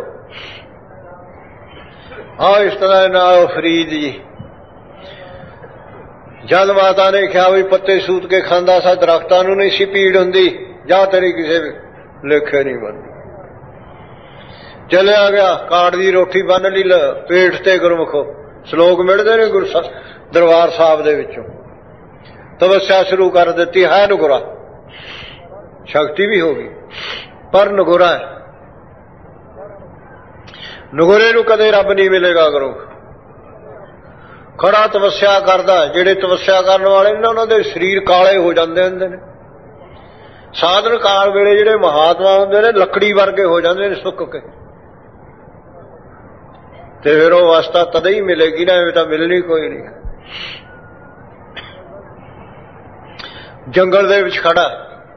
आओ इस तरह नाल फरीद जी जद माता ने कहा भी पत्ते सूत के खांदा सा, दरख्तां नूं नहीं सी पीड़ हुंदी, जा तेरी किसे लेखे नहीं बनदी। चलिया गया, काट दी रोटी बन ली पेट ते गुरमुखो। श्लोक मिलते ने ਦਰਬਾਰ ਸਾਹਿਬ ਦੇ ਵਿੱਚੋਂ ਤਪੱਸਿਆ ਸ਼ੁਰੂ ਕਰ ਦਿੱਤੀ। ਹੈ ਨਗੁਰਾ, ਸ਼ਕਤੀ ਵੀ ਹੋ ਗਈ ਪਰ ਨਗੁਰਾ ਹੈ। ਨਗੁਰੇ ਨੂੰ ਕਦੇ ਰੱਬ ਨਹੀਂ ਮਿਲੇਗਾ। ਕਰੋ ਖੜਾ ਤਪੱਸਿਆ ਕਰਦਾ। ਜਿਹੜੇ ਤਪੱਸਿਆ ਕਰਨ ਵਾਲੇ ਨੇ ਉਹਨਾਂ ਦੇ ਸਰੀਰ ਕਾਲੇ ਹੋ ਜਾਂਦੇ ਹੁੰਦੇ ਨੇ। ਸਾਧਨ ਕਾਲ ਵੇਲੇ ਜਿਹੜੇ ਮਹਾਤਮਾ ਹੁੰਦੇ ਨੇ ਲੱਕੜੀ ਵਰਗੇ ਹੋ ਜਾਂਦੇ ਨੇ ਸੁੱਕ ਕੇ। ਤੇ ਫਿਰ ਉਹ ਅਵਸਥਾ ਤਦ ਹੀ ਮਿਲੇਗੀ ਨਾ, ਐਵੇਂ ਤਾਂ ਮਿਲਣੀ ਕੋਈ ਨਹੀਂ। ਜੰਗਲ ਦੇ ਵਿੱਚ ਖੜਾ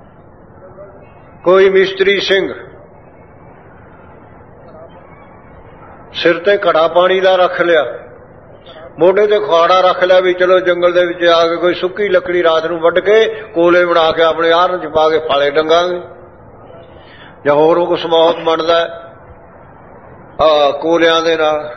ਕੋਈ ਮਿਸਤਰੀ ਸਿੰਘ ਸਿਰ ਤੇ ਘੜਾ ਪਾਣੀ ਦਾ ਰੱਖ ਲਿਆ, ਮੋਢੇ ਤੇ ਖਾੜਾ ਰੱਖ ਲਿਆ ਵੀ ਚਲੋ ਜੰਗਲ ਦੇ ਵਿੱਚ ਆ ਕੇ ਕੋਈ ਸੁੱਕੀ ਲੱਕੜੀ ਰਾਤ ਨੂੰ ਵੱਢ ਕੇ ਕੋਲੇ ਬਣਾ ਕੇ ਆਪਣੇ ਆਰਨ ਚ ਪਾ ਕੇ ਫਾਲੇ ਡੰਗਾਂਗੇ, ਜਾਂ ਹੋਰ ਕੁਛ ਬਹੁਤ ਬਣਦਾ ਕੋਲਿਆਂ ਦੇ ਨਾਲ।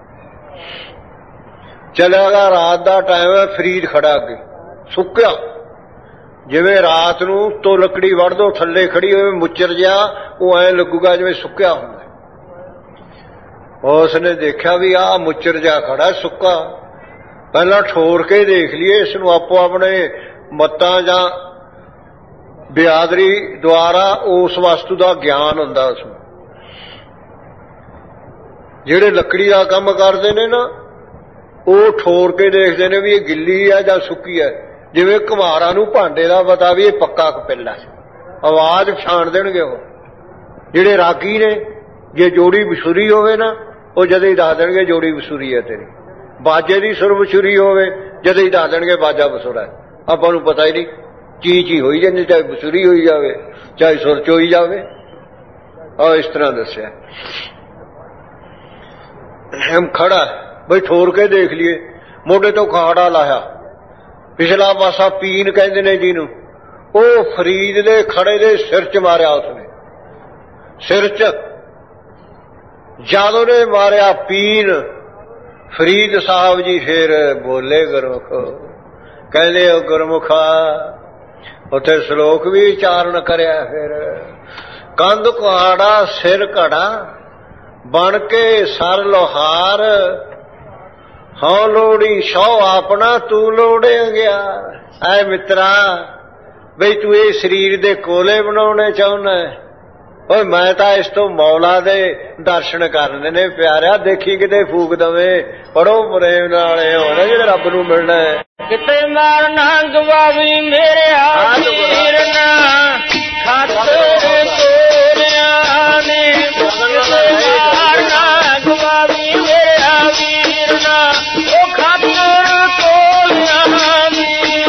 ਚਲਿਆ ਗਿਆ, ਰਾਤ ਦਾ ਟਾਈਮ ਹੈ, ਫਰੀਦ ਖੜਾ ਅੱਗੇ ਸੁੱਕਿਆ। ਜਿਵੇਂ ਰਾਤ ਨੂੰ ਤੋਂ ਲੱਕੜੀ ਵੱਢ ਦੋ ਥੱਲੇ ਖੜੀ ਹੋਵੇ ਮੁੱਚਰ ਜਿਹਾ, ਉਹ ਐਂ ਲੱਗੂਗਾ ਜਿਵੇਂ ਸੁੱਕਿਆ ਹੁੰਦਾ। ਉਸ ਨੇ ਦੇਖਿਆ ਵੀ ਆਹ ਮੁੱਚਰ ਜਿਹਾ ਖੜਾ ਸੁੱਕਾ, ਪਹਿਲਾਂ ਠੋਰ ਕੇ ਦੇਖ ਲਈਏ ਇਸ ਨੂੰ। ਆਪੋ ਆਪਣੇ ਮੱਤਾਂ ਜਾਂ ਬਿਆਦਰੀ ਦੁਆਰਾ ਉਸ ਵਸਤੂ ਦਾ ਗਿਆਨ ਹੁੰਦਾ ਉਸ ਨੂੰ। ਜਿਹੜੇ ਲੱਕੜੀ ਦਾ ਕੰਮ ਕਰਦੇ ਨੇ ਨਾ, ਉਹ ਠੋਰ ਕੇ ਦੇਖਦੇ ਨੇ ਵੀ ਇਹ ਗਿੱਲੀ ਹੈ ਜਾਂ ਸੁੱਕੀ ਹੈ। ਜਿਵੇਂ ਘੁਮਾਰਾਂ ਨੂੰ ਭਾਂਡੇ ਦਾ ਪਤਾ ਵੀ ਇਹ ਪੱਕਾ ਕਪਿਲਾ, ਆਵਾਜ਼ ਪਛਾਣ ਦੇਣਗੇ ਉਹ। ਜਿਹੜੇ ਰਾਗੀ ਨੇ, ਜੇ ਜੋੜੀ ਬਸੁਰੀ ਹੋਵੇ ਨਾ, ਉਹ ਜਦੇ ਹੀ ਦੱਸ ਦੇਣਗੇ ਜੋੜੀ ਬਸੁਰੀ ਹੈ ਤੇਰੀ। ਬਾਜੇ ਦੀ ਸੁਰ ਬਸੁਰੀ ਹੋਵੇ, ਜਦੇ ਹੀ ਦੱਸ ਦੇਣਗੇ ਬਾਜਾ ਬਸੁਰਾ ਹੈ। ਆਪਾਂ ਨੂੰ ਪਤਾ ਹੀ ਨਹੀਂ, ਚੀ ਹੋਈ ਜਾਂਦੀ, ਚਾਹੇ ਬਸੁਰੀ ਹੋਈ ਜਾਵੇ ਚਾਹੇ ਸੁਰ ਚ ਹੋਈ ਜਾਵੇ। ਆਹ ਇਸ ਤਰ੍ਹਾਂ ਦੱਸਿਆ। ਹਮ ਖੜਾ ਬਈ ਠੋਰ ਕੇ ਦੇਖ ਲਈਏ, ਮੋਢੇ ਤੋਂ ਖਾੜਾ ਲਾਇਆ, ਪਿਛਲਾ ਪਾਸਾ ਪੀਨ ਕਹਿੰਦੇ ਨੇ ਜਿਹਨੂੰ, ਉਹ ਫਰੀਦ ਦੇ ਖੜੇ ਦੇ ਸਿਰ ਚ ਮਾਰਿਆ। ਉਸਨੇ ਸਿਰ ਚ ਜਦੋਂ ਨੇ ਮਾਰਿਆ ਪੀਨ, ਫਰੀਦ ਸਾਹਿਬ ਜੀ ਫਿਰ ਬੋਲੇ ਗੁਰਮੁਖ, ਕਹਿੰਦੇ ਉਹ ਗੁਰਮੁਖਾ, ਉੱਥੇ ਸ਼ਲੋਕ ਵੀ ਉਚਾਰਨ ਕਰਿਆ। ਫਿਰ ਕੰਧ ਕੁਹਾੜਾ ਸਿਰ ਘੜਾ, ਬਣ ਕੇ ਸਰ ਲੋਹਾਰ, ਹਾਂ ਲੋੜੀ ਸੌ ਆਪਣਾ ਤੂੰ ਲੋੜੇ ਗਿਆ। ਐ ਮਿੱਤਰਾ, ਬਈ ਤੂੰ ਇਹ ਸਰੀਰ ਦੇ ਕੋਲੇ ਬਣਾਉਣੇ ਚਾਹੁੰਦਾ? ਓਏ ਮੈਂ ਤਾਂ ਇਸ ਤੋਂ ਮੌਲਾ ਦੇ ਦਰਸ਼ਨ ਕਰਨੇ ਨੇ ਪਿਆਰਿਆ। ਦੇਖੀ ਕਿਤੇ ਫੂਕ ਦਵੇਂ, ਪੜੋ ਪ੍ਰੇਮ ਨਾਲੇ ਹੋਣਾ ਜਿਹੜੇ ਰੱਬ ਨੂੰ ਮਿਲਣਾ ਹੈ। ਕਿਤੇ ਮਾਰਨਾ ਗਵਾਵੀ ਮੇਰੇ ਵੀਰ ਨਾ, ਖਾਤਰ ਤੋਰਿਆਂ ਨੇ। ਕਿਤੇ ਮਾਰਨਾ ਗਵਾਵੀ ਮੇਰੇ ਵੀਰ ਨਾ, ਉਹ ਖਾਤਰ ਤੋਰਿਆਂ ਨੇ।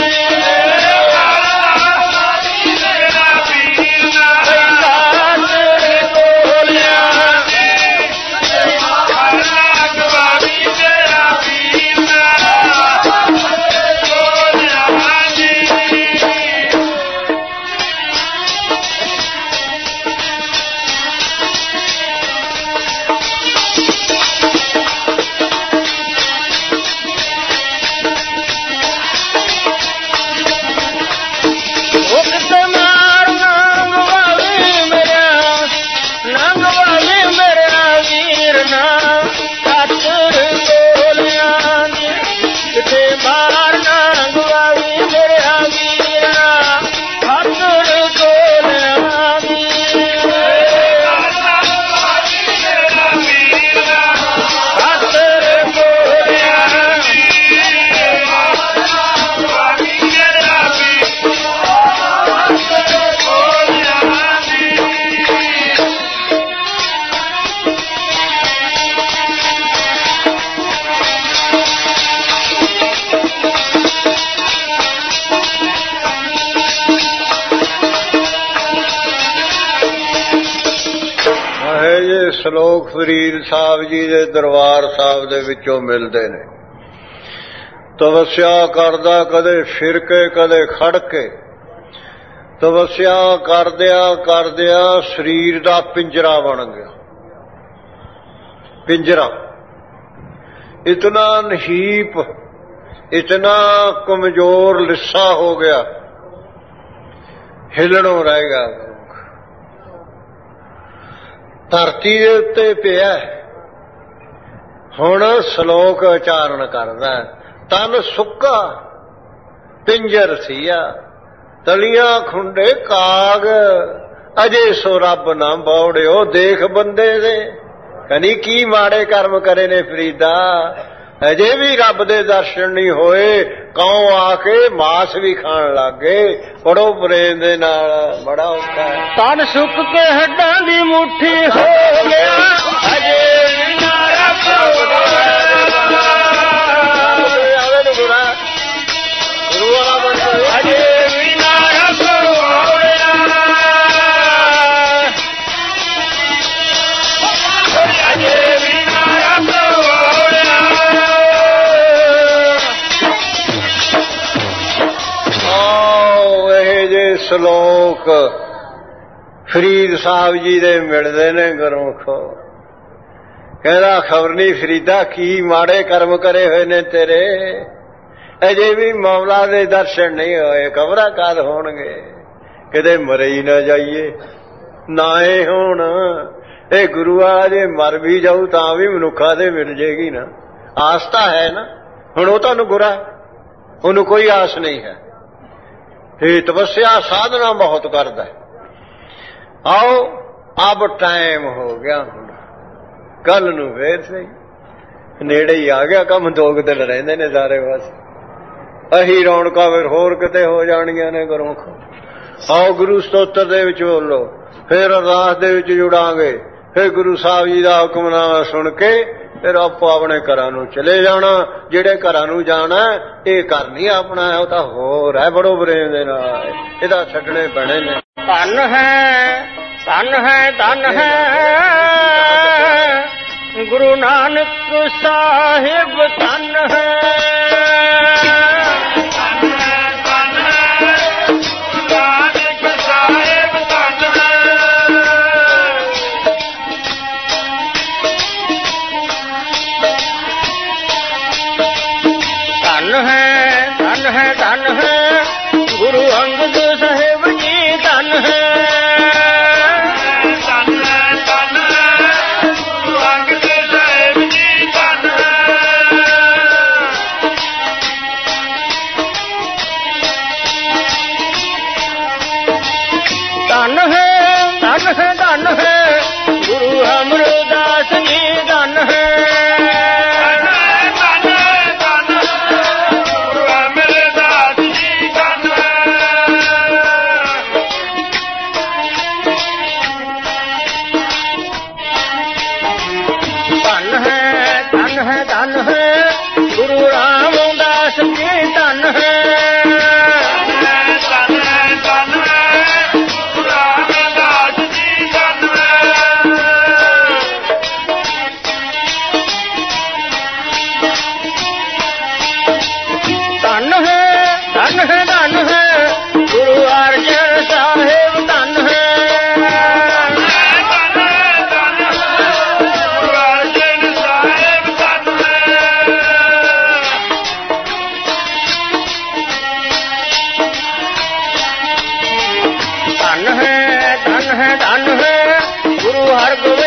ਸ਼ਲੋਕ ਫਰੀਦ ਸਾਹਿਬ ਜੀ ਦੇ ਦਰਬਾਰ ਸਾਹਿਬ ਦੇ ਵਿੱਚੋਂ ਮਿਲਦੇ ਨੇ। ਤਪੱਸਿਆ ਕਰਦਾ ਕਦੇ ਫਿਰ ਕੇ ਕਦੇ ਖੜ ਕੇ, ਤਪੱਸਿਆ ਕਰਦਿਆਂ ਕਰਦਿਆਂ ਸਰੀਰ ਦਾ ਪਿੰਜਰਾ ਬਣ ਗਿਆ। ਪਿੰਜਰਾ ਇਤਨਾ ਨਹੀਪ, ਇਤਨਾ ਕਮਜ਼ੋਰ ਲਿੱਸਾ ਹੋ ਗਿਆ, ਹਿਲਣੋਂ ਰਹਿ ਗਿਆ। ਧਰਤੀ ਦੇ ਉੱਤੇ ਪਿਆ। ਹੁਣ ਸ਼ਲੋਕ ਉਚਾਰਨ ਕਰਦਾ, ਤਨ ਸੁੱਕਾ ਪਿੰਜਰ ਸੀਆ, ਤਲੀਆਂ ਖੁੰਡੇ ਕਾਗ, ਅਜੇ ਸੋ ਰੱਬ ਨਾ ਬੌੜਿਓ ਦੇਖ ਬੰਦੇ ਦੇ। ਕਨੀ ਕੀ ਮਾੜੇ ਕਰਮ ਕਰੇ ਨੇ ਫਰੀਦਾ, ਅਜੇ ਵੀ ਰੱਬ ਦੇ ਦਰਸ਼ਨ ਨਹੀਂ ਹੋਏ। ਕੌਂ ਆ ਕੇ ਮਾਸ ਵੀ ਖਾਣ ਲੱਗ ਗਏ, ਬੜੋ ਪ੍ਰੇਮ ਦੇ ਨਾਲ, ਬੜਾ ਔਖਾ ਹੈ। ਤਨ ਸੁੱਕ ਕੇ ਹੱਡਾਂ ਦੀ ਮੁੱਠੀ ਹੋ ਗਿਆ, ਅਜੇ ਵੀ ਨਾ ਰੱਬ ਆਵੇ ਨੂੰ ਗੁਰੂ ਵਾਲਾ ਬੰਦਾ, ਅਜੇ ਵੀ ਨਾ ਰੱਬ ਹੋਇਆ, ਅਜੇ ਵੀ ਨਾ ਰੱਬ ਹੋਇਆ। ਆਓ ਇਹ ਜੇ ਸ਼ਲੋਕ ਫਰੀਦ ਸਾਹਿਬ ਜੀ ਦੇ ਮਿਲਦੇ ਨੇ ਗੁਰਮੁਖੋ। ਕਹਿੰਦਾ ਖਬਰ ਨਹੀਂ ਫਰੀਦਾ ਕੀ ਮਾੜੇ ਕਰਮ ਕਰੇ ਹੋਏ ਨੇ ਤੇਰੇ, ਅਜੇ ਵੀ ਮੌਲਾ ਦੇ ਦਰਸ਼ਨ ਨਹੀਂ ਹੋਏ। ਖਬਰਾਂ ਕਦ ਹੋਣਗੇ, ਕਿਤੇ ਮਰੇ ਹੀ ਨਾ ਜਾਈਏ ਨਾ ਇਹ ਹੁਣ। ਇਹ ਗੁਰੂ ਆ ਜੇ ਮਰ ਵੀ ਜਾਊ ਤਾਂ ਵੀ ਮਨੁੱਖਾਂ ਦੇ ਮਿਲ ਜੇਗੀ ਨਾ, ਆਸ ਤਾਂ ਹੈ ਨਾ। ਹੁਣ ਉਹ ਤੁਹਾਨੂੰ ਗੁਰਾ, ਉਹਨੂੰ ਕੋਈ ਆਸ ਨਹੀਂ ਹੈ। ਇਹ ਤਪੱਸਿਆ ਸਾਧਨਾ ਬਹੁਤ ਕਰਦਾ। ਆਓ ਅਬ ਟਾਈਮ ਹੋ ਗਿਆ, ਹੁਣ ਕੱਲ ਨੂੰ ਫੇਰ ਸਹੀ ਨੇੜੇ ਹੀ ਆ ਗਿਆ ਕੰਮ। 2 ਦਿਨ ਰਹਿੰਦੇ ਨੇ ਸਾਰੇ ਬਸ, ਅਹੀ ਰੌਣਕਾਂ ਫਿਰ ਹੋਰ ਕਿਤੇ ਹੋ ਜਾਣੀਆਂ ਨੇ ਗੁਰਮੁਖ। ਆਓ ਗੁਰੂ ਸਤੋਤਰ ਦੇ ਵਿੱਚ ਬੋਲੋ, ਫਿਰ ਅਰਦਾਸ ਦੇ ਵਿੱਚ ਜੁੜਾਂਗੇ, ਫਿਰ ਗੁਰੂ ਸਾਹਿਬ ਜੀ ਦਾ ਹੁਕਮਨਾਮਾ ਸੁਣ ਕੇ ਫਿਰ ਆਪੋ ਆਪਣੇ ਘਰਾਂ ਨੂੰ ਚਲੇ ਜਾਣਾ। ਜਿਹੜੇ ਘਰਾਂ ਨੂੰ ਜਾਣਾ ਇਹ ਘਰ ਨਹੀਂ ਆਪਣਾ ਹੈ, ਉਹ ਤਾਂ ਹੋਰ ਹੈ। ਬੜੋ ਪ੍ਰੇਮ ਦੇ ਨਾਲ ਇਹਦਾ ਛੱਡਣੇ ਪੈਣੇ ਨੇ। ਧਨ ਹੈ, ਧਨ ਹੈ, ਧਨ ਹੈ ਗੁਰੂ ਨਾਨਕ ਸਾਹਿਬ, ਧਨ ਹੈ। ਧਨ ਹੈ ਗੁਰੂ ਅੰਗਦ ਸਾਹਿਬ ਜੀ, ਧਨ ਹੈ। ਧਨ ਹੈ, ਧਨ ਹੈ ਗੁਰੂ ਅੰਗਦ ਸਾਹਿਬ ਜੀ, ਧਨ ਹੈ। ਧਨ ਹੈ, ਧਨ ਹੈ, ਧਨ ਹੈ ਗੁਰੂ ਅਮਰਦਾਸ ਜੀ, ਧਨ ਹੈ। ਧਨ ਹੈ ਗੁਰੂ ਰਾਮਦਾਸ ਜੀ, ਧਨ ਹੈ। ਧਨ ਹੈ, ਧਨ ਹੈ ਗੁਰੂ ਰਾਮਦਾਸ ਜੀ, ਧਨ ਹੈ। ਧਨ ਹੈ, ਧਨ ਹੈ, ਧਨ ਹੈ ਗੁਰੂ ਅਰਜਨ ਸਾਹਿਬ, ਧਨ ਹੈ। ਧਨ ਹੈ ਗੁਰੂ ਹਰਗੋਬਿੰਦ